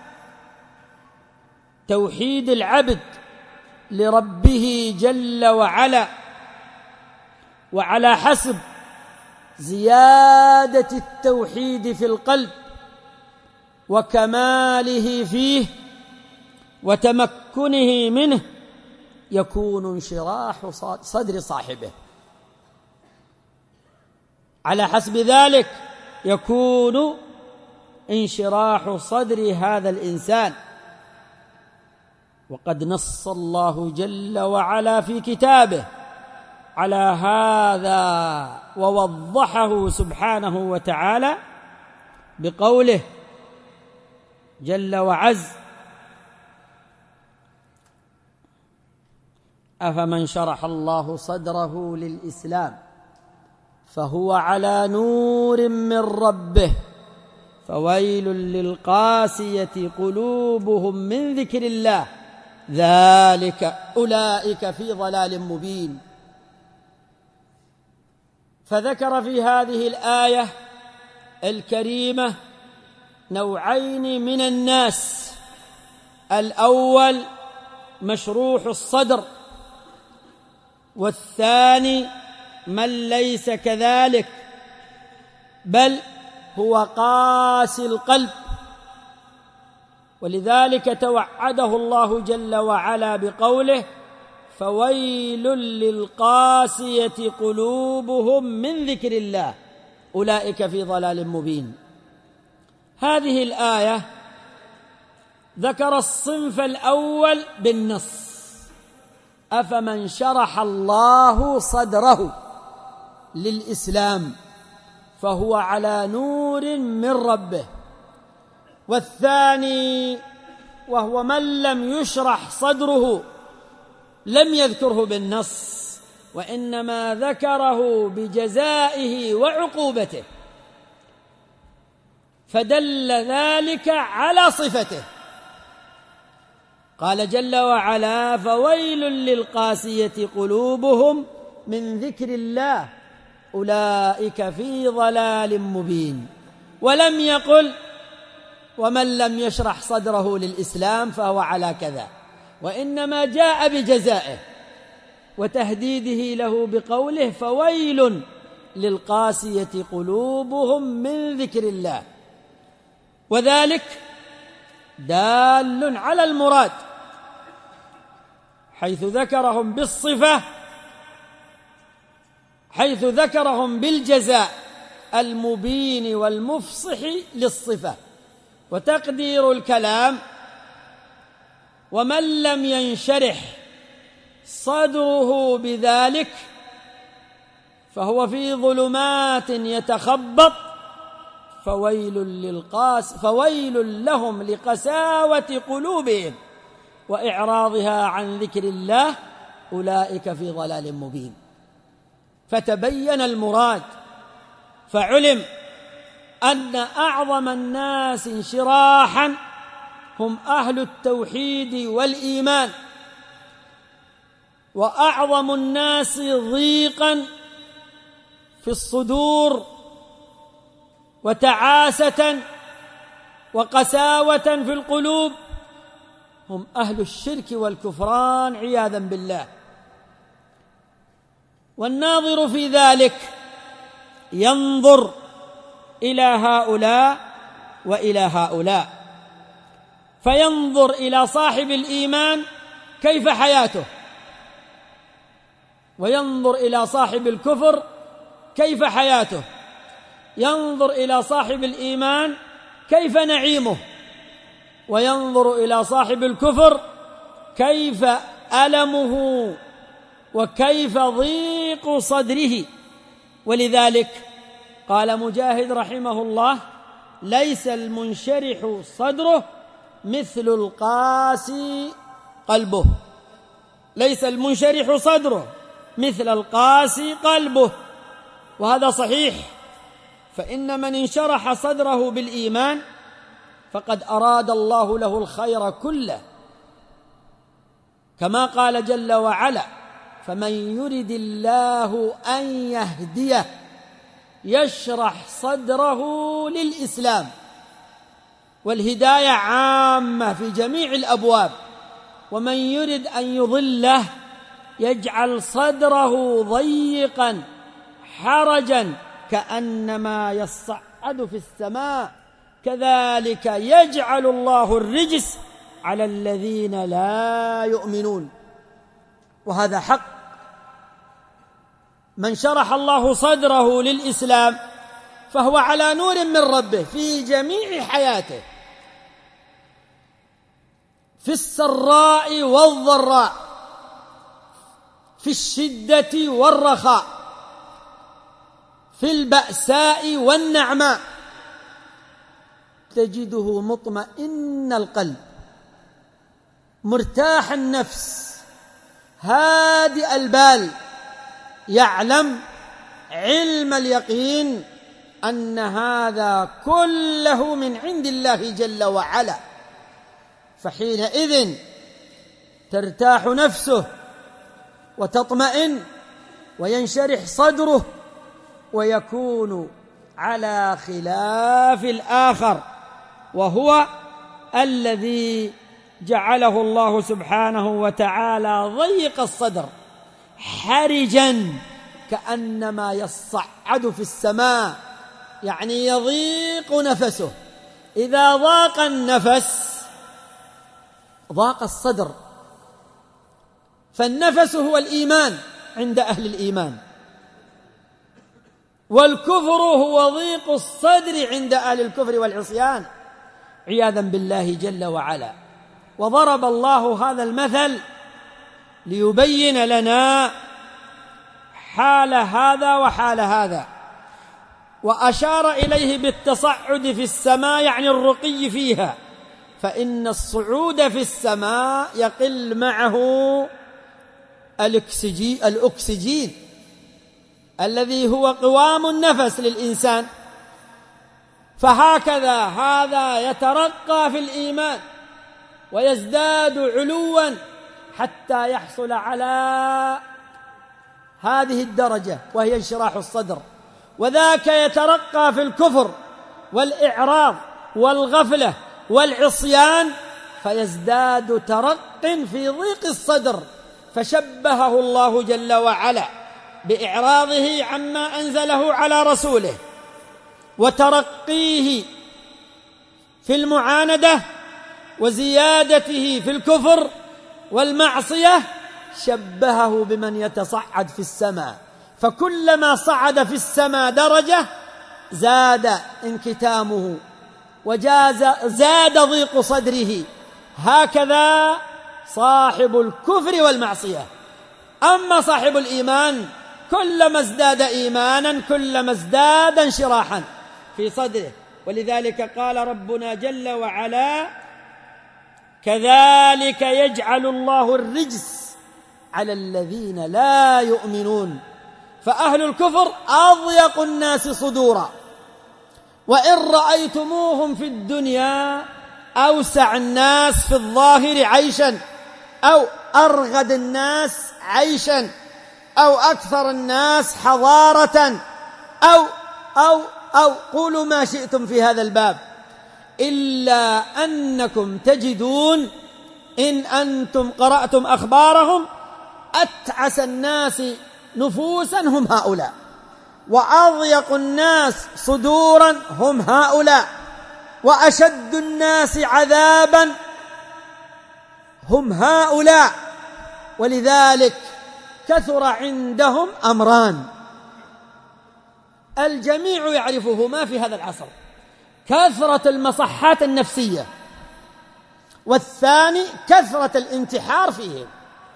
توحيد العبد لربه جل وعلا، وعلى حسب زيادة التوحيد في القلب وكماله فيه وتمكنه منه، يكون انشراح صدر صاحبه. على حسب ذلك يكون انشراح صدر هذا الإنسان. وقد نص الله جل وعلا في كتابه على هذا ووضحه سبحانه وتعالى بقوله جل وعز: أفمن شرح الله صدره للإسلام فهو على نور من ربه فويل للقاسية قلوبهم من ذكر الله ذلك أولئك في ضلال مبين. فذكر في هذه الآية الكريمة نوعين من الناس: الأول مشروح الصدر، والثاني من ليس كذلك بل هو قاسي القلب. ولذلك توعده الله جل وعلا بقوله: فويل للقاسية قلوبهم من ذكر الله أولئك في ضلال مبين. هذه الآية ذكر الصنف الأول بالنص: أفمن شرح الله صدره للإسلام فهو على نور من ربه. والثاني وهو من لم يشرح صدره لم يذكره بالنص، وإنما ذكره بجزائه وعقوبته، فدل ذلك على صفته. قال جل وعلا: فويل للقاسية قلوبهم من ذكر الله أولئك في ضلال مبين. ولم يقل ومن لم يشرح صدره للإسلام فهو على كذا، وإنما جاء بجزائه وتهديده له بقوله: فويل للقاسية قلوبهم من ذكر الله. وذلك دال على المراد، حيث ذكرهم بالصفة، حيث ذكرهم بالجزاء المبين والمفصح للصفة. وتقدير الكلام: ومن لم ينشرح صدره بذلك فهو في ظلمات يتخبط، فويل للقاس فويل لهم لقساوة قلوبهم وإعراضها عن ذكر الله أولئك في ضلال مبين. فتبين المراد، فعلم أن أعظم الناس انشراحا هم أهل التوحيد والإيمان، وأعظم الناس ضيقا في الصدور وتعاسة وقساوة في القلوب هم أهل الشرك والكفران عياذا بالله. والناظر في ذلك ينظر إلى هؤلاء وإلى هؤلاء، فينظر إلى صاحب الإيمان كيف حياته، وينظر إلى صاحب الكفر كيف حياته، ينظر إلى صاحب الإيمان كيف نعيمه، وينظر إلى صاحب الكفر كيف ألمه وكيف ضيق صدره. ولذلك قال مجاهد رحمه الله: ليس المنشرح صدره مثل القاسي قلبه. ليس المنشرح صدره مثل القاسي قلبه. وهذا صحيح، فإن من انشرح صدره بالإيمان فقد أراد الله له الخير كله، كما قال جل وعلا: فمن يرد الله أن يهديه يشرح صدره للإسلام. والهداية عامة في جميع الأبواب. ومن يرد أن يضله يجعل صدره ضيقا حرجا كأنما يصعد في السماء كذلك يجعل الله الرجس على الذين لا يؤمنون. وهذا حق. من شرح الله صدره للإسلام فهو على نور من ربه في جميع حياته، في السراء والضراء، في الشدة والرخاء، في البأساء والنعماء، تجده مطمئن القلب، مرتاح النفس، هادئ البال، يعلم علم اليقين أن هذا كله من عند الله جل وعلا، فحينئذ ترتاح نفسه وتطمئن وينشرح صدره، ويكون على خلاف الآخر، وهو الذي جعله الله سبحانه وتعالى ضيق الصدر حرجا كأنما يصعد في السماء، يعني يضيق نفسه. إذا ضاق النفس ضاق الصدر، فالنفس هو الإيمان عند أهل الإيمان، والكفر هو ضيق الصدر عند أهل الكفر والعصيان عياذا بالله جل وعلا. وضرب الله هذا المثل ليبين لنا حال هذا وحال هذا، وأشار إليه بالتصعد في السماء يعني الرقي فيها، فإن الصعود في السماء يقل معه الأكسجين, الأكسجين الذي هو قوام النفس للإنسان. فهكذا هذا يترقى في الإيمان ويزداد علوا حتى يحصل على هذه الدرجة وهي انشراح الصدر، وذاك يترقى في الكفر والإعراض والغفلة والعصيان فيزداد ترق في ضيق الصدر. فشبهه الله جل وعلا بإعراضه عما أنزله على رسوله وترقيه في المعاندة وزيادته في الكفر والمعصية، شبهه بمن يتصعد في السماء، فكلما صعد في السماء درجة زاد انكتامه وجاز زاد ضيق صدره. هكذا صاحب الكفر والمعصية. أما صاحب الإيمان كلما ازداد إيمانا كلما ازداد انشراحا في صدره. ولذلك قال ربنا جل وعلا: كذلك يجعل الله الرجس على الذين لا يؤمنون. فأهل الكفر أضيق الناس صدورا، وإن رأيتموهم في الدنيا أوسع الناس في الظاهر عيشا، أو أرغد الناس عيشا، أو أكثر الناس حضارة، أو أو أو قولوا ما شئتم في هذا الباب، إلا أنكم تجدون إن أنتم قرأتم أخبارهم أتعس الناس نفوسا هم هؤلاء، وأضيق الناس صدورا هم هؤلاء، وأشد الناس عذابا هم هؤلاء. ولذلك كثر عندهم أمران الجميع يعرفهما في هذا العصر: كثرة المصحات النفسية، والثاني كثرة الانتحار فيهم.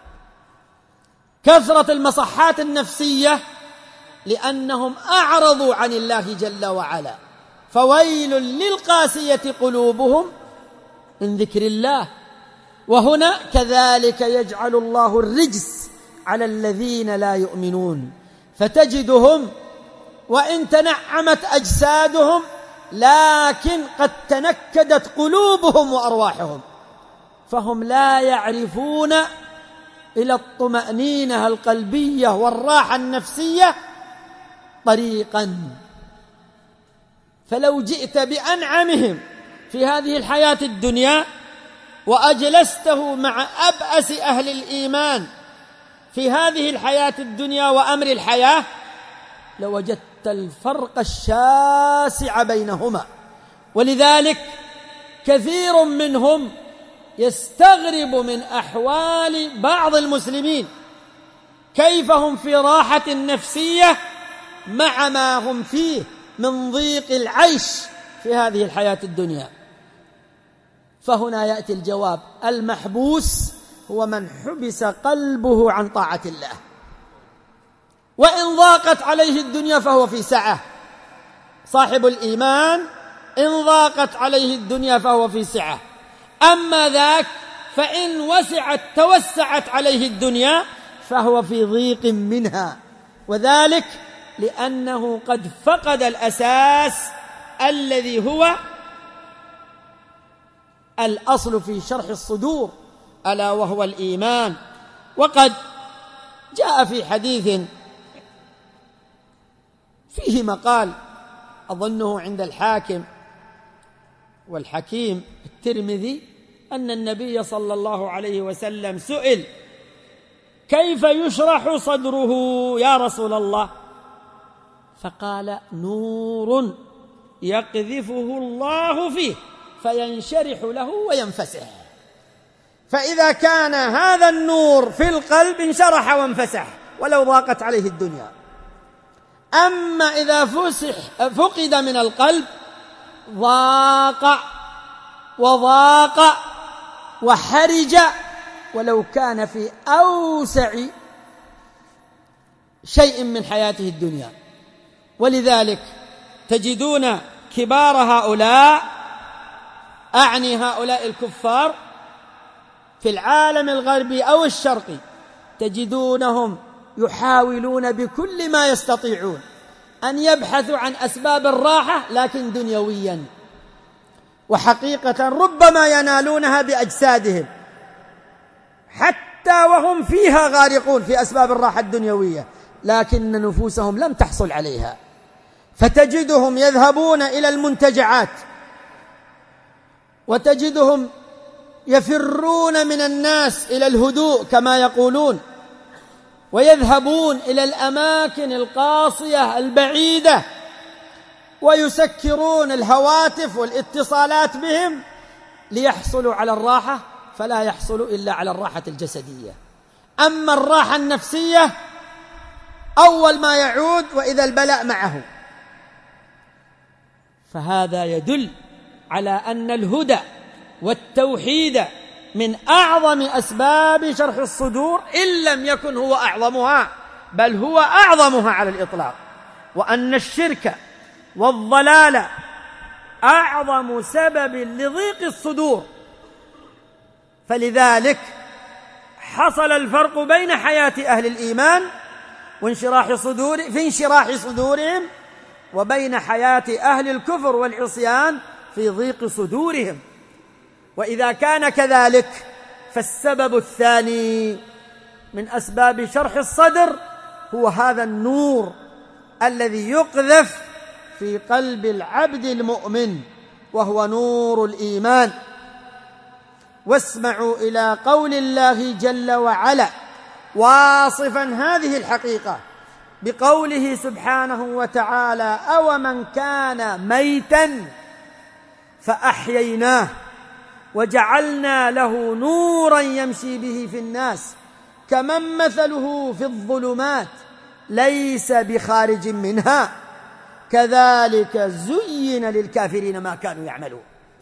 كثرة المصحات النفسية لأنهم أعرضوا عن الله جل وعلا، فويل للقاسية قلوبهم من ذكر الله. وهنا كذلك يجعل الله الرجس على الذين لا يؤمنون، فتجدهم وإن تنعمت أجسادهم لكن قد تنكدت قلوبهم وأرواحهم، فهم لا يعرفون إلى الطمأنينة القلبية والراحة النفسية طريقا. فلو جئت بأنعمهم في هذه الحياة الدنيا وأجلسته مع أبأس أهل الإيمان في هذه الحياة الدنيا وأمر الحياة لوجدت الفرق الشاسع بينهما. ولذلك كثير منهم يستغرب من أحوال بعض المسلمين، كيف هم في راحة نفسية مع ما هم فيه من ضيق العيش في هذه الحياة الدنيا. فهنا يأتي الجواب: المحبوس هو من حبس قلبه عن طاعة الله، وإن ضاقت عليه الدنيا فهو في سعة. صاحب الإيمان إن ضاقت عليه الدنيا فهو في سعة، أما ذاك فإن وسعت توسعت عليه الدنيا فهو في ضيق منها. وذلك لأنه قد فقد الأساس الذي هو الأصل في شرح الصدور، ألا وهو الإيمان. وقد جاء في حديث فيه مقال أظنه عند الحاكم والحكيم الترمذي أن النبي صلى الله عليه وسلم سئل: كيف يشرح صدره يا رسول الله؟ فقال: نور يقذفه الله فيه فينشرح له وينفسح. فإذا كان هذا النور في القلب انشرح وانفسح ولو ضاقت عليه الدنيا. أما إذا فسح فقد من القلب ضاق وضاق وحرج ولو كان في أوسع شيء من حياته الدنيا. ولذلك تجدون كبار هؤلاء، أعني هؤلاء الكفار في العالم الغربي أو الشرقي، تجدونهم يحاولون بكل ما يستطيعون أن يبحثوا عن أسباب الراحة لكن دنيويا، وحقيقة ربما ينالونها بأجسادهم حتى وهم فيها غارقون في أسباب الراحة الدنيوية، لكن نفوسهم لم تحصل عليها. فتجدهم يذهبون إلى المنتجعات، وتجدهم يفرون من الناس إلى الهدوء كما يقولون، ويذهبون إلى الأماكن القاصية البعيدة ويسكرون الهواتف والاتصالات بهم ليحصلوا على الراحة، فلا يحصلوا إلا على الراحة الجسدية. أما الراحة النفسية أول ما يعود وإذا البلاء معه. فهذا يدل على أن الهدى والتوحيد من أعظم أسباب شرح الصدور، إن لم يكن هو أعظمها بل هو أعظمها على الإطلاق، وأن الشرك والضلال أعظم سبب لضيق الصدور. فلذلك حصل الفرق بين حياة أهل الإيمان وانشراح صدور في انشراح صدورهم وبين حياة أهل الكفر والعصيان في ضيق صدورهم. وإذا كان كذلك فالسبب الثاني من أسباب شرح الصدر هو هذا النور الذي يقذف في قلب العبد المؤمن، وهو نور الإيمان. واسمعوا إلى قول الله جل وعلا واصفا هذه الحقيقة بقوله سبحانه وتعالى: أومن كان ميتا فأحييناه وجعلنا له نورا يمشي به في الناس كمن مثله في الظلمات ليس بخارج منها كذلك زين للكافرين ما كانوا يعملون.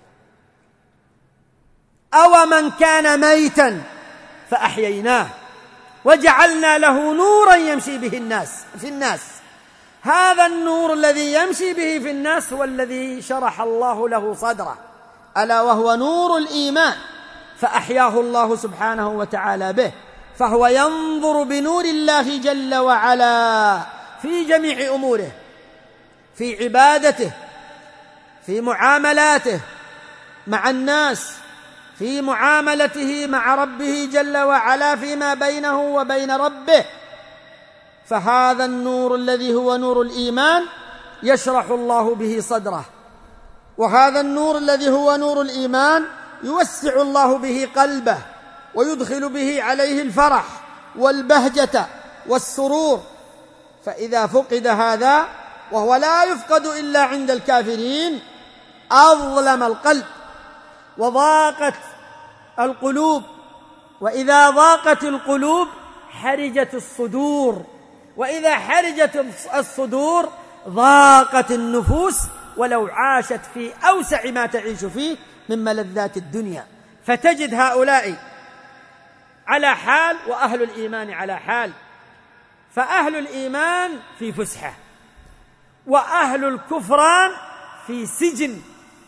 أومن كان ميتا فأحييناه وجعلنا له نورا يمشي به الناس في الناس. هذا النور الذي يمشي به في الناس هو الذي شرح الله له صدره، ألا وهو نور الإيمان، فأحياه الله سبحانه وتعالى به، فهو ينظر بنور الله جل وعلا في جميع أموره، في عبادته، في معاملاته مع الناس، في معاملته مع ربه جل وعلا فيما بينه وبين ربه. فهذا النور الذي هو نور الإيمان يشرح الله به صدره، وهذا النور الذي هو نور الإيمان يوسع الله به قلبه ويدخل به عليه الفرح والبهجة والسرور. فإذا فقد هذا، وهو لا يفقد إلا عند الكافرين، أظلم القلب وضاقت القلوب، وإذا ضاقت القلوب حرجت الصدور، وإذا حرجت الصدور ضاقت النفوس ولو عاشت في أوسع ما تعيش فيه من ملذات الدنيا. فتجد هؤلاء على حال وأهل الإيمان على حال، فأهل الإيمان في فسحة وأهل الكفران في سجن،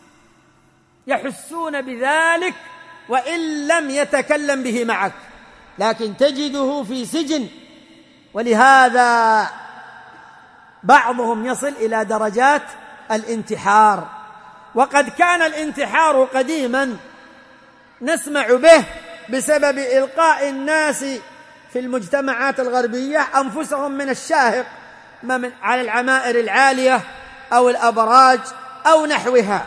يحسون بذلك وإن لم يتكلم به معك، لكن تجده في سجن. ولهذا بعضهم يصل إلى درجات الانتحار. وقد كان الانتحار قديما نسمع به بسبب إلقاء الناس في المجتمعات الغربية أنفسهم من الشاهق على العمائر العالية أو الأبراج أو نحوها.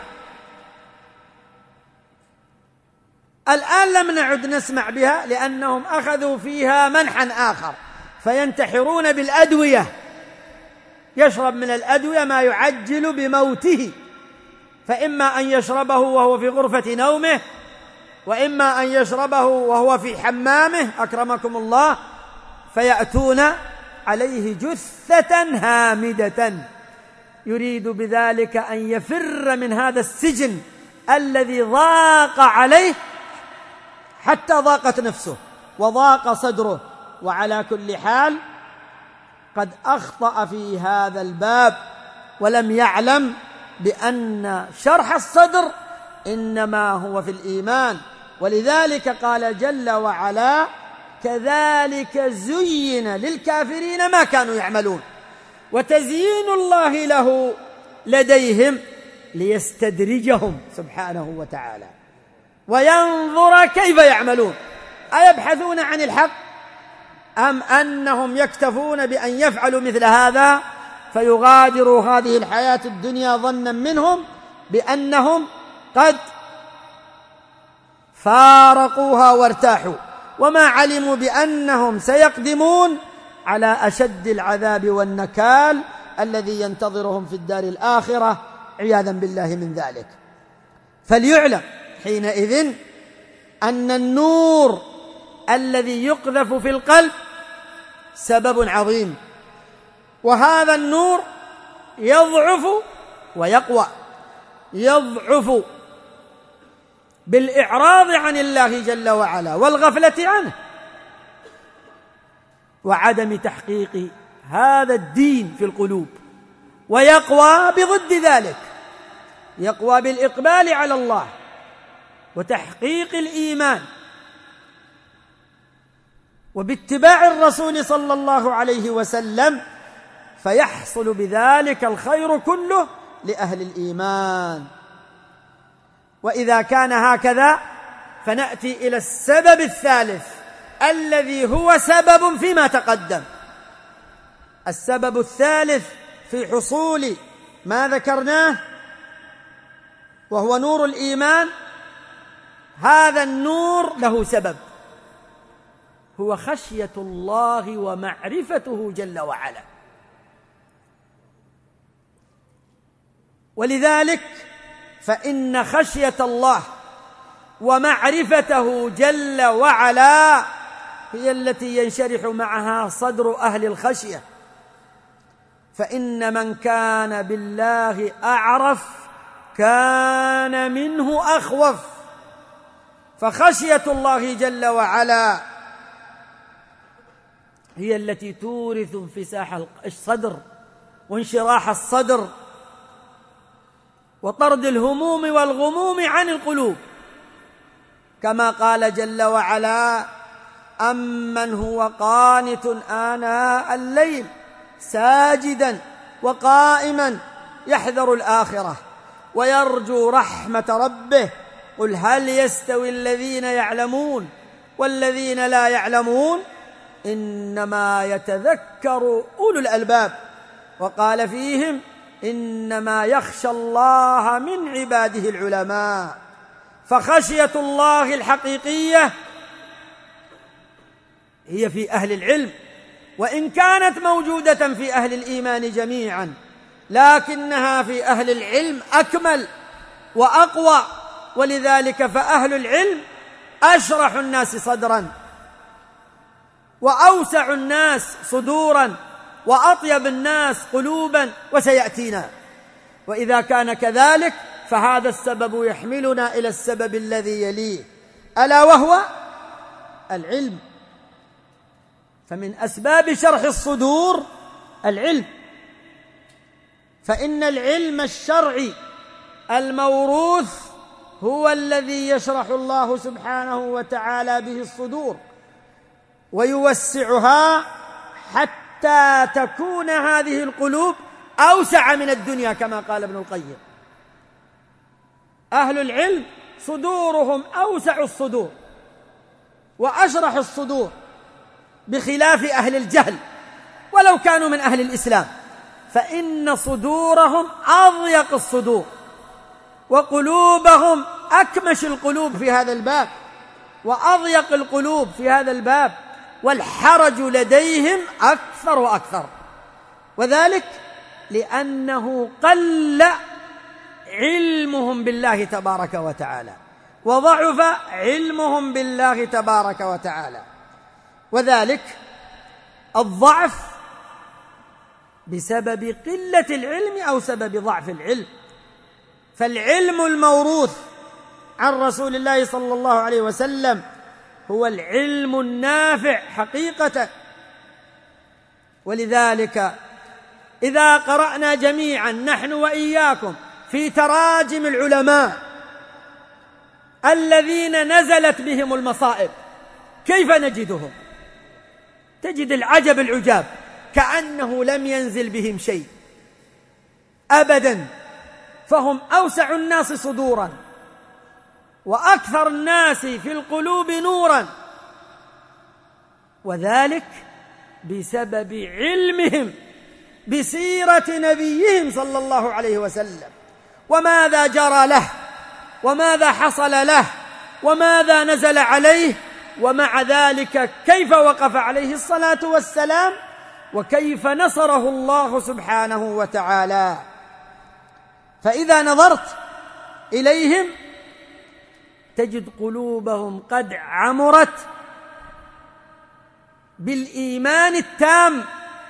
الآن لم نعد نسمع بها لأنهم أخذوا فيها منحا آخر، فينتحرون بالأدوية، يشرب من الأدوية ما يعجل بموته، فإما أن يشربه وهو في غرفة نومه، وإما أن يشربه وهو في حمامه أكرمكم الله، فيأتون عليه جثة هامدة، يريد بذلك أن يفر من هذا السجن الذي ضاق عليه حتى ضاقت نفسه وضاق صدره. وعلى كل حال قد أخطأ في هذا الباب ولم يعلم بأن شرح الصدر إنما هو في الإيمان. ولذلك قال جل وعلا: كذلك زين للكافرين ما كانوا يعملون. وتزيين الله له لديهم ليستدرجهم سبحانه وتعالى وينظر كيف يعملون، أيبحثون عن الحق أم أنهم يكتفون بأن يفعلوا مثل هذا فيغادروا هذه الحياة الدنيا ظنا منهم بأنهم قد فارقوها وارتاحوا، وما علموا بأنهم سيقدمون على أشد العذاب والنكال الذي ينتظرهم في الدار الآخرة عياذا بالله من ذلك. فليعلم حينئذ أن النور الذي يقذف في القلب سبب عظيم، وهذا النور يضعف ويقوى. يضعف بالإعراض عن الله جل وعلا والغفلة عنه وعدم تحقيق هذا الدين في القلوب، ويقوى بضد ذلك، يقوى بالإقبال على الله وتحقيق الإيمان وباتباع الرسول صلى الله عليه وسلم، فيحصل بذلك الخير كله لأهل الإيمان. وإذا كان هكذا فنأتي إلى السبب الثالث الذي هو سبب فيما تقدم. السبب الثالث في حصول ما ذكرناه وهو نور الإيمان، هذا النور له سبب، هو خشية الله ومعرفته جل وعلا. ولذلك فإن خشية الله ومعرفته جل وعلا هي التي ينشرح معها صدر أهل الخشية، فإن من كان بالله أعرف كان منه أخوف. فخشية الله جل وعلا هي التي تورث انفساح الصدر وانشراح الصدر وطرد الهموم والغموم عن القلوب، كما قال جل وعلا: أمن هو قانت آناء الليل ساجدا وقائما يحذر الآخرة ويرجو رحمة ربه قل هل يستوي الذين يعلمون والذين لا يعلمون إنما يتذكر أولو الألباب. وقال فيهم: إنما يخشى الله من عباده العلماء. فخشية الله الحقيقية هي في أهل العلم، وإن كانت موجودة في أهل الإيمان جميعا، لكنها في أهل العلم أكمل وأقوى. ولذلك فأهل العلم أشرح الناس صدرا وأوسع الناس صدورا وأطيب الناس قلوبا، وسيأتينا. وإذا كان كذلك فهذا السبب يحملنا إلى السبب الذي يليه، ألا وهو العلم. فمن أسباب شرح الصدور العلم، فإن العلم الشرعي الموروث هو الذي يشرح الله سبحانه وتعالى به الصدور ويوسعها حتى حتى تكون هذه القلوب أوسع من الدنيا كما قال ابن القيم. أهل العلم صدورهم أوسع الصدور وأشرح الصدور، بخلاف أهل الجهل ولو كانوا من أهل الإسلام، فإن صدورهم أضيق الصدور وقلوبهم أكمش القلوب في هذا الباب وأضيق القلوب في هذا الباب، والحرج لديهم أكثر وأكثر، وذلك لأنه قل علمهم بالله تبارك وتعالى وضعف علمهم بالله تبارك وتعالى، وذلك الضعف بسبب قلة العلم أو سبب ضعف العلم. فالعلم الموروث عن رسول الله صلى الله عليه وسلم هو العلم النافع حقيقة، ولذلك إذا قرأنا جميعا نحن وإياكم في تراجم العلماء الذين نزلت بهم المصائب كيف نجدهم؟ تجد العجب العجاب، كأنه لم ينزل بهم شيء أبدا، فهم أوسع الناس صدورا وأكثر الناس في القلوب نورا، وذلك بسبب علمهم بسيرة نبيهم صلى الله عليه وسلم، وماذا جرى له وماذا حصل له وماذا نزل عليه، ومع ذلك كيف وقف عليه الصلاة والسلام وكيف نصره الله سبحانه وتعالى. فإذا نظرت إليهم تجد قلوبهم قد عمرت بالإيمان التام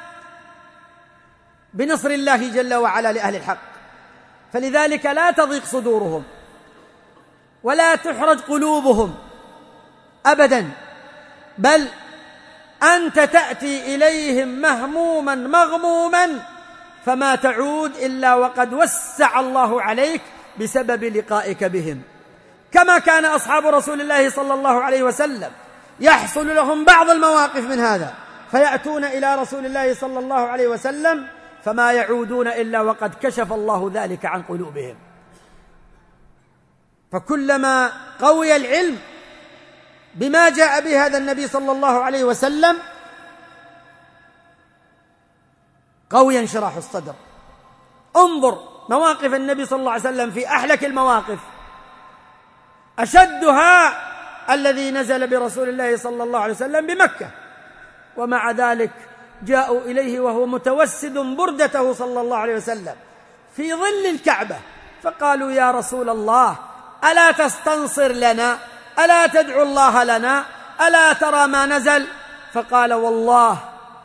بنصر الله جل وعلا لأهل الحق، فلذلك لا تضيق صدورهم ولا تحرج قلوبهم أبدا، بل أنت تأتي إليهم مهموما مغموما فما تعود إلا وقد وسع الله عليك بسبب لقائك بهم، كما كان أصحاب رسول الله صلى الله عليه وسلم يحصل لهم بعض المواقف من هذا فيأتون إلى رسول الله صلى الله عليه وسلم فما يعودون إلا وقد كشف الله ذلك عن قلوبهم. فكلما قوي العلم بما جاء به هذا النبي صلى الله عليه وسلم قوي انشراح الصدر. انظر مواقف النبي صلى الله عليه وسلم في أحلك المواقف، أشدها الذي نزل برسول الله صلى الله عليه وسلم بمكة، ومع ذلك جاءوا إليه وهو متوسد بردته صلى الله عليه وسلم في ظل الكعبة فقالوا يا رسول الله ألا تستنصر لنا، ألا تدعو الله لنا، ألا ترى ما نزل؟ فقال والله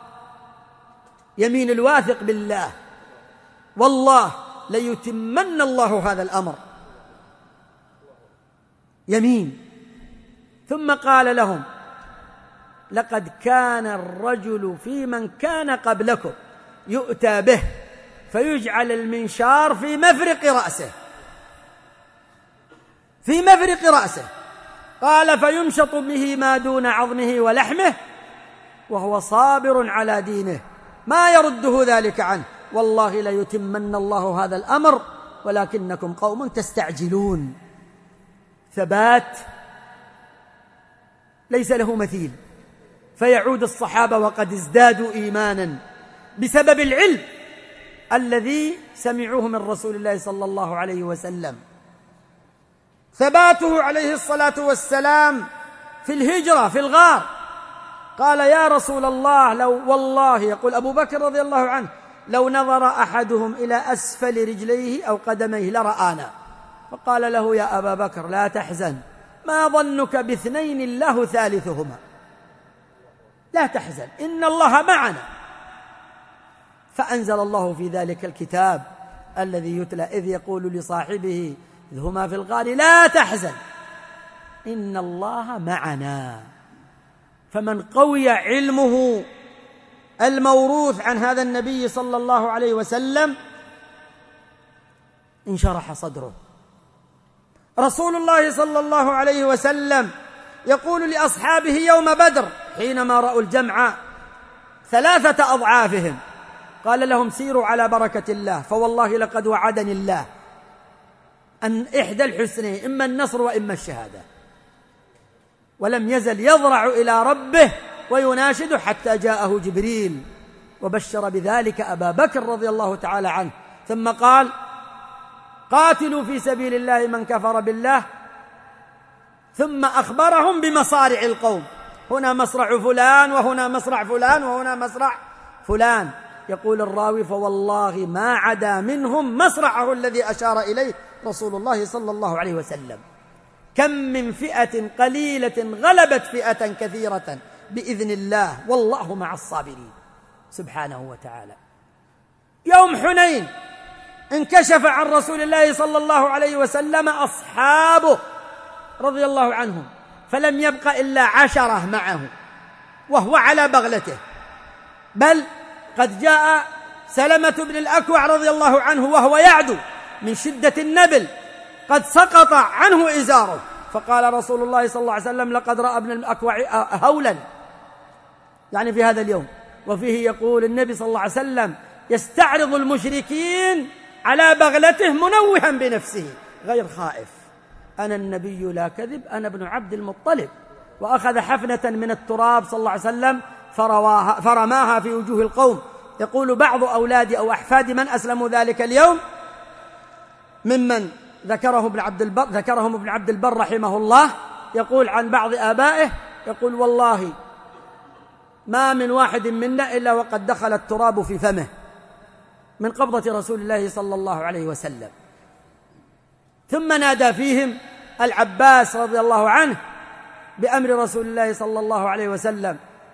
يمين الواثق بالله والله ليتمن الله هذا الأمر، يمين. ثم قال لهم لقد كان الرجل في من كان قبلكم يؤتى به فيجعل المنشار في مفرق رأسه في مفرق رأسه قال فيمشط به ما دون عظمه ولحمه وهو صابر على دينه ما يرده ذلك عنه، والله ليتمن الله هذا الأمر ولكنكم قوم تستعجلون. ثبات ليس له مثيل، فيعود الصحابة وقد ازدادوا إيمانا بسبب العلم الذي سمعوه من رسول الله صلى الله عليه وسلم. ثباته عليه الصلاة والسلام في الهجرة في الغار، قال يا رسول الله لو والله، يقول أبو بكر رضي الله عنه، لو نظر أحدهم إلى أسفل رجليه أو قدميه لرآنا. فقال له يا أبا بكر لا تحزن، ما ظنك باثنين الله ثالثهما، لا تحزن إن الله معنا. فأنزل الله في ذلك الكتاب الذي يتلى إذ يقول لصاحبه إذ هما في الغار لا تحزن إن الله معنا. فمن قوي علمه الموروث عن هذا النبي صلى الله عليه وسلم انشرح صدره. رسول الله صلى الله عليه وسلم يقول لأصحابه يوم بدر حينما رأوا الجمع ثلاثة أضعافهم. قال لهم سيروا على بركة الله، فوالله لقد وعدني الله أن إحدى الحسنين، إما النصر وإما الشهادة. ولم يزل يضرع إلى ربه ويناشد حتى جاءه جبريل وبشر بذلك أبا بكر رضي الله تعالى عنه، ثم قال قاتلوا في سبيل الله من كفر بالله، ثم أخبرهم بمصارع القوم، هنا مصرع فلان وهنا مصرع فلان وهنا مصرع فلان. يقول الراوي فوالله ما عدا منهم مصرعه الذي أشار إليه رسول الله صلى الله عليه وسلم. كم من فئة قليلة غلبت فئة كثيرة بإذن الله، والله مع الصابرين سبحانه وتعالى. يوم حنين انكشف عن رسول الله صلى الله عليه وسلم أصحابه رضي الله عنهم، فلم يبق إلا عشرة معه وهو على بغلته، بل قد جاء سلمة بن الأكوع رضي الله عنه وهو يعدو من شدة النبل، قد سقط عنه إزاره، فقال رسول الله صلى الله عليه وسلم لقد رأى ابن الأكوع هولا، يعني في هذا اليوم. وفيه يقول النبي صلى الله عليه وسلم يستعرض المشركين على بغلته منوها بنفسه غير خائف، أنا النبي لا كذب، أنا ابن عبد المطلب. وأخذ حفنة من التراب صلى الله عليه وسلم فرواها فرماها في وجوه القوم. يقول بعض أولاد أو أحفاد من أسلموا ذلك اليوم ممن ذكره ابن عبد البر ذكرهم ابن عبد البر رحمه الله، يقول عن بعض آبائه، يقول والله ما من واحد منا إلا وقد دخل التراب في فمه من قبضة رسول الله صلى الله عليه وسلم. ثم نادى فيهم العباس رضي الله عنه بأمر رسول الله صلى الله عليه وسلم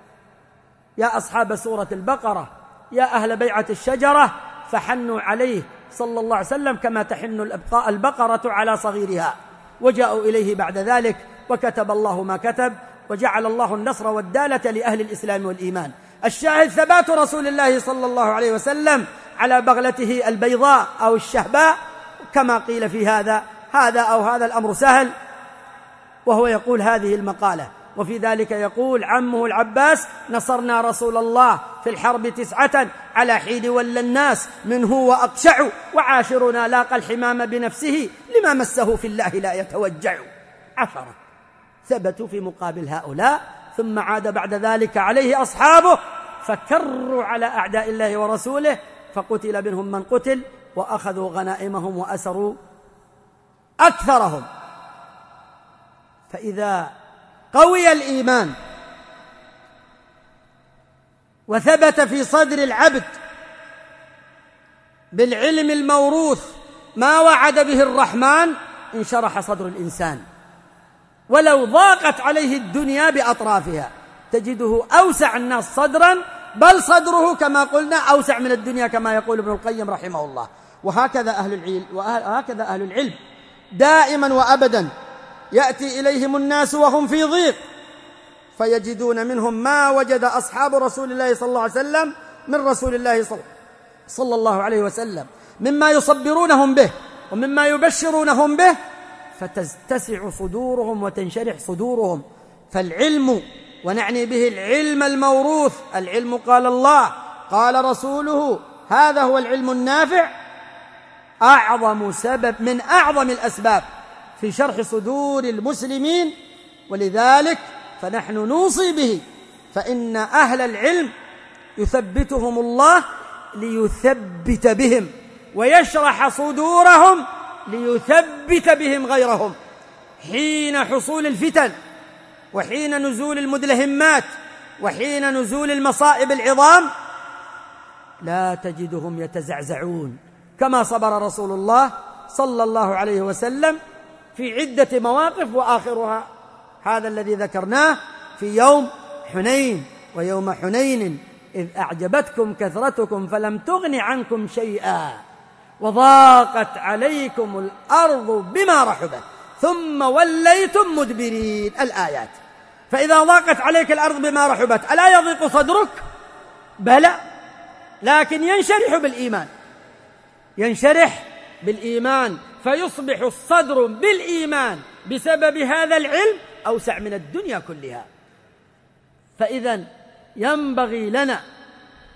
يا أصحاب سورة البقرة يا أهل بيعة الشجرة، فحنوا عليه صلى الله عليه وسلم كما تحن البقرة على صغيرها. وجاءوا إليه بعد ذلك وكتب الله ما كتب، وجعل الله النصر والدالة لأهل الإسلام والإيمان. الشاهد ثبات رسول الله صلى الله عليه وسلم على بغلته البيضاء أو الشهباء، كما قيل في هذا هذا أو هذا الأمر سهل، وهو يقول هذه المقالة. وفي ذلك يقول عمه العباس نصرنا رسول الله في الحرب تسعة على حين ولى الناس منه وأقشع، وعاشرنا لاقى الحمام بنفسه لما مسه في الله لا يتوجع. عشرة ثبتوا في مقابل هؤلاء، ثم عاد بعد ذلك عليه أصحابه فكروا على أعداء الله ورسوله، فقتل منهم من قتل، وأخذوا غنائمهم وأسروا أكثرهم. فإذا قوي الإيمان وثبت في صدر العبد بالعلم الموروث ما وعد به الرحمن، انشرح صدر الإنسان، ولو ضاقت عليه الدنيا بأطرافها تجده أوسع الناس صدرا، بل صدره كما قلنا أوسع من الدنيا كما يقول ابن القيم رحمه الله. وهكذا أهل العلم وهكذا أهل العلم دائما وأبدا يأتي إليهم الناس وهم في ضيق، فيجدون منهم ما وجد أصحاب رسول الله صلى الله عليه وسلم من رسول الله صلى الله عليه وسلم مما يصبرونهم به ومما يبشرونهم به، فتتسع صدورهم وتنشرح صدورهم. فالعلم، ونعني به العلم الموروث، العلم قال الله قال رسوله، هذا هو العلم النافع، أعظم سبب من أعظم الأسباب في شرح صدور المسلمين. ولذلك فنحن نوصي به، فإن أهل العلم يثبتهم الله ليثبت بهم، ويشرح صدورهم ليثبت بهم غيرهم حين حصول الفتن، وحين نزول المدلهمات، وحين نزول المصائب العظام، لا تجدهم يتزعزعون كما صبر رسول الله صلى الله عليه وسلم في عدة مواقف، وآخرها هذا الذي ذكرناه في يوم حنين. ويوم حنين إذ أعجبتكم كثرتكم فلم تغن عنكم شيئا وضاقت عليكم الأرض بما رحبت ثم وليتم مدبرين. الآيات. فإذا ضاقت عليك الأرض بما رحبت ألا يضيق صدرك؟ بلى، لكن ينشرح بالإيمان، ينشرح بالإيمان، فيصبح الصدر بالإيمان بسبب هذا العلم أوسع من الدنيا كلها. فإذا ينبغي لنا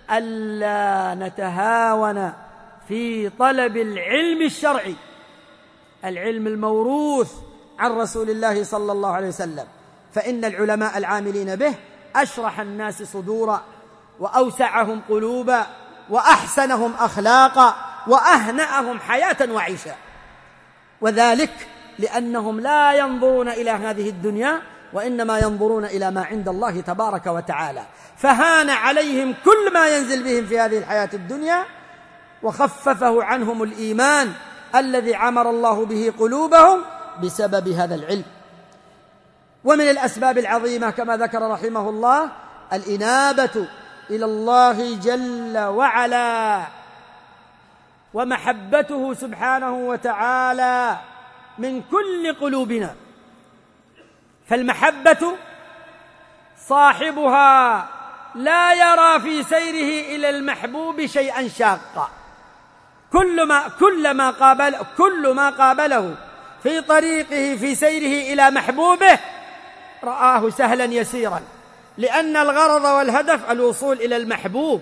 ألا نتهاون في طلب العلم الشرعي، العلم الموروث عن رسول الله صلى الله عليه وسلم، فإن العلماء العاملين به أشرح الناس صدورا، وأوسعهم قلوبا، وأحسنهم أخلاقا، وأهنأهم حياة وعيشا، وذلك لأنهم لا ينظرون إلى هذه الدنيا، وإنما ينظرون إلى ما عند الله تبارك وتعالى، فهان عليهم كل ما ينزل بهم في هذه الحياة الدنيا، وخففه عنهم الإيمان الذي عمر الله به قلوبهم بسبب هذا العلم. ومن الأسباب العظيمة كما ذكر رحمه الله الإنابة إلى الله جل وعلا، ومحبته سبحانه وتعالى من كل قلوبنا، فالمحبة صاحبها لا يرى في سيره إلى المحبوب شيئا شاقا، كل ما كل ما قابل كل ما قابله في طريقه في سيره إلى محبوبه رآه سهلا يسيرا، لأن الغرض والهدف الوصول إلى المحبوب،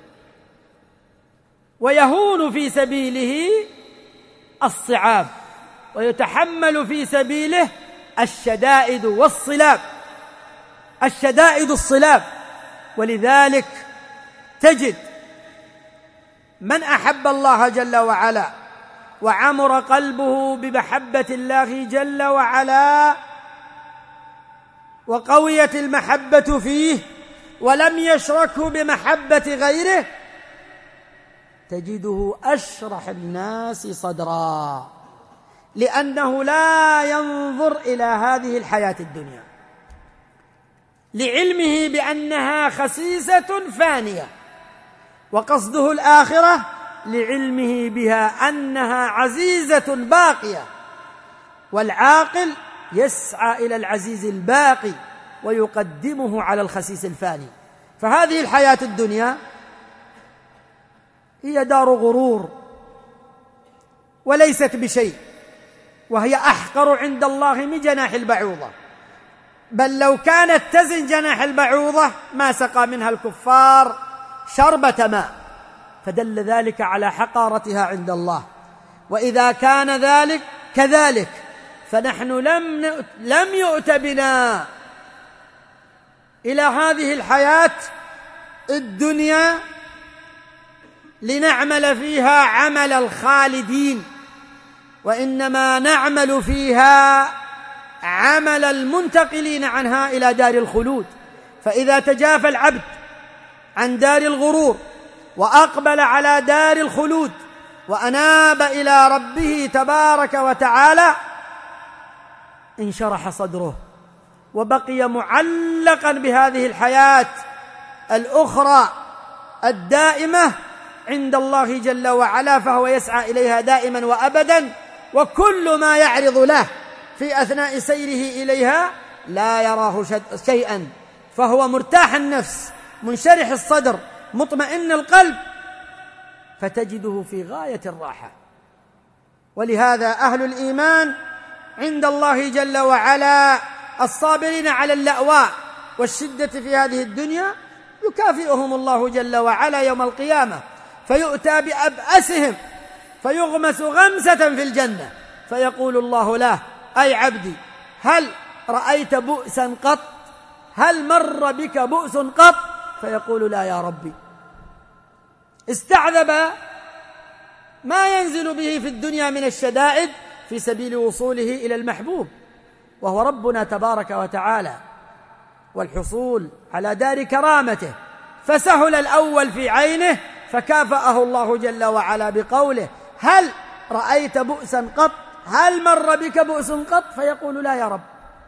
ويهون في سبيله الصعاب، ويتحمل في سبيله الشدائد والصلاب الشدائد الصلاب ولذلك تجد من أحب الله جل وعلا وعمر قلبه بمحبة الله جل وعلا، وقويت المحبة فيه ولم يشركه بمحبة غيره، تجده أشرح الناس صدرا، لأنه لا ينظر إلى هذه الحياة الدنيا، لعلمه بأنها خسيسة فانية، وقصده الآخرة لعلمه بها أنها عزيزة باقية، والعاقل يسعى إلى العزيز الباقي ويقدمه على الخسيس الفاني. فهذه الحياة الدنيا هي دار غرور وليست بشيء، وهي أحقر عند الله من جناح البعوضة، بل لو كانت تزن جناح البعوضة ما سقى منها الكفار شربة ماء، فدل ذلك على حقارتها عند الله. وإذا كان ذلك كذلك فنحن لم لم يؤت بنا إلى هذه الحياة الدنيا لنعمل فيها عمل الخالدين، وإنما نعمل فيها عمل المنتقلين عنها إلى دار الخلود. فإذا تجافى العبد عن دار الغرور وأقبل على دار الخلود وأناب إلى ربه تبارك وتعالى انشرح صدره وبقي معلقا بهذه الحياة الأخرى الدائمة عند الله جل وعلا، فهو يسعى إليها دائما وأبدا، وكل ما يعرض له في أثناء سيره إليها لا يراه شيئا، فهو مرتاح النفس منشرح الصدر مطمئن القلب، فتجده في غاية الراحة. ولهذا أهل الإيمان عند الله جل وعلا الصابرين على اللأواء والشدة في هذه الدنيا يكافئهم الله جل وعلا يوم القيامة، فيؤتى بأبأسهم فيغمس غمسة في الجنة، فيقول الله له: أي عبدي، هل رأيت بؤسا قط؟ هل مر بك بؤس قط؟ فيقول: لا يا ربي. استعذب ما ينزل به في الدنيا من الشدائد في سبيل وصوله إلى المحبوب وهو ربنا تبارك وتعالى، والحصول على دار كرامته، فسهل الأول في عينه فكافأه الله جل وعلا بقوله: هل رأيت بؤسا قط؟ هل مر بك بؤس قط؟ فيقول: لا يا رب.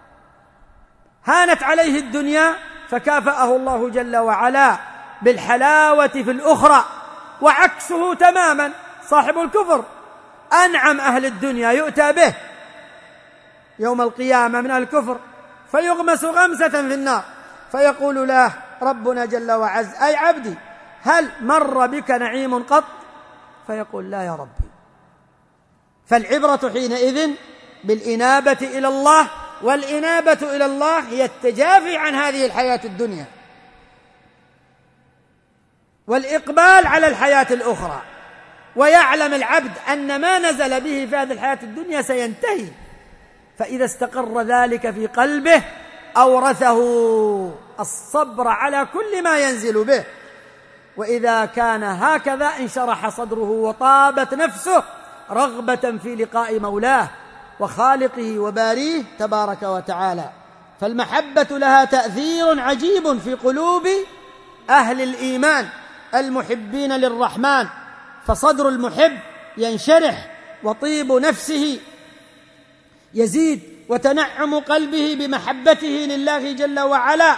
هانت عليه الدنيا فكافأه الله جل وعلا بالحلاوة في الأخرى. وعكسه تماما صاحب الكفر، أنعم أهل الدنيا يؤتى به يوم القيامة من الكفر فيغمس غمسة في النار، فيقول له ربنا جل وعز: أي عبدي، هل مر بك نعيم قط؟ فيقول: لا يا ربي. فالعبرة حينئذ بالإنابة إلى الله، والإنابة إلى الله هي التجافي عن هذه الحياة الدنيا. والإقبال على الحياة الأخرى، ويعلم العبد أن ما نزل به في هذه الحياة الدنيا سينتهي، فإذا استقر ذلك في قلبه أورثه الصبر على كل ما ينزل به. وإذا كان هكذا انشرح صدره وطابت نفسه رغبة في لقاء مولاه وخالقه وباريه تبارك وتعالى. فالمحبة لها تأثير عجيب في قلوب أهل الإيمان المحبين للرحمن، فصدر المحب ينشرح وطيب نفسه يزيد وتنعم قلبه بمحبته لله جل وعلا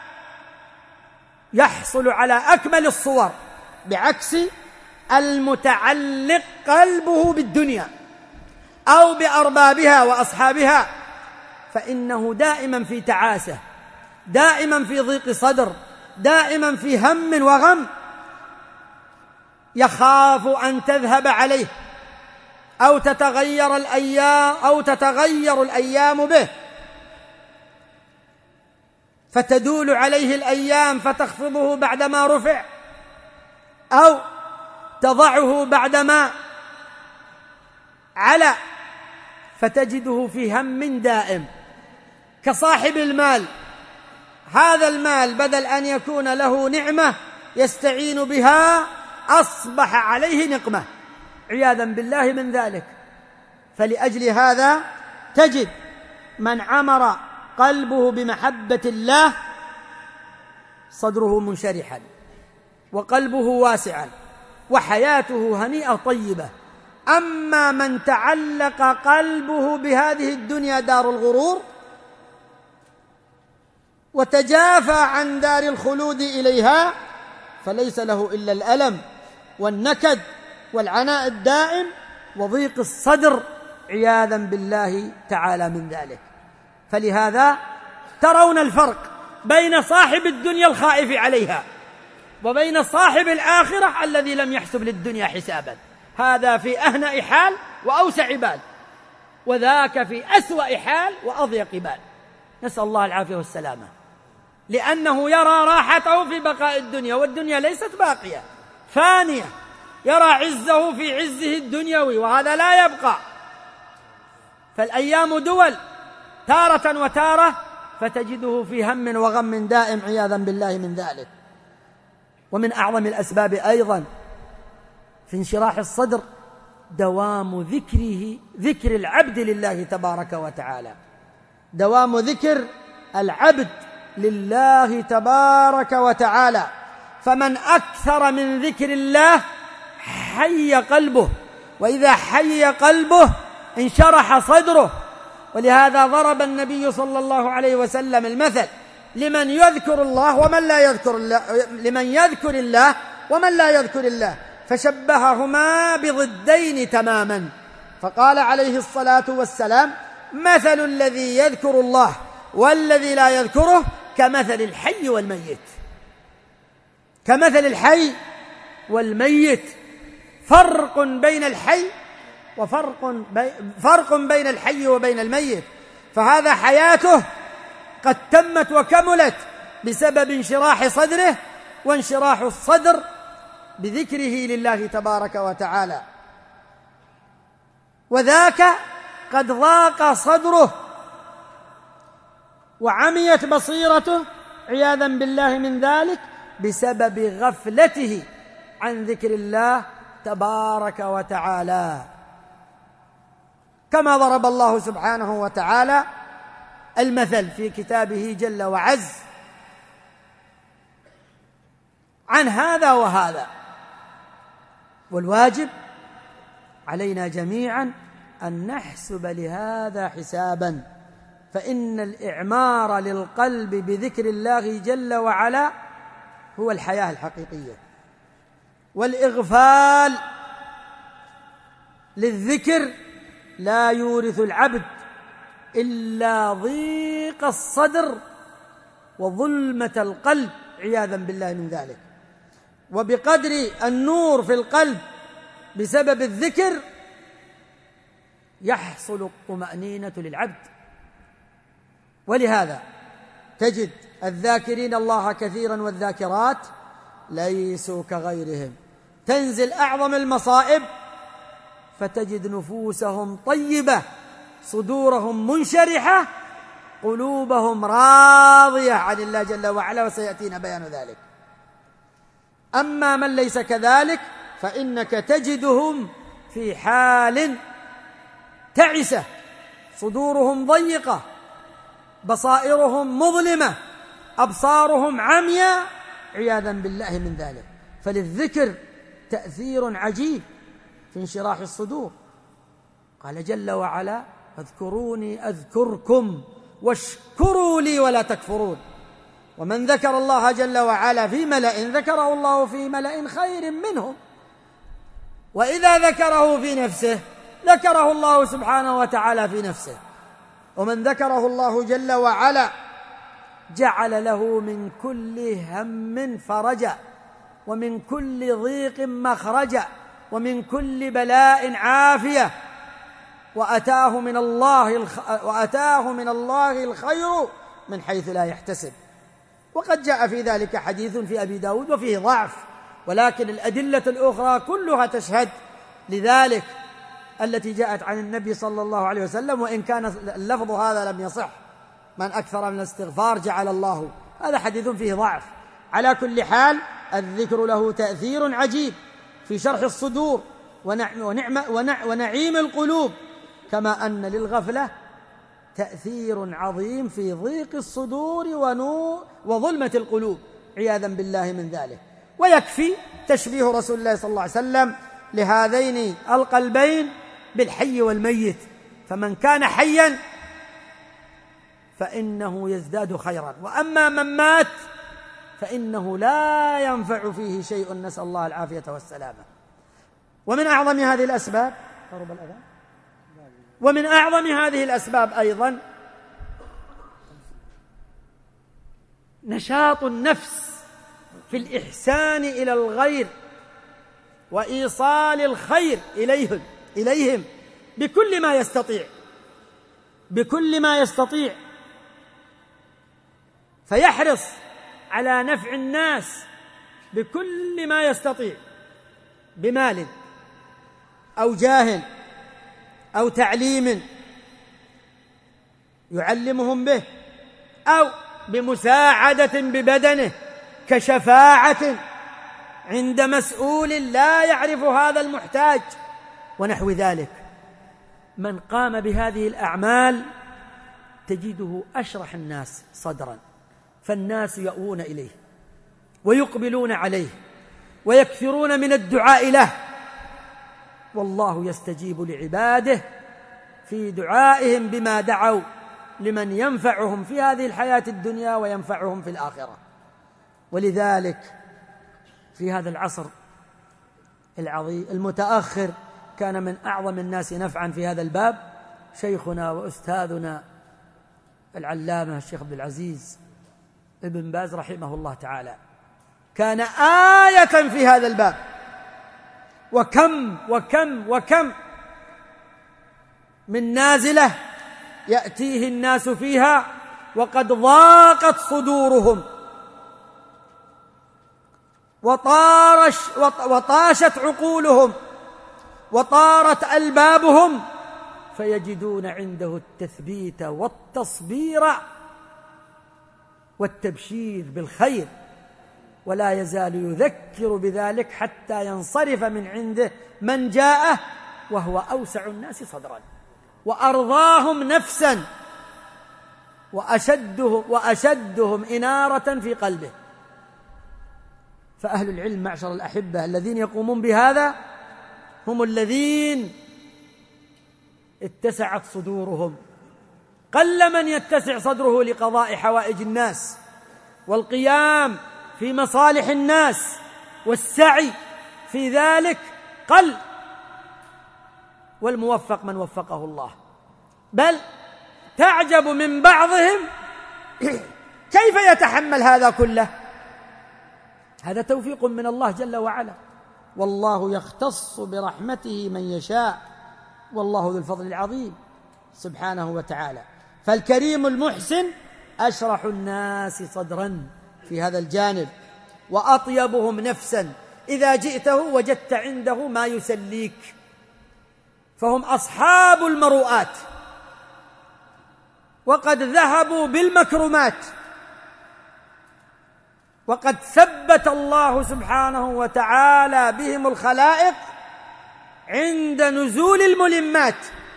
يحصل على أكمل الصور، بعكس المتعلق قلبه بالدنيا أو بأربابها وأصحابها، فإنه دائما في تعاسة، دائما في ضيق صدر، دائما في هم وغم، يخاف أن تذهب عليه أو تتغير الأيام أو تتغير الأيام به، فتدول عليه الأيام فتخفضه بعدما رفع أو تضعه بعدما علا، فتجده في هم دائم. كصاحب المال، هذا المال بدل أن يكون له نعمة يستعين بها أصبح عليه نقمة عياذا بالله من ذلك. فلأجل هذا تجد من عمر قلبه بمحبة الله صدره منشرحا وقلبه واسعا وحياته هنيئة طيبة. أما من تعلق قلبه بهذه الدنيا دار الغرور وتجافى عن دار الخلود إليها فليس له إلا الألم والنكد والعناء الدائم وضيق الصدر عياذا بالله تعالى من ذلك. فلهذا ترون الفرق بين صاحب الدنيا الخائف عليها وبين صاحب الآخرة الذي لم يحسب للدنيا حسابا. هذا في أهنأ حال وأوسع بال، وذاك في أسوأ حال وأضيق بال، نسأل الله العافية والسلامة، لأنه يرى راحته في بقاء الدنيا، والدنيا ليست باقية فانية، يرى عزه في عزه الدنيوي وهذا لا يبقى. فالأيام دول تارة وتارة، فتجده في هم وغم دائم عياذا بالله من ذلك. ومن أعظم الأسباب أيضا في انشراح الصدر دوام ذكره ذكر العبد لله تبارك وتعالى، دوام ذكر العبد لله تبارك وتعالى. فمن أكثر من ذكر الله حي قلبه، وإذا حي قلبه انشرح صدره. ولهذا ضرب النبي صلى الله عليه وسلم المثل لمن يذكر الله ومن لا يذكر الله، لمن يذكر الله ومن لا يذكر الله، فشبههما بضدين تماما، فقال عليه الصلاة والسلام: مثل الذي يذكر الله والذي لا يذكره كمثل الحي والميت، كمثل الحي والميت، فرق بين الحي وفرق بي فرق بين الحي وبين الميت. فهذا حياته قد تمت وكملت بسبب انشراح صدره، وانشراح الصدر بذكره لله تبارك وتعالى. وذاك قد ضاق صدره وعميت بصيرته عياذا بالله من ذلك بسبب غفلته عن ذكر الله تبارك وتعالى، كما ضرب الله سبحانه وتعالى المثل في كتابه جل وعز عن هذا وهذا. والواجب علينا جميعا أن نحسب لهذا حسابا، فإن الإعمار للقلب بذكر الله جل وعلا هو الحياة الحقيقية، والإغفال للذكر لا يورث العبد إلا ضيق الصدر وظلمة القلب عياذا بالله من ذلك. وبقدر النور في القلب بسبب الذكر يحصل الطمأنينة للعبد. ولهذا تجد الذاكرين الله كثيرا والذاكرات ليسوا كغيرهم. تنزل أعظم المصائب فتجد نفوسهم طيبة، صدورهم منشرحة، قلوبهم راضية عن الله جل وعلا، وسيأتينا بيان ذلك. أما من ليس كذلك فإنك تجدهم في حال تعسة، صدورهم ضيقة، بصائرهم مظلمة، أبصارهم عمياء، عياذا بالله من ذلك. فللذكر تأثير عجيب في انشراح الصدور. قال جل وعلا: اذكروني أذكركم واشكروا لي ولا تكفرون. ومن ذكر الله جل وعلا في ملأ ذكره الله في ملأ خير منهم، وإذا ذكره في نفسه ذكره الله سبحانه وتعالى في نفسه. ومن ذكره الله جل وعلا جعل له من كل هم فرجا، ومن كل ضيق مخرجا، ومن كل بلاء عافية، وأتاه من الله الخ... وأتاه من الله الخير من حيث لا يحتسب. وقد جاء في ذلك حديث في أبي داود وفيه ضعف، ولكن الأدلة الأخرى كلها تشهد لذلك التي جاءت عن النبي صلى الله عليه وسلم، وإن كان اللفظ هذا لم يصح: من أكثر من الاستغفار جعل الله، هذا حديث فيه ضعف. على كل حال الذكر له تأثير عجيب في شرح الصدور ونعم ونعيم القلوب، كما أن للغفلة تأثير عظيم في ضيق الصدور ونور وظلمة القلوب، عياذا بالله من ذلك. ويكفي تشبيه رسول الله صلى الله عليه وسلم لهذين القلبين بالحي والميت، فمن كان حيا فإنه يزداد خيرا، وأما من مات فإنه لا ينفع فيه شيء، نسأل الله العافية والسلامة. ومن أعظم هذه الأسباب قرب الأذان ومن أعظم هذه الأسباب أيضا نشاط النفس في الإحسان إلى الغير وإيصال الخير إليهم إليهم بكل ما يستطيع بكل ما يستطيع فيحرص على نفع الناس بكل ما يستطيع، بمال أو جاه أو تعليم يعلمهم به، أو بمساعدة ببدنه كشفاعة عند مسؤول لا يعرف هذا المحتاج ونحو ذلك. من قام بهذه الأعمال تجده أشرح الناس صدرا، فالناس يأوون إليه ويقبلون عليه ويكثرون من الدعاء له، والله يستجيب لعباده في دعائهم بما دعوا لمن ينفعهم في هذه الحياة الدنيا وينفعهم في الآخرة. ولذلك في هذا العصر العظيم المتأخر كان من أعظم الناس نفعا في هذا الباب شيخنا وأستاذنا العلامة الشيخ عبد العزيز ابن باز رحمه الله تعالى، كان آية في هذا الباب. وكم وكم وكم من نازلة يأتيه الناس فيها وقد ضاقت صدورهم وطارش وطاشت عقولهم وطارت ألبابهم، فيجدون عنده التثبيت والتصبير والتبشير بالخير، ولا يزال يذكر بذلك حتى ينصرف من عنده من جاءه وهو أوسع الناس صدرا وأرضاهم نفسا وأشدهم, وأشدهم إنارة في قلبه. فأهل العلم معشر الأحبة الذين يقومون بهذا هم الذين اتسعت صدورهم. قل من يتسع صدره لقضاء حوائج الناس والقيام في مصالح الناس والسعي في ذلك قل، والموفق من وفقه الله. بل تعجب من بعضهم كيف يتحمل هذا كله. هذا توفيق من الله جل وعلا، والله يختص برحمته من يشاء، والله ذو الفضل العظيم سبحانه وتعالى. فالكريم المحسن أشرح الناس صدرا في هذا الجانب، وأطيبهم نفسا، إذا جئته وجدت عنده ما يسليك، فهم أصحاب المروءات، وقد ذهبوا بالمكرمات، وقد ثبت الله سبحانه وتعالى بهم الخلائق عند نزول الملمات،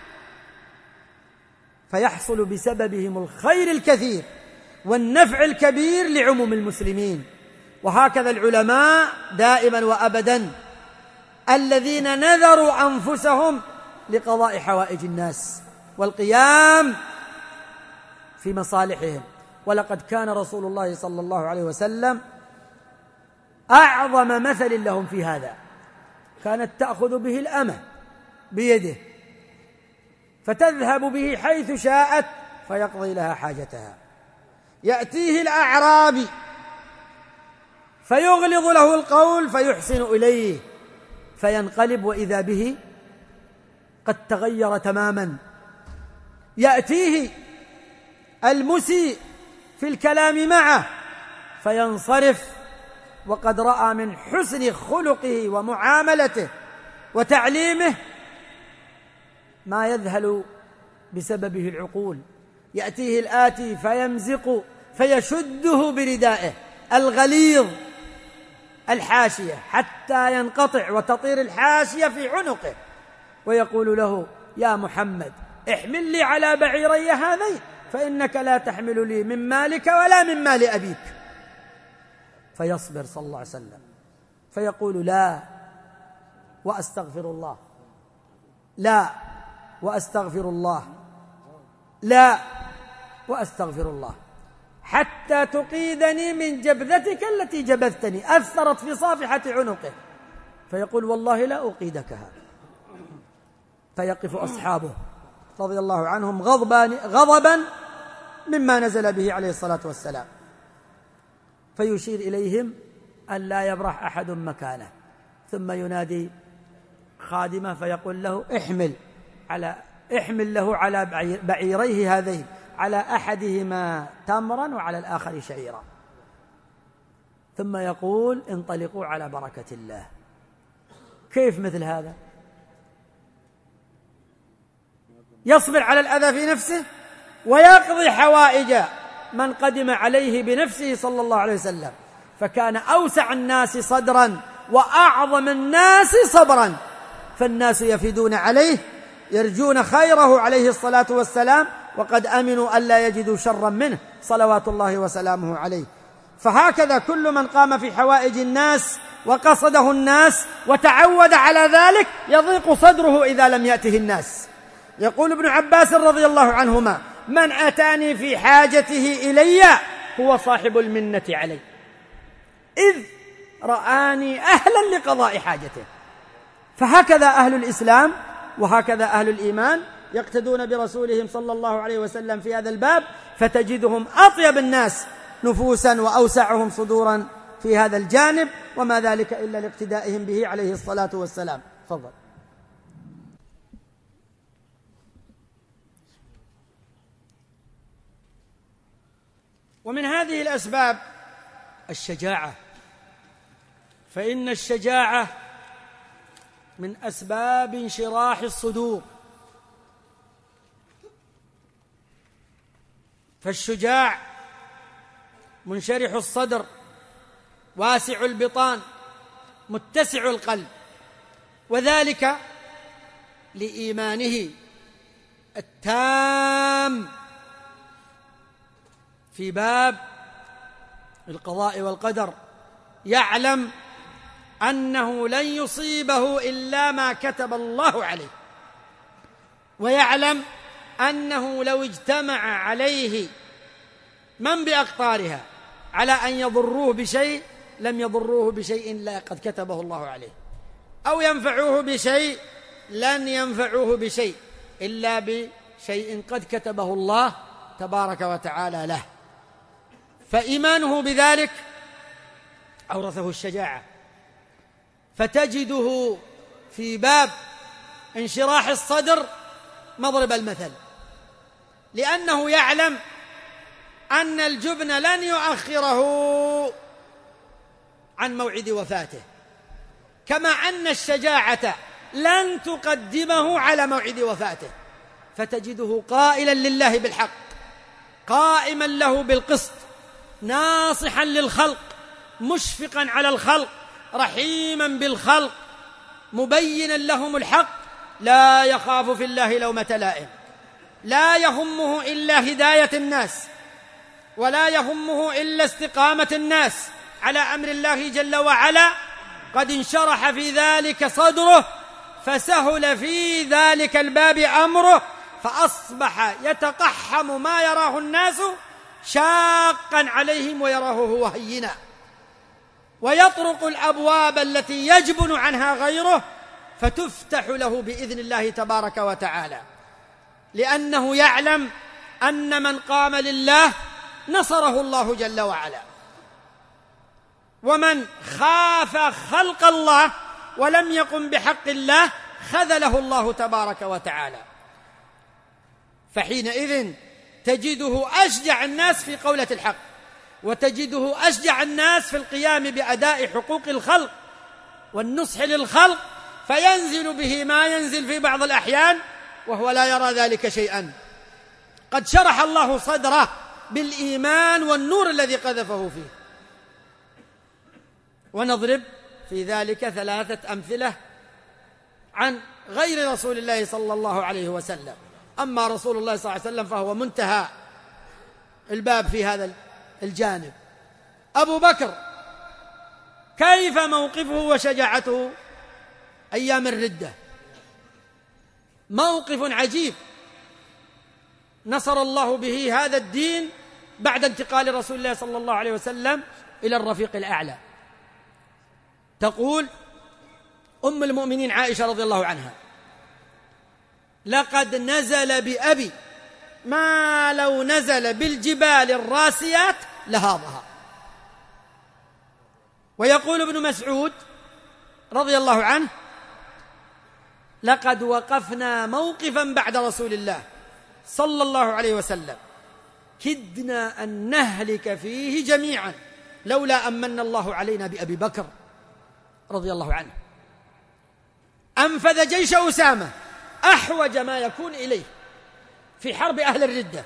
فيحصل بسببهم الخير الكثير والنفع الكبير لعموم المسلمين. وهكذا العلماء دائما وأبدا الذين نذروا أنفسهم لقضاء حوائج الناس والقيام في مصالحهم. ولقد كان رسول الله صلى الله عليه وسلم أعظم مثل لهم في هذا، كانت تأخذ به الأمة بيده فتذهب به حيث شاءت فيقضي لها حاجتها، يأتيه الأعرابي فيغلظ له القول فيحسن إليه فينقلب وإذا به قد تغير تماما، يأتيه المسيء في الكلام معه فينصرف وقد رأى من حسن خلقه ومعاملته وتعليمه ما يذهل بسببه العقول، يأتيه الآتي فيمزق فيشده بردائه الغليظ الحاشية حتى ينقطع وتطير الحاشية في عنقه، ويقول له: يا محمد احمل لي على بعيري هذين، فإنك لا تحمل لي من مالك ولا من مال أبيك. فيصبر صلى الله عليه وسلم فيقول: لا وأستغفر الله، لا وأستغفر الله، لا وأستغفر الله، حتى تقيدني من جبذتك التي جبذتني، أثرت في صافحة عنقه، فيقول: والله لا أقيدكها. فيقف أصحابه رضي الله عنهم غضبا مما نزل به عليه الصلاة والسلام، فيشير إليهم أن لا يبرح أحد مكانه، ثم ينادي خادمه فيقول له: احمل على احمل له على بعيريه هذين، على أحدهما تمرا وعلى الآخر شعيرا، ثم يقول: انطلقوا على بركة الله. كيف مثل هذا؟ يصبر على الأذى في نفسه ويقضي حوائج من قدم عليه بنفسه صلى الله عليه وسلم، فكان أوسع الناس صدرا وأعظم الناس صبرا، فالناس يفدون عليه يرجون خيره عليه الصلاة والسلام، وقد أمنوا ألا يجدوا شرا منه صلوات الله وسلامه عليه. فهكذا كل من قام في حوائج الناس وقصده الناس وتعود على ذلك يضيق صدره إذا لم يأته الناس. يقول ابن عباس رضي الله عنهما: من أتاني في حاجته إلي هو صاحب المنة علي، إذ رآني أهلا لقضاء حاجته. فهكذا أهل الإسلام وهكذا أهل الإيمان يقتدون برسولهم صلى الله عليه وسلم في هذا الباب، فتجدهم أطيب الناس نفوسا وأوسعهم صدورا في هذا الجانب، وما ذلك إلا لاقتدائهم به عليه الصلاة والسلام. تفضل. ومن هذه الأسباب الشجاعة، فإن الشجاعة من أسباب انشراح الصدور، فالشجاع منشرح الصدر واسع البطان متسع القلب، وذلك لإيمانه التام في باب القضاء والقدر، يعلم أنه لن يصيبه إلا ما كتب الله عليه، ويعلم أنه لو اجتمع عليه من بأقطارها على أن يضروه بشيء لم يضروه بشيء لا قد كتبه الله عليه، أو ينفعوه بشيء لن ينفعوه بشيء إلا بشيء قد كتبه الله تبارك وتعالى له. فإيمانه بذلك أورثه الشجاعة، فتجده في باب انشراح الصدر مضرب المثل، لأنه يعلم أن الجبن لن يؤخره عن موعد وفاته، كما أن الشجاعة لن تقدمه على موعد وفاته، فتجده قائلا لله بالحق، قائما له بالقسط، ناصحا للخلق، مشفقا على الخلق، رحيما بالخلق، مبينا لهم الحق، لا يخاف في الله لومة لائم، لا يهمه إلا هداية الناس، ولا يهمه إلا استقامة الناس على أمر الله جل وعلا. قد انشرح في ذلك صدره، فسهل في ذلك الباب أمره، فأصبح يتقحم ما يراه الناس شاقا عليهم ويراه هو هينا، ويطرق الأبواب التي يجبن عنها غيره فتفتح له بإذن الله تبارك وتعالى، لأنه يعلم أن من قام لله نصره الله جل وعلا، ومن خاف خلق الله ولم يقم بحق الله خذله الله تبارك وتعالى. فحينئذ تجده أشجع الناس في قولة الحق، وتجده أشجع الناس في القيام بأداء حقوق الخلق والنصح للخلق، فينزل به ما ينزل في بعض الأحيان وهو لا يرى ذلك شيئا، قد شرح الله صدره بالإيمان والنور الذي قذفه فيه. ونضرب في ذلك ثلاثة أمثلة عن غير رسول الله صلى الله عليه وسلم. أما رسول الله صلى الله عليه وسلم فهو منتهى الباب في هذا الجانب. أبو بكر كيف موقفه وشجاعته أيام الردة؟ موقف عجيب نصر الله به هذا الدين بعد انتقال رسول الله صلى الله عليه وسلم إلى الرفيق الأعلى. تقول أم المؤمنين عائشة رضي الله عنها: لقد نزل بأبي ما لو نزل بالجبال الراسيات لهاضها. ويقول ابن مسعود رضي الله عنه: لقد وقفنا موقفا بعد رسول الله صلى الله عليه وسلم كدنا أن نهلك فيه جميعا لولا أمن الله علينا بأبي بكر رضي الله عنه. أنفذ جيش أسامة أحوج ما يكون إليه في حرب أهل الردة،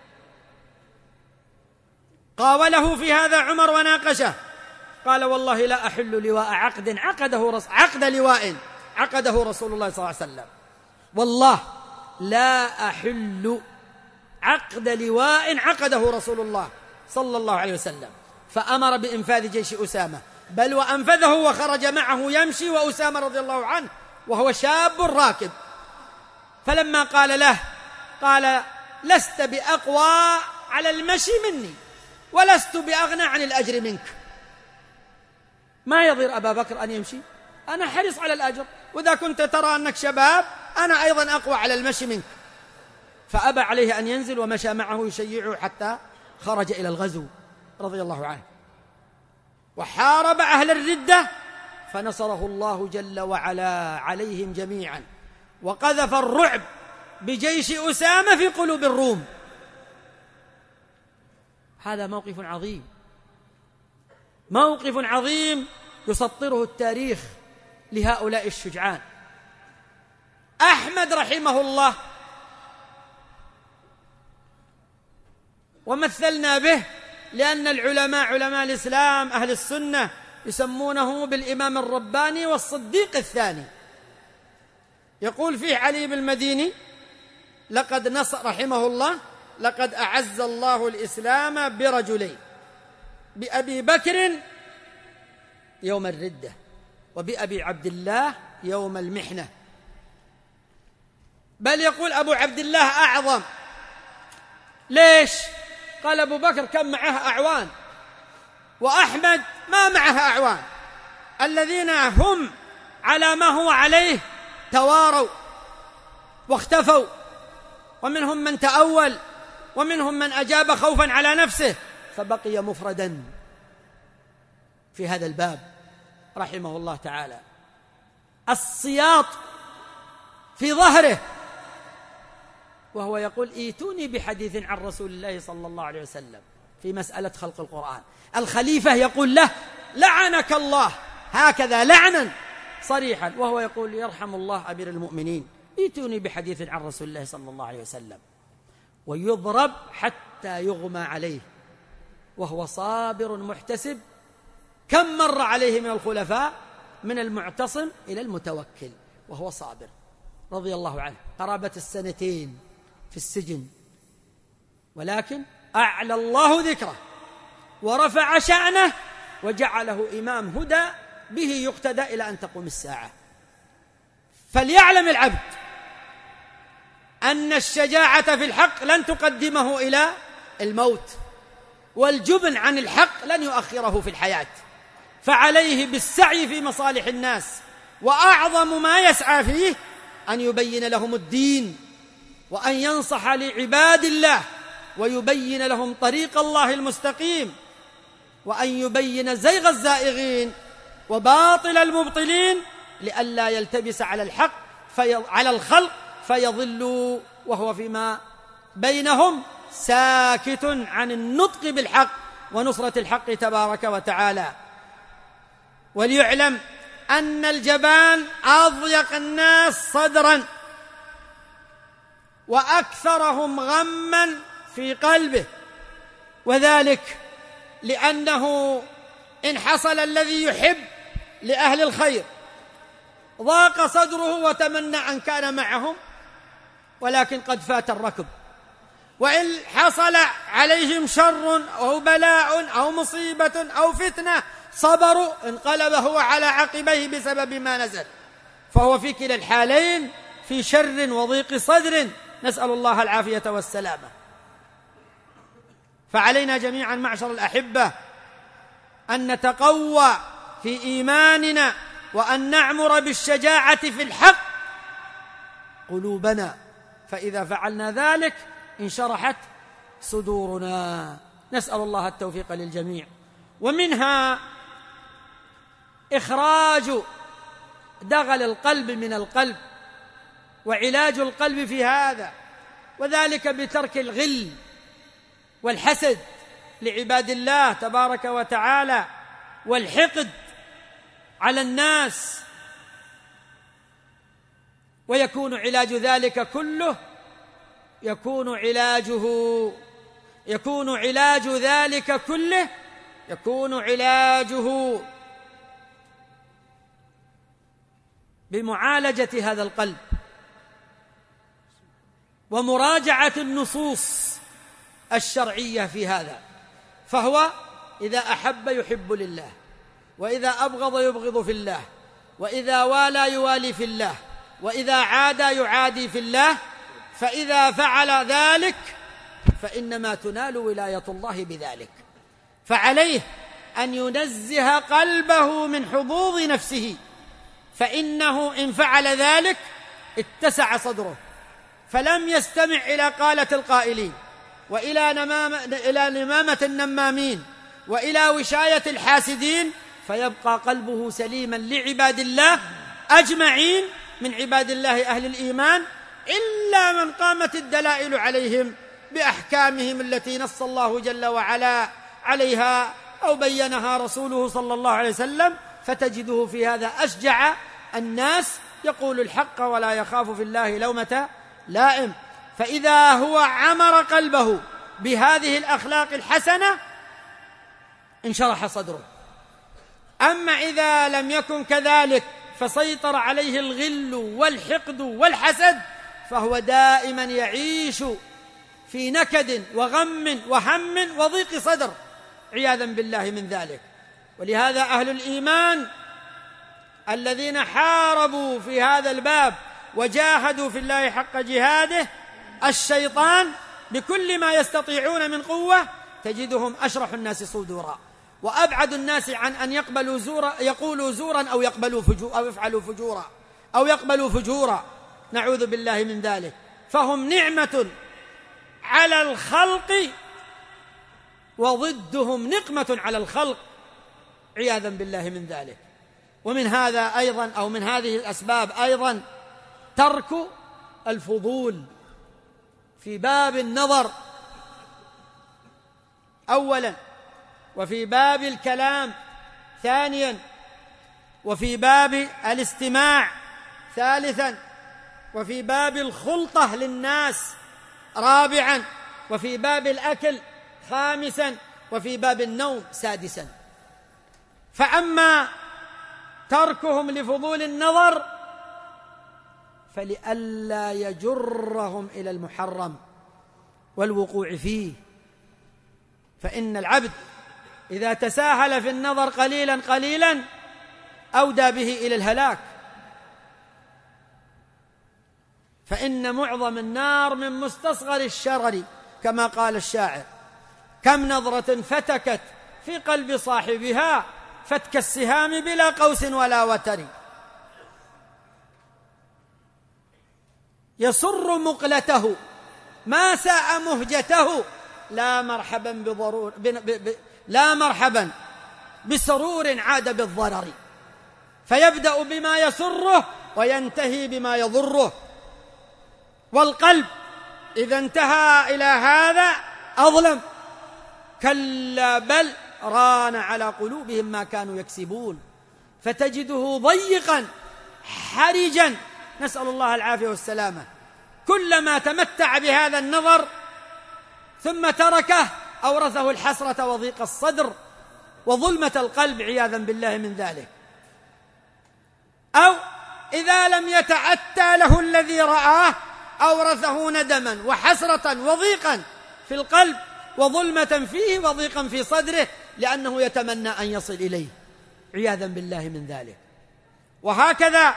قاوله في هذا عمر وناقشه، قال: والله لا أحل لواء عقد عقده رس... عقد لواء عقده رسول الله صلى الله عليه وسلم، والله لا أحل عقد لواء عقده رسول الله صلى الله عليه وسلم. فأمر بإنفاذ جيش أسامة، بل وأنفذه وخرج معه يمشي وأسامة رضي الله عنه وهو شاب راكب. فلما قال له قال: لست بأقوى على المشي مني ولست بأغنى عن الأجر منك. ما يضير أبا بكر أن يمشي، أنا حريص على الأجر، وإذا كنت ترى أنك شباب أنا أيضا أقوى على المشي منك. فأبى عليه أن ينزل ومشى معه يشيعه حتى خرج إلى الغزو رضي الله عنه، وحارب أهل الردة فنصره الله جل وعلا عليهم جميعا، وقذف الرعب بجيش أسامة في قلوب الروم. هذا موقف عظيم، موقف عظيم يسطره التاريخ لهؤلاء الشجعان. أحمد رحمه الله ومثلنا به لأن العلماء علماء الإسلام أهل السنة يسمونه بالإمام الرباني والصديق الثاني. يقول فيه علي بن المديني: لقد نصر رحمه الله لقد أعز الله الإسلام برجلين، بأبي بكر يوم الردة وبأبي عبد الله يوم المحنة. بل يقول أبو عبد الله أعظم. ليش؟ قال أبو بكر كان معه أعوان، وأحمد ما معه أعوان. الذين هم على ما هو عليه تواروا واختفوا، ومنهم من تأول، ومنهم من أجاب خوفا على نفسه، فبقي مفردا في هذا الباب رحمه الله تعالى. السياط في ظهره وهو يقول: ايتوني بحديث عن رسول الله صلى الله عليه وسلم في مسألة خلق القرآن. الخليفة يقول له: لعنك الله، هكذا لعنا صريحا، وهو يقول يرحم الله أمير المؤمنين، ائتوني بحديث عن رسول الله صلى الله عليه وسلم، ويضرب حتى يغمى عليه وهو صابر محتسب. كم مر عليه من الخلفاء، من المعتصم إلى المتوكل وهو صابر رضي الله عنه، قرابة السنتين في السجن، ولكن أعلى الله ذكره ورفع شأنه وجعله إمام هدى به يقتدى إلى أن تقوم الساعة. فليعلم العبد أن الشجاعة في الحق لن تقدمه إلى الموت، والجبن عن الحق لن يؤخره في الحياة، فعليه بالسعي في مصالح الناس، وأعظم ما يسعى فيه أن يبين لهم الدين، وأن ينصح لعباد الله ويبين لهم طريق الله المستقيم، وأن يبين زيغ الزائغين وباطل المبطلين، لئلا يلتبس على الحق في على الخلق فيضلوا وهو فيما بينهم ساكت عن النطق بالحق ونصرة الحق تبارك وتعالى. وليعلم أن الجبان أضيق الناس صدرا وأكثرهم غما في قلبه، وذلك لأنه إن حصل الذي يحب لأهل الخير ضاق صدره وتمنى أن كان معهم، ولكن قد فات الركب. وإن حصل عليهم شر أو بلاء أو مصيبة أو فتنة صبروا، انقلب هو على عقبيه بسبب ما نزل، فهو في كلا الحالين في شر وضيق صدر، نسأل الله العافية والسلامة. فعلينا جميعا معشر الأحبة أن نتقوى في إيماننا، وأن نعمر بالشجاعة في الحق قلوبنا، فإذا فعلنا ذلك انشرحت صدورنا. نسأل الله التوفيق للجميع. ومنها إخراج دغل القلب من القلب، وعلاج القلب في هذا، وذلك بترك الغل والحسد لعباد الله تبارك وتعالى، والحقد على الناس. ويكون علاج ذلك كله يكون علاجه يكون علاج ذلك كله يكون علاجه بمعالجة هذا القلب ومراجعة النصوص الشرعية في هذا. فهو إذا أحب يحب لله، وإذا أبغض يبغض في الله، وإذا والى يوالي في الله، وإذا عادى يعادي في الله. فإذا فعل ذلك فإنما تنال ولاية الله بذلك. فعليه أن ينزه قلبه من حظوظ نفسه، فإنه إن فعل ذلك اتسع صدره، فلم يستمع إلى قالة القائلين، وإلى نمام إلى نمامة النمامين، وإلى وشاية الحاسدين، فيبقى قلبه سليما لعباد الله أجمعين من عباد الله أهل الإيمان، إلا من قامت الدلائل عليهم بأحكامهم التي نص الله جل وعلا عليها أو بينها رسوله صلى الله عليه وسلم، فتجده في هذا أشجع الناس، يقول الحق ولا يخاف في الله لومة لائم. فإذا هو عمر قلبه بهذه الأخلاق الحسنة انشرح صدره. أما إذا لم يكن كذلك فسيطر عليه الغل والحقد والحسد، فهو دائما يعيش في نكد وغم وهم وضيق صدر عياذا بالله من ذلك. ولهذا أهل الإيمان الذين حاربوا في هذا الباب وجاهدوا في الله حق جهاده الشيطان بكل ما يستطيعون من قوة، تجدهم أشرح الناس صدورا، وأبعد الناس عن أن يقبلوا زورا يقولوا زورا أو يقبلوا فجورا أو يفعلوا فجورا أو يقبلوا فجورا، نعوذ بالله من ذلك. فهم نعمة على الخلق وضدهم نقمة على الخلق عياذا بالله من ذلك. ومن هذا أيضا أو من هذه الأسباب أيضا ترك الفضول في باب النظر أولا، وفي باب الكلام ثانيا، وفي باب الاستماع ثالثا، وفي باب الخلطة للناس رابعا، وفي باب الأكل خامسا، وفي باب النوم سادسا. فأما تركهم لفضول النظر فلئلا يجرهم إلى المحرم والوقوع فيه، فإن العبد إذا تساهل في النظر قليلا قليلا أودى به إلى الهلاك. فإن معظم النار من مستصغر الشرر، كما قال الشاعر: كم نظرة فتكت في قلب صاحبها فتك السهام بلا قوس ولا وتر. يسر مقلته ما ساء مهجته، لا مرحبا بضرور ب... ب... ب... لا مرحبا بسرور عاد بالضرر. فيبدأ بما يسره وينتهي بما يضره. والقلب إذا انتهى إلى هذا أظلم. كلا بل ران على قلوبهم ما كانوا يكسبون، فتجده ضيقا حرجا، نسأل الله العافية والسلامة. كلما تمتع بهذا النظر ثم تركه أورثه الحسرة وضيق الصدر وظلمة القلب عياذا بالله من ذلك. أو إذا لم يتأتى له الذي رآه أورثه ندما وحسرة وضيقا في القلب وظلمة فيه وضيقا في صدره، لأنه يتمنى أن يصل إليه عياذا بالله من ذلك. وهكذا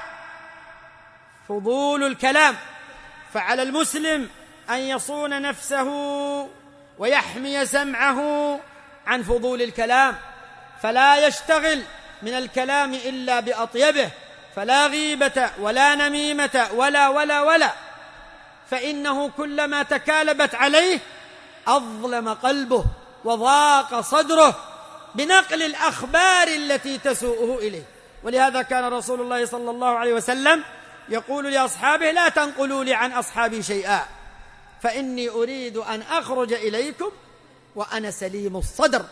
فضول الكلام، فعلى المسلم أن يصون نفسه ويحمي سمعه عن فضول الكلام، فلا يشتغل من الكلام إلا بأطيبه، فلا غيبة ولا نميمة ولا ولا ولا، فإنه كلما تكالبت عليه أظلم قلبه وضاق صدره بنقل الأخبار التي تسوءه إليه. ولهذا كان رسول الله صلى الله عليه وسلم يقول لأصحابه: لا تنقلوا لي عن أصحابي شيئا فإني أريد أن أخرج إليكم وأنا سليم الصدر.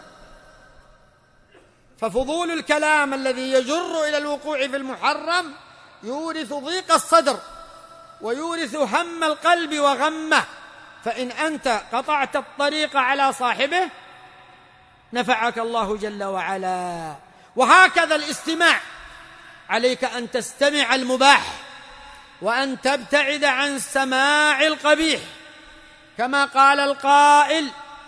ففضول الكلام الذي يجر إلى الوقوع في المحرم يورث ضيق الصدر ويورث هم القلب وغمه. فإن أنت قطعت الطريق على صاحبه نفعك الله جل وعلا. وهكذا الاستماع، عليك أن تستمع المباح وأن تبتعد عن سماع القبيح، كما قال القائل: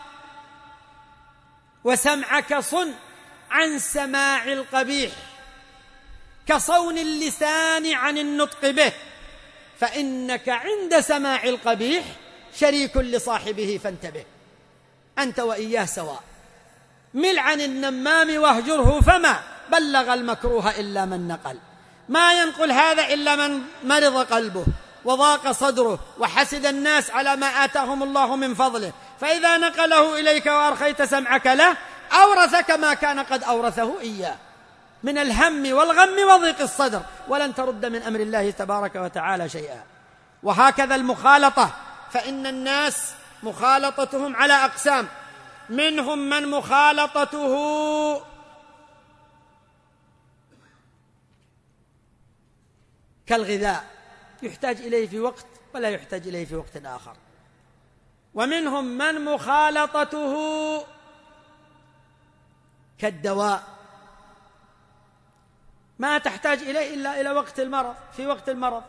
وسمعك صن عن سماع القبيح كصون اللسان عن النطق به، فإنك عند سماع القبيح شريك لصاحبه فانتبه. أنت وإياه سواء. مل عن النمام واهجره فما بلغ المكروه إلا من نقل. ما ينقل هذا إلا من مرض قلبه وضاق صدره وحسد الناس على ما آتاهم الله من فضله، فإذا نقله إليك وأرخيت سمعك له أورثك ما كان قد أورثه إياه من الهم والغم وضيق الصدر، ولن ترد من أمر الله تبارك وتعالى شيئا. وهكذا المخالطة، فإن الناس مخالطتهم على أقسام: منهم من مخالطته كالغذاء، يحتاج إليه في وقت ولا يحتاج إليه في وقت آخر، ومنهم من مخالطته كالدواء، ما تحتاج إليه إلا إلى وقت المرض، في وقت المرض.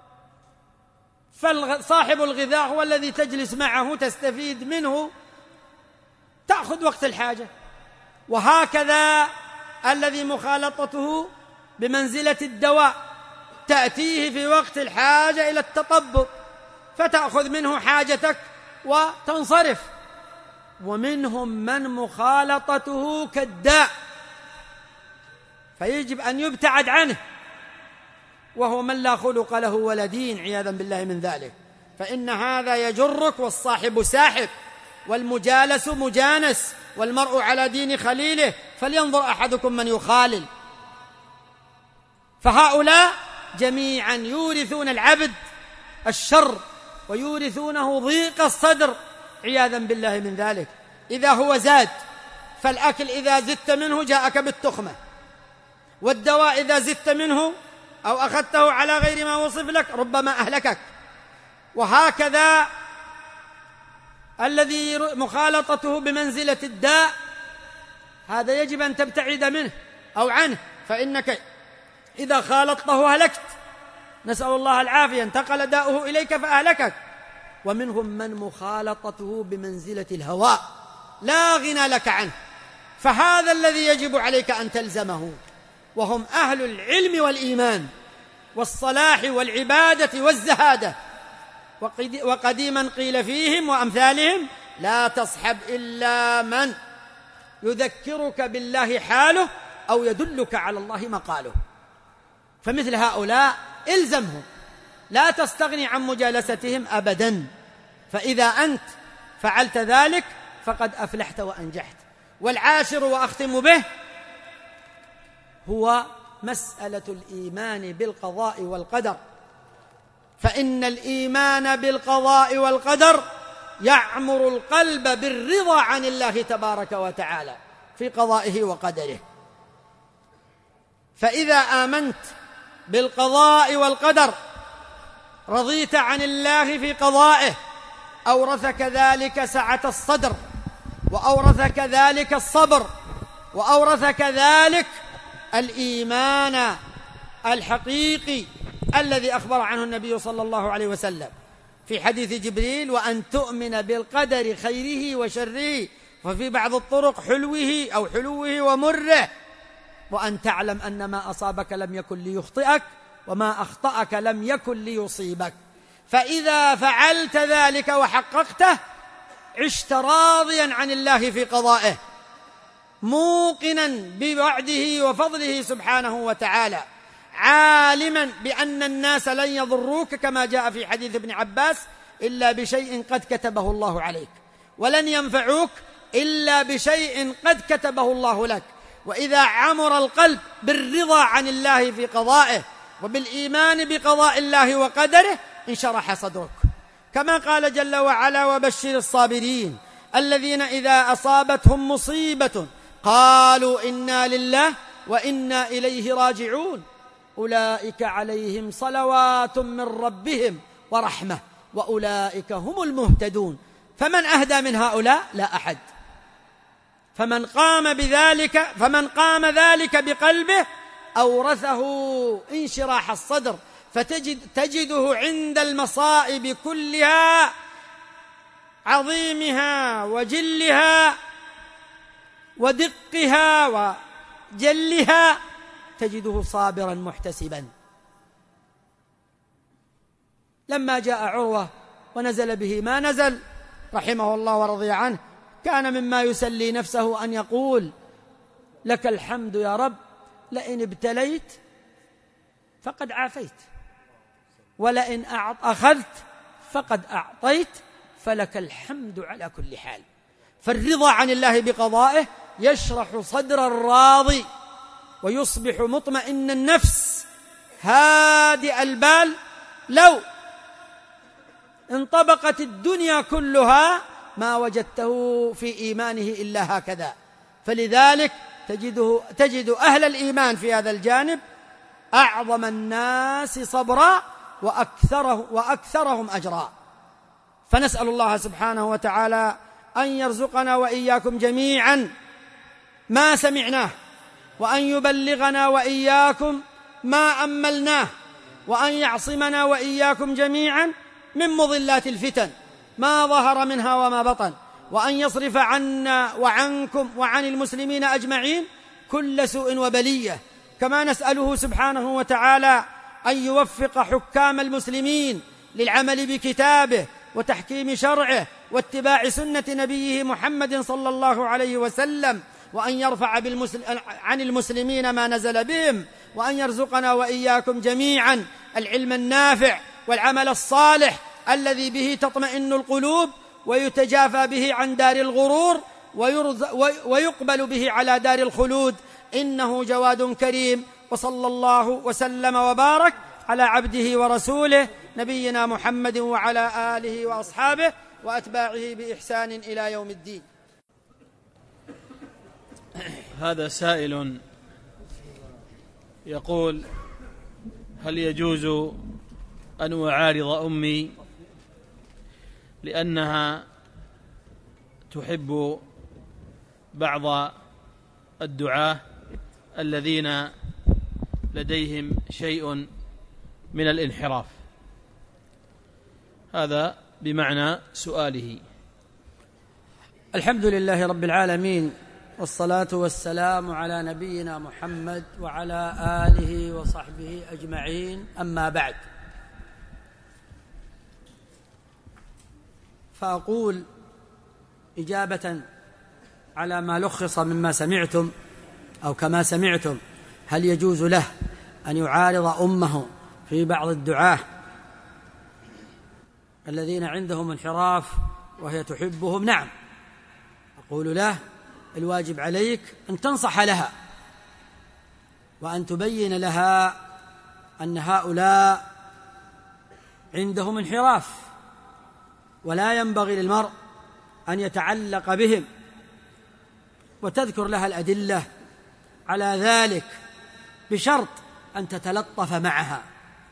فصاحب الغذاء هو الذي تجلس معه تستفيد منه، تأخذ وقت الحاجة. وهكذا الذي مخالطته بمنزلة الدواء، تأتيه في وقت الحاجة إلى التطبب فتأخذ منه حاجتك وتنصرف. ومنهم من مخالطته كالداء، فيجب أن يبتعد عنه، وهو من لا خلق له ولا دين عياذا بالله من ذلك. فإن هذا يجرك، والصاحب ساحب، والمجالس مجانس، والمرء على دين خليله، فلينظر أحدكم من يخالل. فهؤلاء جميعا يورثون العبد الشر ويورثونه ضيق الصدر عياذا بالله من ذلك. إذا هو زاد، فالأكل إذا زدت منه جاءك بالتخمة، والدواء إذا زدت منه أو أخذته على غير ما وصف لك ربما أهلكك. وهكذا الذي مخالطته بمنزلة الداء هذا يجب أن تبتعد منه أو عنه، فإنك إذا خالطته هلكت، نسأل الله العافية، انتقل داؤه إليك فأهلكك. ومنهم من مخالطته بمنزلة الهواء لا غنى لك عنه، فهذا الذي يجب عليك أن تلزمه، وهم أهل العلم والإيمان والصلاح والعبادة والزهادة. وقديما قيل فيهم وأمثالهم: لا تصحب إلا من يذكرك بالله حاله أو يدلك على الله مقاله. فمثل هؤلاء إلزمهم، لا تستغني عن مجالستهم أبدا، فإذا أنت فعلت ذلك فقد أفلحت وأنجحت. والعاشر وأختم به هو مسألة الإيمان بالقضاء والقدر، فإن الإيمان بالقضاء والقدر يعمر القلب بالرضا عن الله تبارك وتعالى في قضائه وقدره. فإذا آمنت بالقضاء والقدر رضيت عن الله في قضائه، أورثك ذلك سعة الصدر، وأورثك ذلك الصبر، وأورثك ذلك الإيمان الحقيقي الذي أخبر عنه النبي صلى الله عليه وسلم في حديث جبريل: وأن تؤمن بالقدر خيره وشره، وفي بعض الطرق حلوه أو حلوه ومره، وأن تعلم أن ما أصابك لم يكن ليخطئك وما أخطأك لم يكن ليصيبك. فإذا فعلت ذلك وحققته عشت راضيا عن الله في قضائه، موقنا بوعده وفضله سبحانه وتعالى، عالما بأن الناس لن يضروك كما جاء في حديث ابن عباس إلا بشيء قد كتبه الله عليك، ولن ينفعوك إلا بشيء قد كتبه الله لك. وإذا عمر القلب بالرضا عن الله في قضائه وبالإيمان بقضاء الله وقدره انشرح صدرك، كما قال جل وعلا: وبشر الصابرين الذين إذا أصابتهم مصيبة قالوا إنا لله وإنا إليه راجعون أولئك عليهم صلوات من ربهم ورحمة وأولئك هم المهتدون. فمن أهدى من هؤلاء؟ لا أحد. فمن قام بذلك فمن قام ذلك بقلبه أورثه انشراح الصدر، فتجد تجده عند المصائب كلها عظيمها وجلها ودقها وجلها تجده صابرا محتسبا. لما جاء عروة ونزل به ما نزل رحمه الله ورضي عنه، كان مما يسلي نفسه أن يقول: لك الحمد يا رب، لئن ابتليت فقد عافيت، ولئن أخذت فقد أعطيت، فلك الحمد على كل حال. فالرضا عن الله بقضائه يشرح صدر الراضي ويصبح مطمئن النفس هادئ البال. لو انطبقت الدنيا كلها ما وجدته في إيمانه إلا هكذا. فلذلك تجده تجد أهل الإيمان في هذا الجانب أعظم الناس صبرا وأكثره وأكثرهم أجرا. فنسأل الله سبحانه وتعالى أن يرزقنا وإياكم جميعا ما سمعناه، وأن يبلغنا وإياكم ما أملناه، وأن يعصمنا وإياكم جميعا من مضلات الفتن ما ظهر منها وما بطن، وأن يصرف عنا وعنكم وعن المسلمين أجمعين كل سوء وبلية. كما نسأله سبحانه وتعالى أن يوفق حكام المسلمين للعمل بكتابه وتحكيم شرعه واتباع سنة نبيه محمد صلى الله عليه وسلم، وأن يرفع بالمسل... عن المسلمين ما نزل بهم، وأن يرزقنا وإياكم جميعا العلم النافع والعمل الصالح الذي به تطمئن القلوب ويتجافى به عن دار الغرور ويرز... ويقبل به على دار الخلود، إنه جواد كريم. وصلى الله وسلم وبارك على عبده ورسوله نبينا محمد وعلى آله وأصحابه وأتباعه بإحسان إلى يوم الدين. هذا سائل يقول: هل يجوز أن أعارض أمي لأنها تحب بعض الدعاة الذين لديهم شيء من الانحراف؟ هذا بمعنى سؤاله. الحمد لله رب العالمين، والصلاة والسلام على نبينا محمد وعلى آله وصحبه أجمعين، أما بعد، فأقول إجابة على ما لخص مما سمعتم أو كما سمعتم: هل يجوز له أن يعارض أمه في بعض الدعاة الذين عندهم انحراف وهي تحبهم؟ نعم. أقول له: الواجب عليك أن تنصح لها وأن تبين لها أن هؤلاء عندهم انحراف، ولا ينبغي للمرء أن يتعلق بهم، وتذكر لها الأدلة على ذلك، بشرط أن تتلطف معها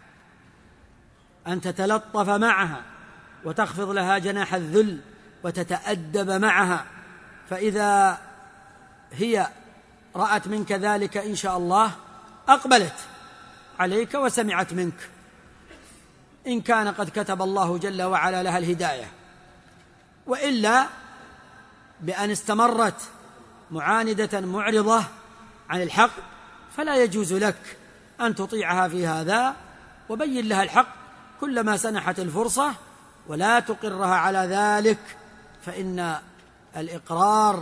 أن تتلطف معها وتخفض لها جناح الذل وتتأدب معها، فإذا هي رأت منك ذلك إن شاء الله أقبلت عليك وسمعت منك، إن كان قد كتب الله جل وعلا لها الهداية. وإلا بأن استمرت معاندة معرضة عن الحق فلا يجوز لك أن تطيعها في هذا، وبين لها الحق كلما سنحت الفرصة، ولا تقرها على ذلك، فإن الإقرار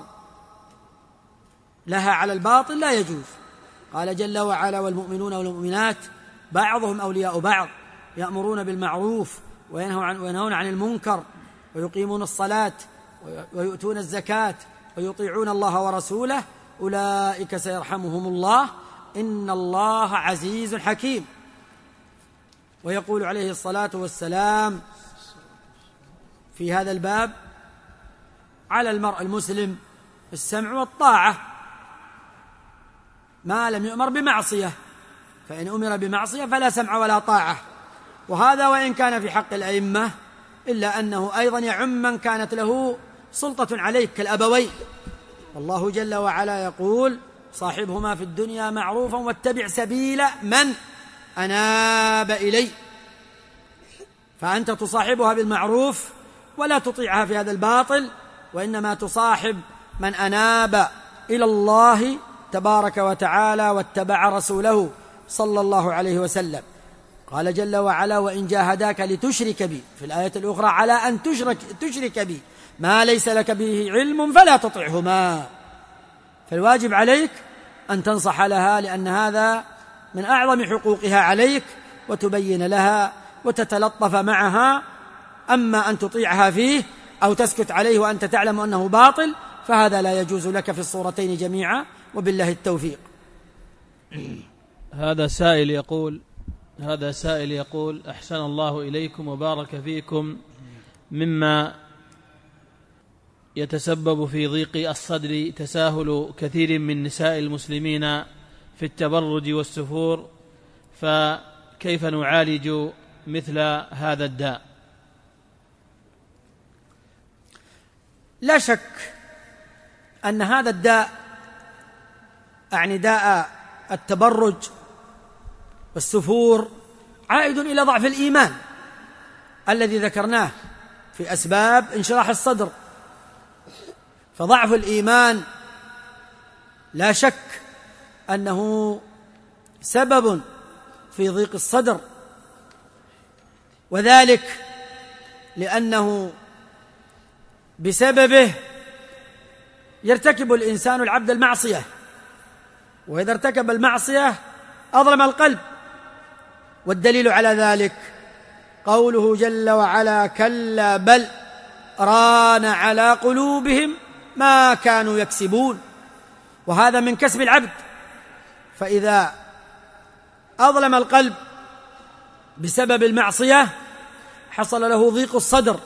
لها على الباطل لا يجوز. قال جل وعلا: والمؤمنون والمؤمنات بعضهم أولياء بعض يأمرون بالمعروف وينهون عن المنكر ويقيمون الصلاة ويؤتون الزكاة ويطيعون الله ورسوله أولئك سيرحمهم الله إن الله عزيز حكيم. ويقول عليه الصلاة والسلام في هذا الباب: على المرء المسلم السمع والطاعة ما لم يؤمر بمعصية، فإن أمر بمعصية فلا سمع ولا طاعة. وهذا وإن كان في حق الأئمة، إلا أنه أيضا يعم من كانت له سلطة عليك كالأبوين، والله جل وعلا يقول: صاحبهما في الدنيا معروفا واتبع سبيل من أناب إلي. فأنت تصاحبها بالمعروف ولا تطيعها في هذا الباطل، وإنما تصاحب من أناب إلى الله تبارك وتعالى واتبع رسوله صلى الله عليه وسلم. قال جل وعلا: وإن جاهداك لتشرك بي، في الآية الأخرى: على أن تشرك, تشرك بي ما ليس لك به علم فلا تطعهما. فالواجب عليك أن تنصح لها، لأن هذا من أعظم حقوقها عليك، وتبين لها وتتلطف معها. أما أن تطيعها فيه أو تسكت عليه وأنت تعلم أنه باطل فهذا لا يجوز لك في الصورتين جميعا، وبالله التوفيق. هذا سائل يقول هذا سائل يقول: أحسن الله إليكم وبارك فيكم، مما يتسبب في ضيق الصدر تساهل كثير من نساء المسلمين في التبرج والسفور، فكيف نعالج مثل هذا الداء؟ لا شك أن هذا الداء، أعني داء التبرج والسفور، عائد إلى ضعف الإيمان الذي ذكرناه في أسباب انشراح الصدر. فضعف الإيمان لا شك أنه سبب في ضيق الصدر، وذلك لأنه بسببه يرتكب الإنسان العبد المعصية، وإذا ارتكب المعصية أظلم القلب. والدليل على ذلك قوله جل وعلا: كلا بل ران على قلوبهم ما كانوا يكسبون. وهذا من كسب العبد، فإذا أظلم القلب بسبب المعصية حصل له ضيق الصدر.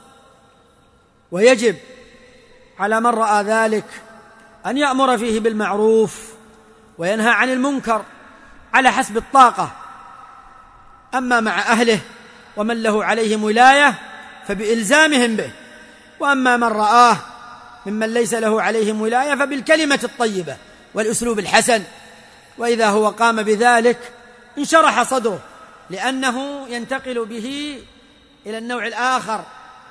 ويجب على من رأى ذلك أن يأمر فيه بالمعروف وينهى عن المنكر، على حسب الطاقة. أما مع أهله ومن له عليهم ولاية فبإلزامهم به، وأما من رآه ممن ليس له عليهم ولاية فبالكلمة الطيبة والأسلوب الحسن. وإذا هو قام بذلك انشرح صدره، لأنه ينتقل به إلى النوع الآخر،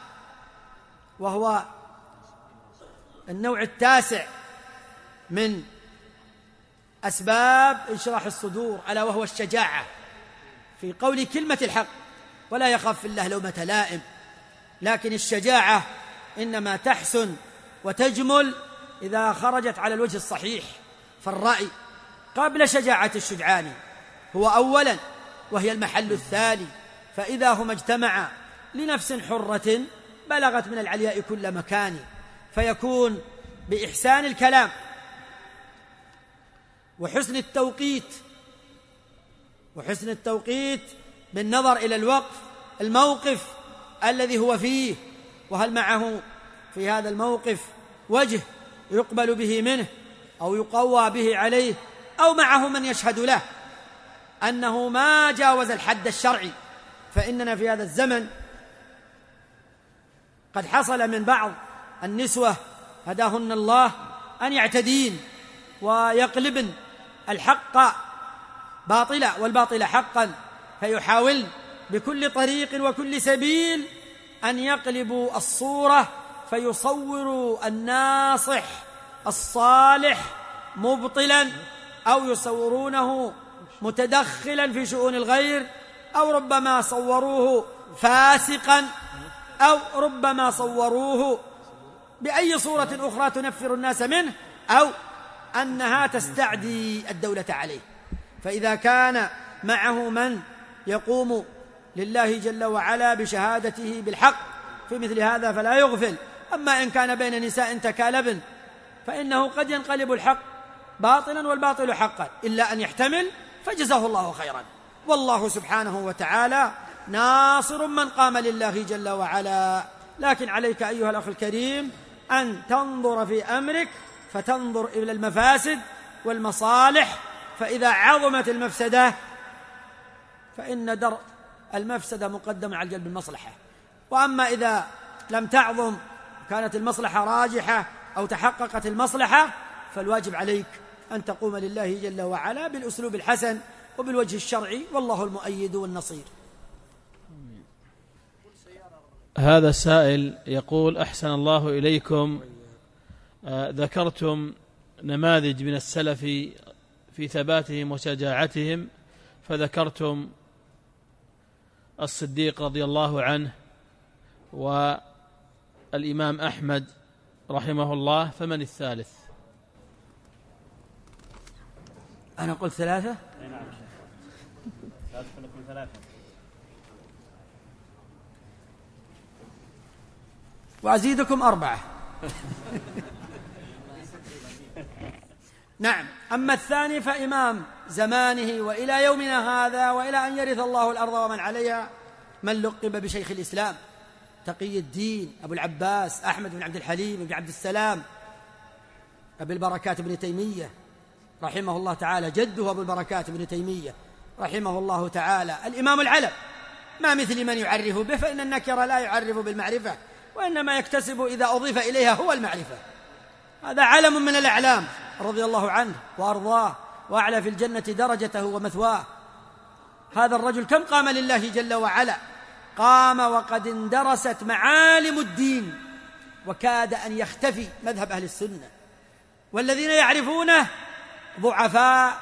وهو النوع التاسع من أسباب انشراح الصدور، ألا وهو الشجاعة في قول كلمة الحق، ولا يخاف في الله لومة لائم. لكن الشجاعة إنما تحسن وتجمل إذا خرجت على الوجه الصحيح، فالرأي قبل شجاعة الشجعان هو أولا، وهي المحل الثاني، فإذا هما اجتمعا لنفس حرة بلغت من العلياء كل مكان، فيكون بإحسان الكلام وحسن التوقيت وحسن التوقيت بالنظر إلى الوقف الموقف الذي هو فيه، وهل معه في هذا الموقف وجه يقبل به منه أو يقوى به عليه، أو معه من يشهد له أنه ما جاوز الحد الشرعي. فإننا في هذا الزمن قد حصل من بعض النسوة هداهن الله أن يعتدين ويقلبن الحق باطلا والباطل حقا، فيحاولن بكل طريق وكل سبيل أن يقلبوا الصورة، فيصوروا الناصح الصالح مبطلا، أو يصورونه متدخلا في شؤون الغير، أو ربما صوروه فاسقا، أو ربما صوروه بأي صورة أخرى تنفر الناس منه، أو أنها تستعدي الدولة عليه. فإذا كان معه من يقوم لله جل وعلا بشهادته بالحق في مثل هذا فلا يغفل. أما إن كان بين نساء تكالبن فإنه قد ينقلب الحق باطلا والباطل حقا، إلا أن يحتمل فجزاه الله خيرا. والله سبحانه وتعالى ناصر من قام لله جل وعلا. لكن عليك أيها الأخ الكريم أن تنظر في أمرك، فتنظر إلى المفاسد والمصالح، فإذا عظمت المفسدة فإن درء المفسدة مقدم على جلب المصلحة، وأما إذا لم تعظم كانت المصلحة راجحة أو تحققت المصلحة فالواجب عليك أن تقوم لله جل وعلا بالأسلوب الحسن وبالوجه الشرعي، والله المؤيد والنصير. هذا السائل يقول: أحسن الله إليكم، آه ذكرتم نماذج من السلف في ثباتهم وشجاعتهم، فذكرتم الصديق رضي الله عنه والإمام أحمد رحمه الله، فمن الثالث؟ أنا قلت ثلاثة؟ وأزيدكم أربعة. نعم. أما الثاني فإمام زمانه وإلى يومنا هذا وإلى أن يرث الله الأرض ومن عليها، من لقب بشيخ الإسلام تقي الدين أبو العباس أحمد بن عبد الحليم بن عبد السلام أبي البركات بن تيمية رحمه الله تعالى، جده أبو البركات بن تيمية رحمه الله تعالى، الإمام العلم، ما مثل من يعرف به، فإن النكر لا يعرف بالمعرفة، وإنما يكتسب إذا أضيف إليها هو المعرفة. هذا علم من الأعلام رضي الله عنه وأرضاه، وأعلى في الجنة درجته ومثواه. هذا الرجل كم قام لله جل وعلا، قام وقد اندرست معالم الدين، وكاد أن يختفي مذهب أهل السنة، والذين يعرفونه ضعفاء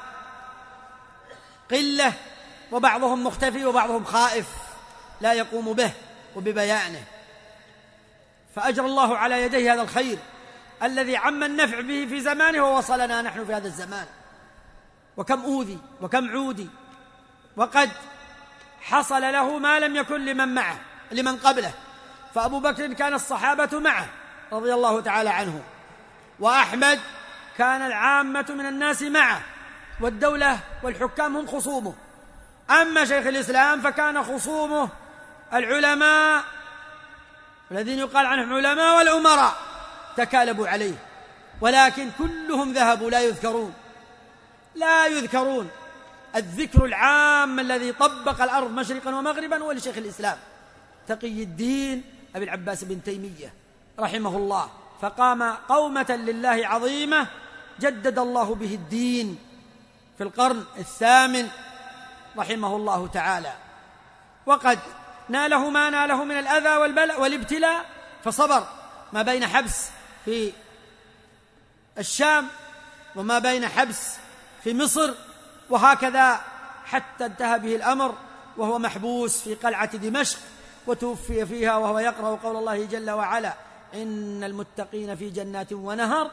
قلة، وبعضهم مختفي وبعضهم خائف لا يقوم به وببيانه. فأجرى الله على يديه هذا الخير الذي عم النفع به في زمانه ووصلنا نحن في هذا الزمان. وكم أوذي وكم عودي، وقد حصل له ما لم يكن لمن معه لمن قبله. فأبو بكر كان الصحابة معه رضي الله تعالى عنه، وأحمد كان العامة من الناس معه، والدولة والحكام هم خصومه. أما شيخ الإسلام فكان خصومه العلماء الذين يقال عنهم علماء والأمراء، تكالبوا عليه، ولكن كلهم ذهبوا لا يذكرون لا يذكرون الذكر العام الذي طبق الأرض مشرقا ومغربا هو لشيخ الإسلام تقي الدين أبي العباس بن تيمية رحمه الله، فقام قومة لله عظيمة جدد الله به الدين في القرن الثامن رحمه الله تعالى، وقد ناله ما ناله من الأذى والبلاء والابتلاء، فصبر ما بين حبس في الشام وما بين حبس في مصر، وهكذا حتى انتهى به الأمر وهو محبوس في قلعة دمشق، وتوفي فيها وهو يقرأ قول الله جل وعلا: إن المتقين في جنات ونهر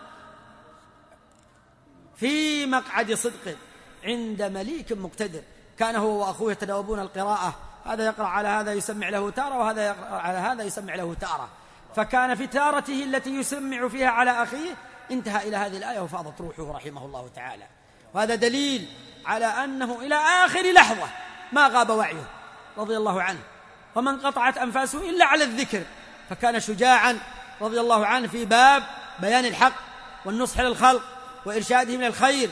في مقعد صدق عند مليك مقتدر. كان هو وأخوه يتناوبون القراءة، هذا يقرأ على هذا يسمع له تارة، وهذا يقرأ على هذا يسمع له تارة، فكان في تارته التي يسمع فيها على أخيه انتهى إلى هذه الآية وفاضت روحه رحمه الله تعالى. وهذا دليل على أنه إلى آخر لحظة ما غاب وعيه رضي الله عنه، وما انقطعت أنفاسه إلا على الذكر، فكان شجاعا رضي الله عنه في باب بيان الحق والنصح للخلق وإرشادهم إلى الخير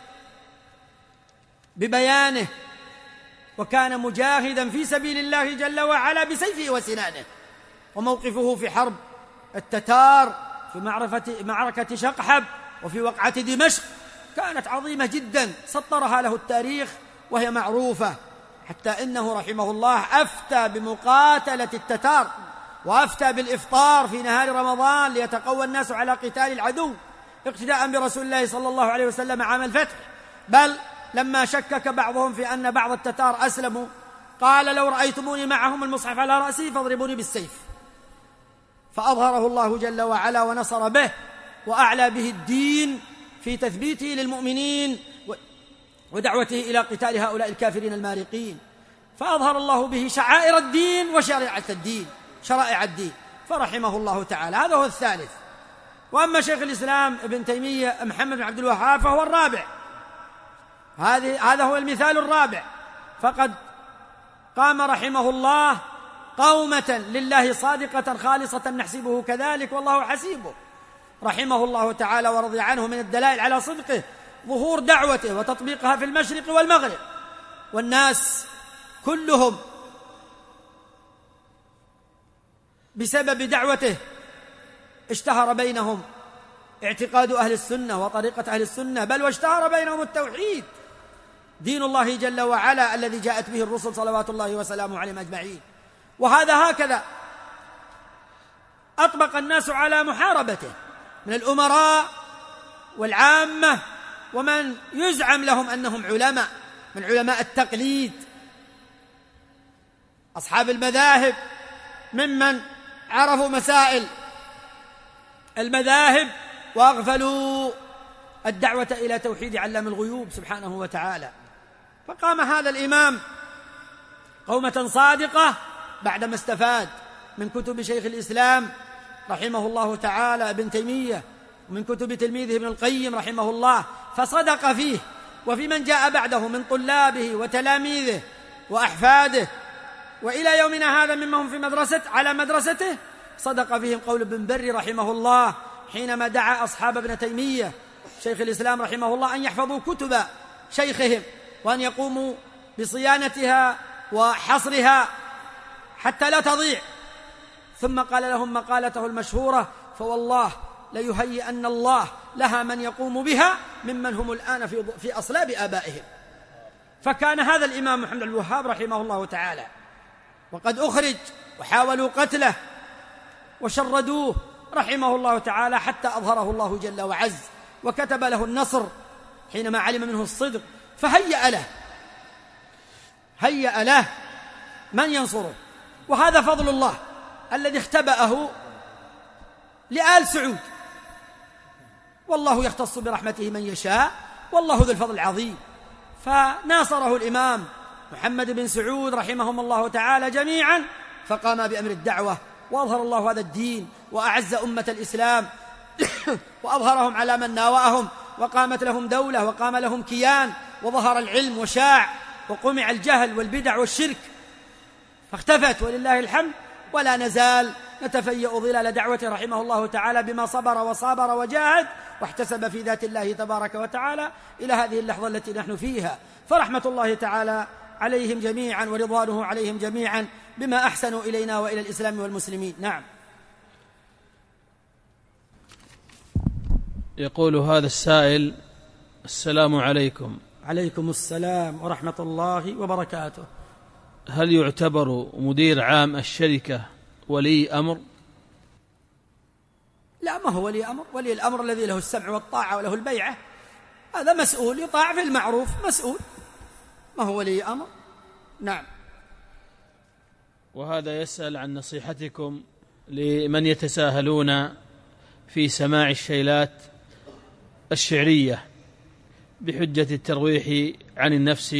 ببيانه، وكان مجاهدا في سبيل الله جل وعلا بسيفه وسنانه. وموقفه في حرب التتار في معركة شقحب وفي وقعة دمشق كانت عظيمة جدا سطرها له التاريخ وهي معروفة، حتى إنه رحمه الله أفتى بمقاتلة التتار، وأفتى بالإفطار في نهار رمضان ليتقوى الناس على قتال العدو اقتداء برسول الله صلى الله عليه وسلم عام الفتح. بل لما شكك بعضهم في أن بعض التتار أسلموا قال: لو رأيتموني معهم المصحف على رأسي فاضربوني بالسيف، فأظهره الله جل وعلا ونصر به وأعلى به الدين في تثبيته للمؤمنين ودعوته إلى قتال هؤلاء الكافرين المارقين، فأظهر الله به شعائر الدين وشريعة الدين شرائع الدين، فرحمه الله تعالى. هذا هو الثالث. وأما شيخ الإسلام ابن تيمية محمد بن عبد الوهاب فهو الرابع، هذا هو المثال الرابع، فقد قام رحمه الله قومة لله صادقة خالصة نحسبه كذلك والله حسيبه رحمه الله تعالى ورضي عنه. من الدلائل على صدقه ظهور دعوته وتطبيقها في المشرق والمغرب، والناس كلهم بسبب دعوته اشتهر بينهم اعتقاد أهل السنة وطريقة أهل السنة، بل واشتهر بينهم التوحيد، دين الله جل وعلا الذي جاءت به الرسل صلوات الله وسلامه عليهم أجمعين. وهذا هكذا أطبق الناس على محاربته من الأمراء والعامة ومن يزعم لهم أنهم علماء من علماء التقليد، أصحاب المذاهب ممن عرفوا مسائل المذاهب وأغفلوا الدعوة إلى توحيد علام الغيوب سبحانه وتعالى. فقام هذا الإمام قومة صادقة بعدما استفاد من كتب شيخ الإسلام رحمه الله تعالى ابن تيمية ومن كتب تلميذه ابن القيم رحمه الله، فصدق فيه وفي من جاء بعده من طلابه وتلاميذه وأحفاده وإلى يومنا هذا ممن هم في مدرسة على مدرسته، صدق فيهم قول ابن بري رحمه الله حينما دعا أصحاب ابن تيمية شيخ الإسلام رحمه الله أن يحفظوا كتب شيخهم وأن يقوموا بصيانتها وحصرها حتى لا تضيع، ثم قال لهم مقالته المشهورة: فوالله ليهيئن الله لها من يقوم بها ممن هم الآن في, في أصلاب آبائهم. فكان هذا الإمام محمد بن الوهاب رحمه الله تعالى وقد أخرج وحاولوا قتله وشردوه رحمه الله تعالى حتى أظهره الله جل وعز وكتب له النصر حينما علم منه الصدق، فهيأ له هيأ له من ينصره. وهذا فضل الله الذي اختبأه لآل سعود، والله يختص برحمته من يشاء والله ذو الفضل العظيم. فناصره الإمام محمد بن سعود رحمهم الله تعالى جميعا، فقام بأمر الدعوة وأظهر الله هذا الدين وأعز أمة الإسلام وأظهرهم على من ناوأهم، وقامت لهم دولة وقام لهم كيان، وظهر العلم وشاع وقمع الجهل والبدع والشرك فاختفت ولله الحمد. ولا نزال نتفيأ ظلال دعوته رحمه الله تعالى بما صبر وصابر وجاهد واحتسب في ذات الله تبارك وتعالى إلى هذه اللحظة التي نحن فيها. فرحمة الله تعالى عليهم جميعا ورضوانه عليهم جميعا بما أحسنوا إلينا وإلى الإسلام والمسلمين. نعم. يقول هذا السائل: السلام عليكم. عليكم السلام ورحمة الله وبركاته. هل يعتبر مدير عام الشركة ولي أمر؟ لا، ما هو ولي أمر. ولي الأمر الذي له السمع والطاعة وله البيعة، هذا مسؤول يطاع في المعروف، مسؤول، ما هو ولي أمر. نعم. وهذا يسأل عن نصيحتكم لمن يتساهلون في سماع الشيلات الشعرية بحجة الترويح عن النفس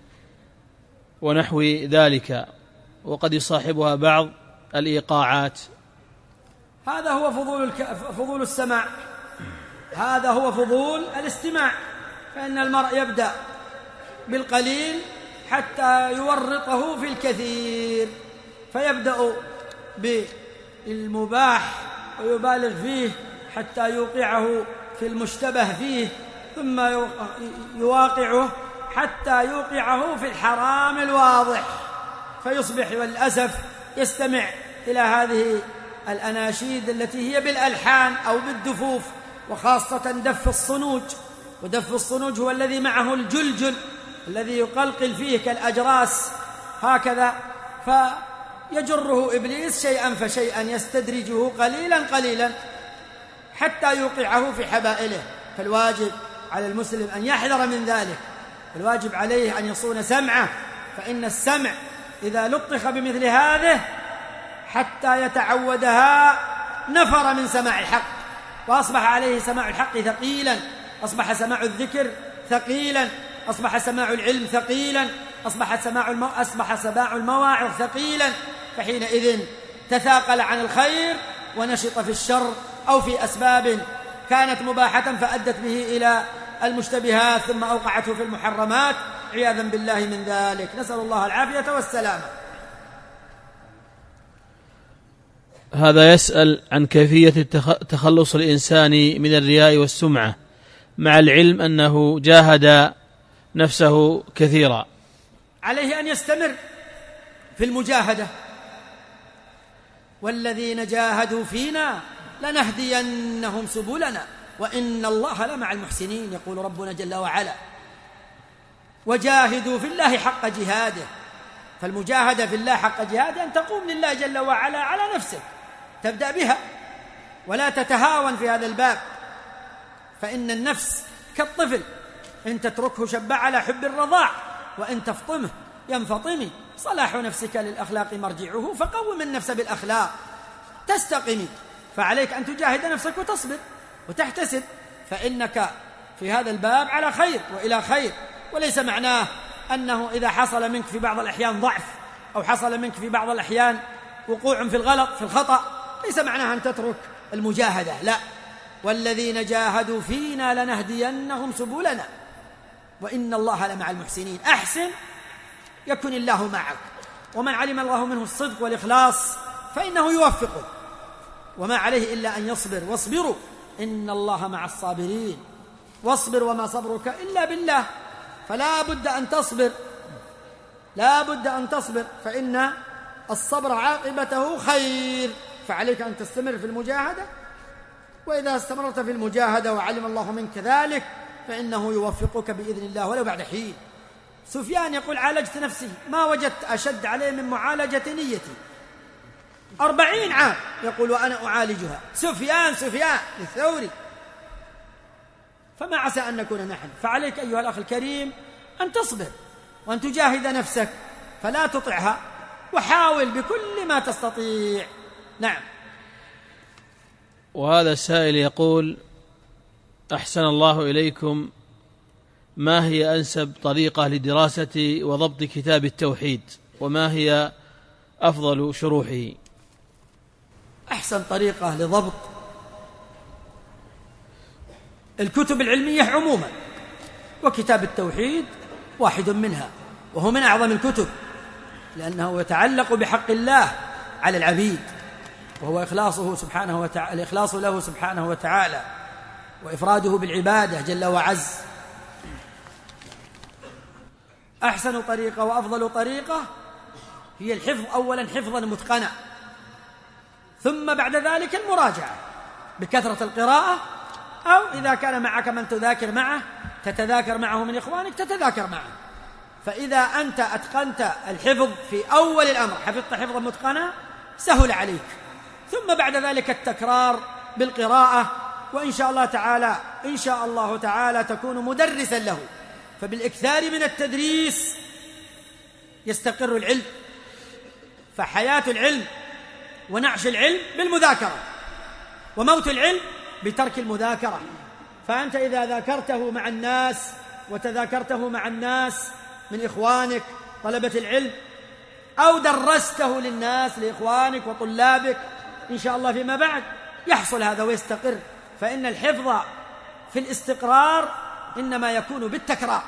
ونحو ذلك، وقد يصاحبها بعض الإيقاعات. هذا هو فضول, الك... فضول السماع، هذا هو فضول الاستماع. فإن المرء يبدأ بالقليل حتى يورطه في الكثير، فيبدأ بالمباح ويبالغ فيه حتى يوقعه في المشتبه فيه، ثم يواقعه حتى يوقعه في الحرام الواضح، فيصبح والأسف يستمع إلى هذه الأناشيد التي هي بالألحان أو بالدفوف، وخاصة دف الصنوج. ودف الصنوج هو الذي معه الجلجل الذي يقلقل فيه كالأجراس هكذا، فيجره إبليس شيئا فشيئا، يستدرجه قليلا قليلا حتى يوقعه في حبائله. فالواجب على المسلم أن يحذر من ذلك، الواجب عليه أن يصون سمعه، فإن السمع إذا لطخ بمثل هذه حتى يتعودها نفر من سماع الحق، وأصبح عليه سماع الحق ثقيلا، أصبح سماع الذكر ثقيلا، أصبح سماع العلم ثقيلا، أصبح سماع المو... أصبح سماع المواعظ ثقيلا، فحينئذ تثاقل عن الخير ونشط في الشر أو في أسباب كانت مباحة فأدت به إلى المشتبهات ثم أوقعته في المحرمات عياذا بالله من ذلك. نسأل الله العافية والسلامة. هذا يسأل عن كيفية تخلص الإنسان من الرياء والسمعة مع العلم أنه جاهد نفسه كثيرا. عليه أن يستمر في المجاهدة، والذين جاهدوا فينا لنهدينهم سبلنا وإن الله لمع المحسنين، يقول ربنا جل وعلا. وجاهدوا في الله حق جهاده، فالمجاهدة في الله حق جهاده أن تقوم لله جل وعلا على نفسك، تبدأ بها ولا تتهاون في هذا الباب، فإن النفس كالطفل، إن تتركه شب على حب الرضاع، وإن تفطمه ينفطم. صلاح نفسك للأخلاق مرجعه، فقوم النفس بالأخلاق تستقمي. فعليك أن تجاهد نفسك وتصبر وتحتسب، فإنك في هذا الباب على خير وإلى خير. وليس معناه أنه إذا حصل منك في بعض الأحيان ضعف أو حصل منك في بعض الأحيان وقوع في الغلط في الخطأ، ليس معناه أن تترك المجاهدة، لا. والذين جاهدوا فينا لنهدينهم سبلنا وإن الله لمع المحسنين. أحسن يكن الله معك، ومن علم الله منه الصدق والإخلاص فإنه يوفقه، وما عليه إلا أن يصبر. واصبروا إن الله مع الصابرين، واصبر وما صبرك إلا بالله. فلا بد أن تصبر، لا بد أن تصبر، فإن الصبر عاقبته خير. فعليك أن تستمر في المجاهدة، وإذا استمرت في المجاهدة وعلم الله منك ذلك فإنه يوفقك بإذن الله ولو بعد حين. سفيان يقول: عالجت نفسي ما وجدت أشد علي من معالجة نيتي. أربعين عام يقول وأنا أعالجها. سفيان سفيان الثوري. فما عسى أن نكون نحن. فعليك أيها الأخ الكريم أن تصبر وأن تجاهد نفسك، فلا تطعها، وحاول بكل ما تستطيع. نعم. وهذا السائل يقول: أحسن الله إليكم، ما هي أنسب طريقة لدراسة وضبط كتاب التوحيد، وما هي أفضل شروحه؟ أحسن طريقة لضبط الكتب العلمية عموما، وكتاب التوحيد واحد منها، وهو من أعظم الكتب، لأنه يتعلق بحق الله على العبيد، وهو إخلاصه سبحانه وتعالى، الإخلاص له سبحانه وتعالى. وإفراده بالعبادة جل وعز. أحسن طريقة وأفضل طريقة هي الحفظ، أولا حفظا متقنا، ثم بعد ذلك المراجعة بكثرة القراءة، أو إذا كان معك من تذاكر معه تتذاكر معه من إخوانك تتذاكر معه. فإذا أنت أتقنت الحفظ في أول الأمر، حفظت حفظا متقنا، سهل عليك، ثم بعد ذلك التكرار بالقراءة، وإن شاء الله تعالى إن شاء الله تعالى تكون مدرسا له. فبالإكثار من التدريس يستقر العلم، فحياة العلم ونعش العلم بالمذاكرة، وموت العلم بترك المذاكرة. فأنت إذا ذاكرته مع الناس وتذاكرته مع الناس من إخوانك طلبة العلم، أو درسته للناس لإخوانك وطلابك إن شاء الله فيما بعد، يحصل هذا ويستقر. فإن الحفظ في الاستقرار إنما يكون بالتكرار.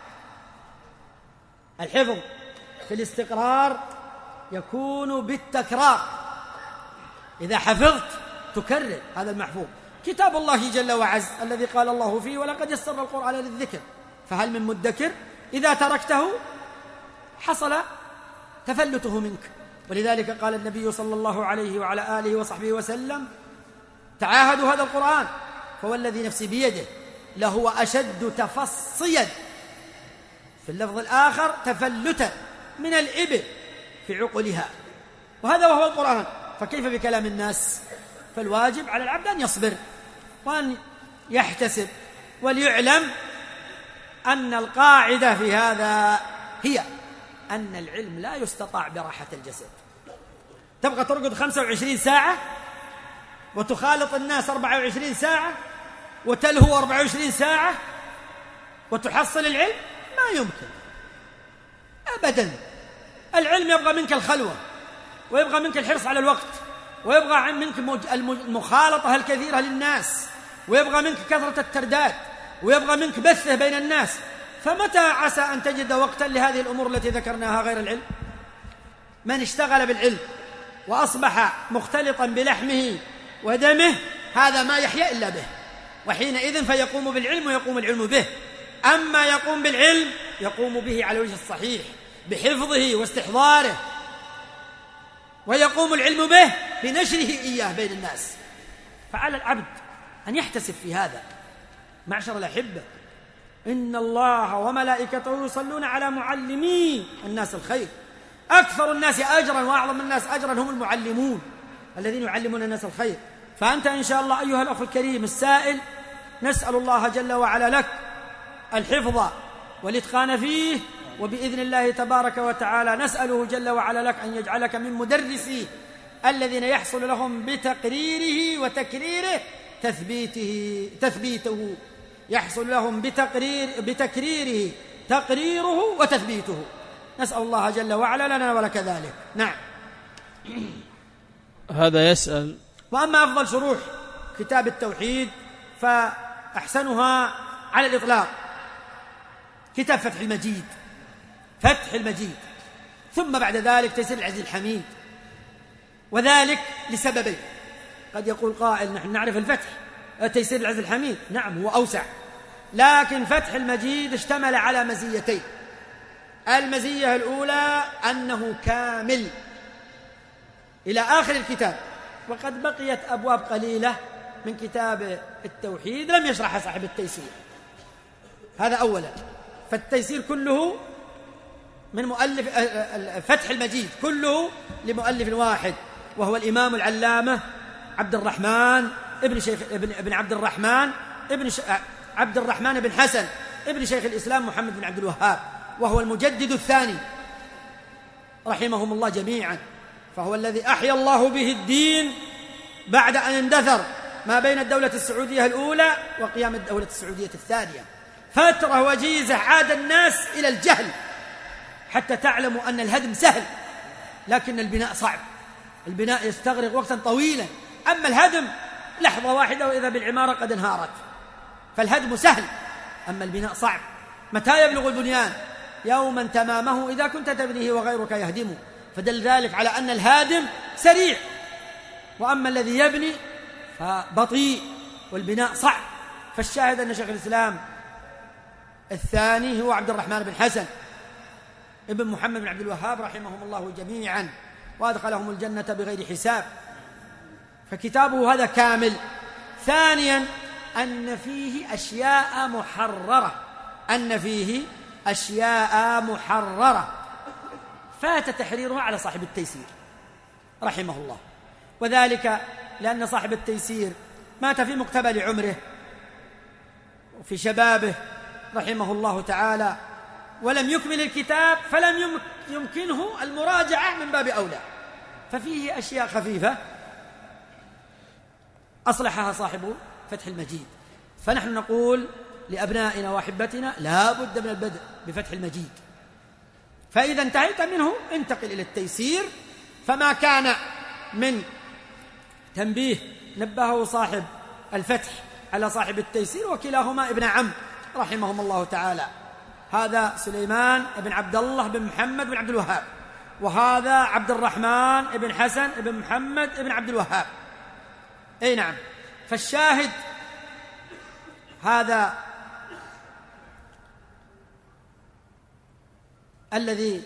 الحفظ في الاستقرار يكون بالتكرار. إذا حفظت تكرر هذا المحفوظ. كتاب الله جل وعز الذي قال الله فيه: ولقد يسرنا القرآن للذكر فهل من مدكر. إذا تركته حصل تفلته منك. ولذلك قال النبي صلى الله عليه وعلى آله وصحبه وسلم: تعاهدوا هذا القرآن فوالذي نفسي بيده لهو أشد تفصيا، في اللفظ الآخر تفلتا، من الإبل في عقلها. وهذا وهو القرآن، فكيف بكلام الناس؟ فالواجب على العبد أن يصبر وأن يحتسب، وليعلم أن القاعدة في هذا هي أن العلم لا يستطاع براحة الجسد. تبقى ترقد خمسة وعشرين ساعة وتخالط الناس أربعة وعشرين ساعة وتلهو أربعة وعشرين ساعة وتحصل العلم؟ ما يمكن أبدا. العلم يبغى منك الخلوة، ويبغى منك الحرص على الوقت، ويبغى منك المخالطة الكثيرة للناس، ويبغى منك كثرة الترداد، ويبغى منك بثه بين الناس. فمتى عسى أن تجد وقتا لهذه الأمور التي ذكرناها غير العلم؟ من اشتغل بالعلم وأصبح مختلطا بلحمه ودمه هذا ما يحيا إلا به، وحينئذ فيقوم بالعلم ويقوم العلم به. أما يقوم بالعلم يقوم به على الوجه الصحيح بحفظه واستحضاره، ويقوم العلم به بنشره إياه بين الناس. فعلى العبد أن يحتسب في هذا. معشر الأحبة، إن الله وملائكته يصلون على معلمي الناس الخير. أكثر الناس أجرا وأعظم الناس أجرا هم المعلمون الذين يعلمون الناس الخير. فأنت إن شاء الله أيها الأخ الكريم السائل، نسأل الله جل وعلا لك الحفظ والإتقان فيه، وبإذن الله تبارك وتعالى نسأله جل وعلا لك أن يجعلك من مدرسيه الذين يحصل لهم بتقريره وتكريره تثبيته تثبيته يحصل لهم بتقرير بتكريره تقريره وتثبيته. نسأل الله جل وعلا لنا ولك ذلك. نعم. هذا يسأل: وأما أفضل شروح كتاب التوحيد فأحسنها على الإطلاق كتاب فتح المجيد، فتح المجيد، ثم بعد ذلك تيسير العزيز الحميد. وذلك لسببين. قد يقول قائل: نحن نعرف الفتح، تيسير العزيز الحميد نعم هو أوسع، لكن فتح المجيد اشتمل على مزيتين. المزية الأولى أنه كامل إلى آخر الكتاب، وقد بقيت أبواب قليلة من كتاب التوحيد لم يشرحها صاحب التيسير. هذا أولا. فالتيسير كله من مؤلف، فتح المجيد كله لمؤلف واحد، وهو الإمام العلامة عبد الرحمن ابن شيخ ابن, ابن عبد الرحمن ابن ش... عبد الرحمن بن حسن ابن شيخ الإسلام محمد بن عبد الوهاب، وهو المجدد الثاني رحمهم الله جميعا. فهو الذي أحيا الله به الدين بعد أن اندثر ما بين الدولة السعودية الأولى وقيام الدولة السعودية الثانية. فترة وجيزة عاد الناس إلى الجهل، حتى تعلموا أن الهدم سهل لكن البناء صعب. البناء يستغرق وقتا طويلا، أما الهدم لحظة واحدة وإذا بالعمارة قد انهارت. فالهدم سهل أما البناء صعب. متى يبلغ البنيان؟ يوما تمامه إذا كنت تبنيه وغيرك يهدمه. فدل ذلك على أن الهادم سريع، وأما الذي يبني فبطيء والبناء صعب. فالشاهد أن شيخ الإسلام الثاني هو عبد الرحمن بن حسن ابن محمد بن عبد الوهاب رحمهم الله جميعا وأدخلهم الجنة بغير حساب، فكتابه هذا كامل. ثانيا أن فيه أشياء محررة أن فيه أشياء محررة فات تحريرها على صاحب التيسير رحمه الله، وذلك لأن صاحب التيسير مات في مقتبل عمره وفي شبابه رحمه الله تعالى، ولم يكمل الكتاب فلم يمكنه المراجعة من باب أولى، ففيه أشياء خفيفة أصلحها صاحب فتح المجيد. فنحن نقول لأبنائنا وأحبتنا لا بد من البدء بفتح المجيد، فإذا انتهيت منه انتقل إلى التيسير، فما كان من تنبيه نبهه صاحب الفتح على صاحب التيسير، وكلاهما ابن عم رحمهم الله تعالى، هذا سليمان بن عبد الله بن محمد بن عبد الوهاب، وهذا عبد الرحمن بن حسن بن محمد بن عبد الوهاب. أي نعم. فالشاهد هذا الذي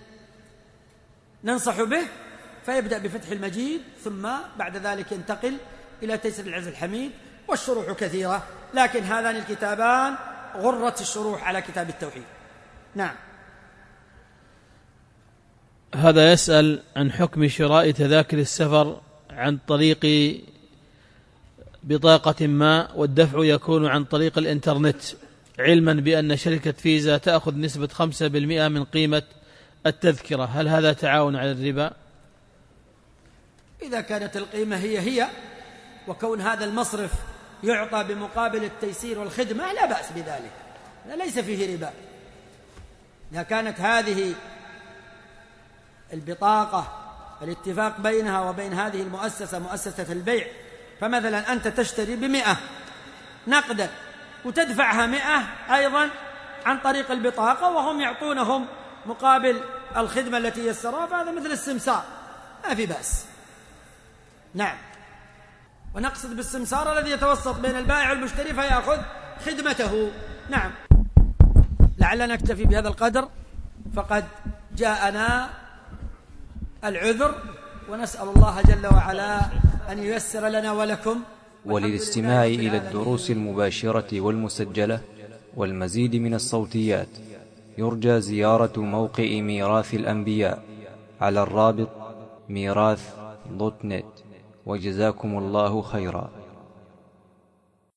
ننصح به، فيبدأ بفتح المجيد ثم بعد ذلك ينتقل إلى تيسير العزيز الحميد، والشروح كثيرة، لكن هذان الكتابان غرة الشروح على كتاب التوحيد. نعم. هذا يسأل عن حكم شراء تذاكر السفر عن طريق بطاقة ما، والدفع يكون عن طريق الإنترنت، علما بأن شركة فيزا تأخذ نسبة خمسة بالمئة من قيمة التذكرة، هل هذا تعاون على الربا؟ إذا كانت القيمة هي هي وكون هذا المصرف يعطى بمقابل التيسير والخدمة لا بأس بذلك، ليس فيه ربا. إذا كانت هذه البطاقة الاتفاق بينها وبين هذه المؤسسة مؤسسة البيع، فمثلا أنت تشتري بمئة نقدا وتدفعها مئة أيضا عن طريق البطاقة، وهم يعطونهم مقابل الخدمة التي يسروها، فهذا مثل السمسار ما في بأس. نعم. ونقصد بالسمسار الذي يتوسط بين البائع والمشتري فيأخذ خدمته. نعم. لعلنا نكتفي بهذا القدر، فقد جاءنا العذر، ونسأل الله جل وعلا أن ييسر لنا ولكم. وللاستماع إلى الدروس المباشرة والمسجلة والمزيد من الصوتيات يرجى زيارة موقع ميراث الأنبياء على الرابط ميراث دوت نت، وجزاكم الله خيرا.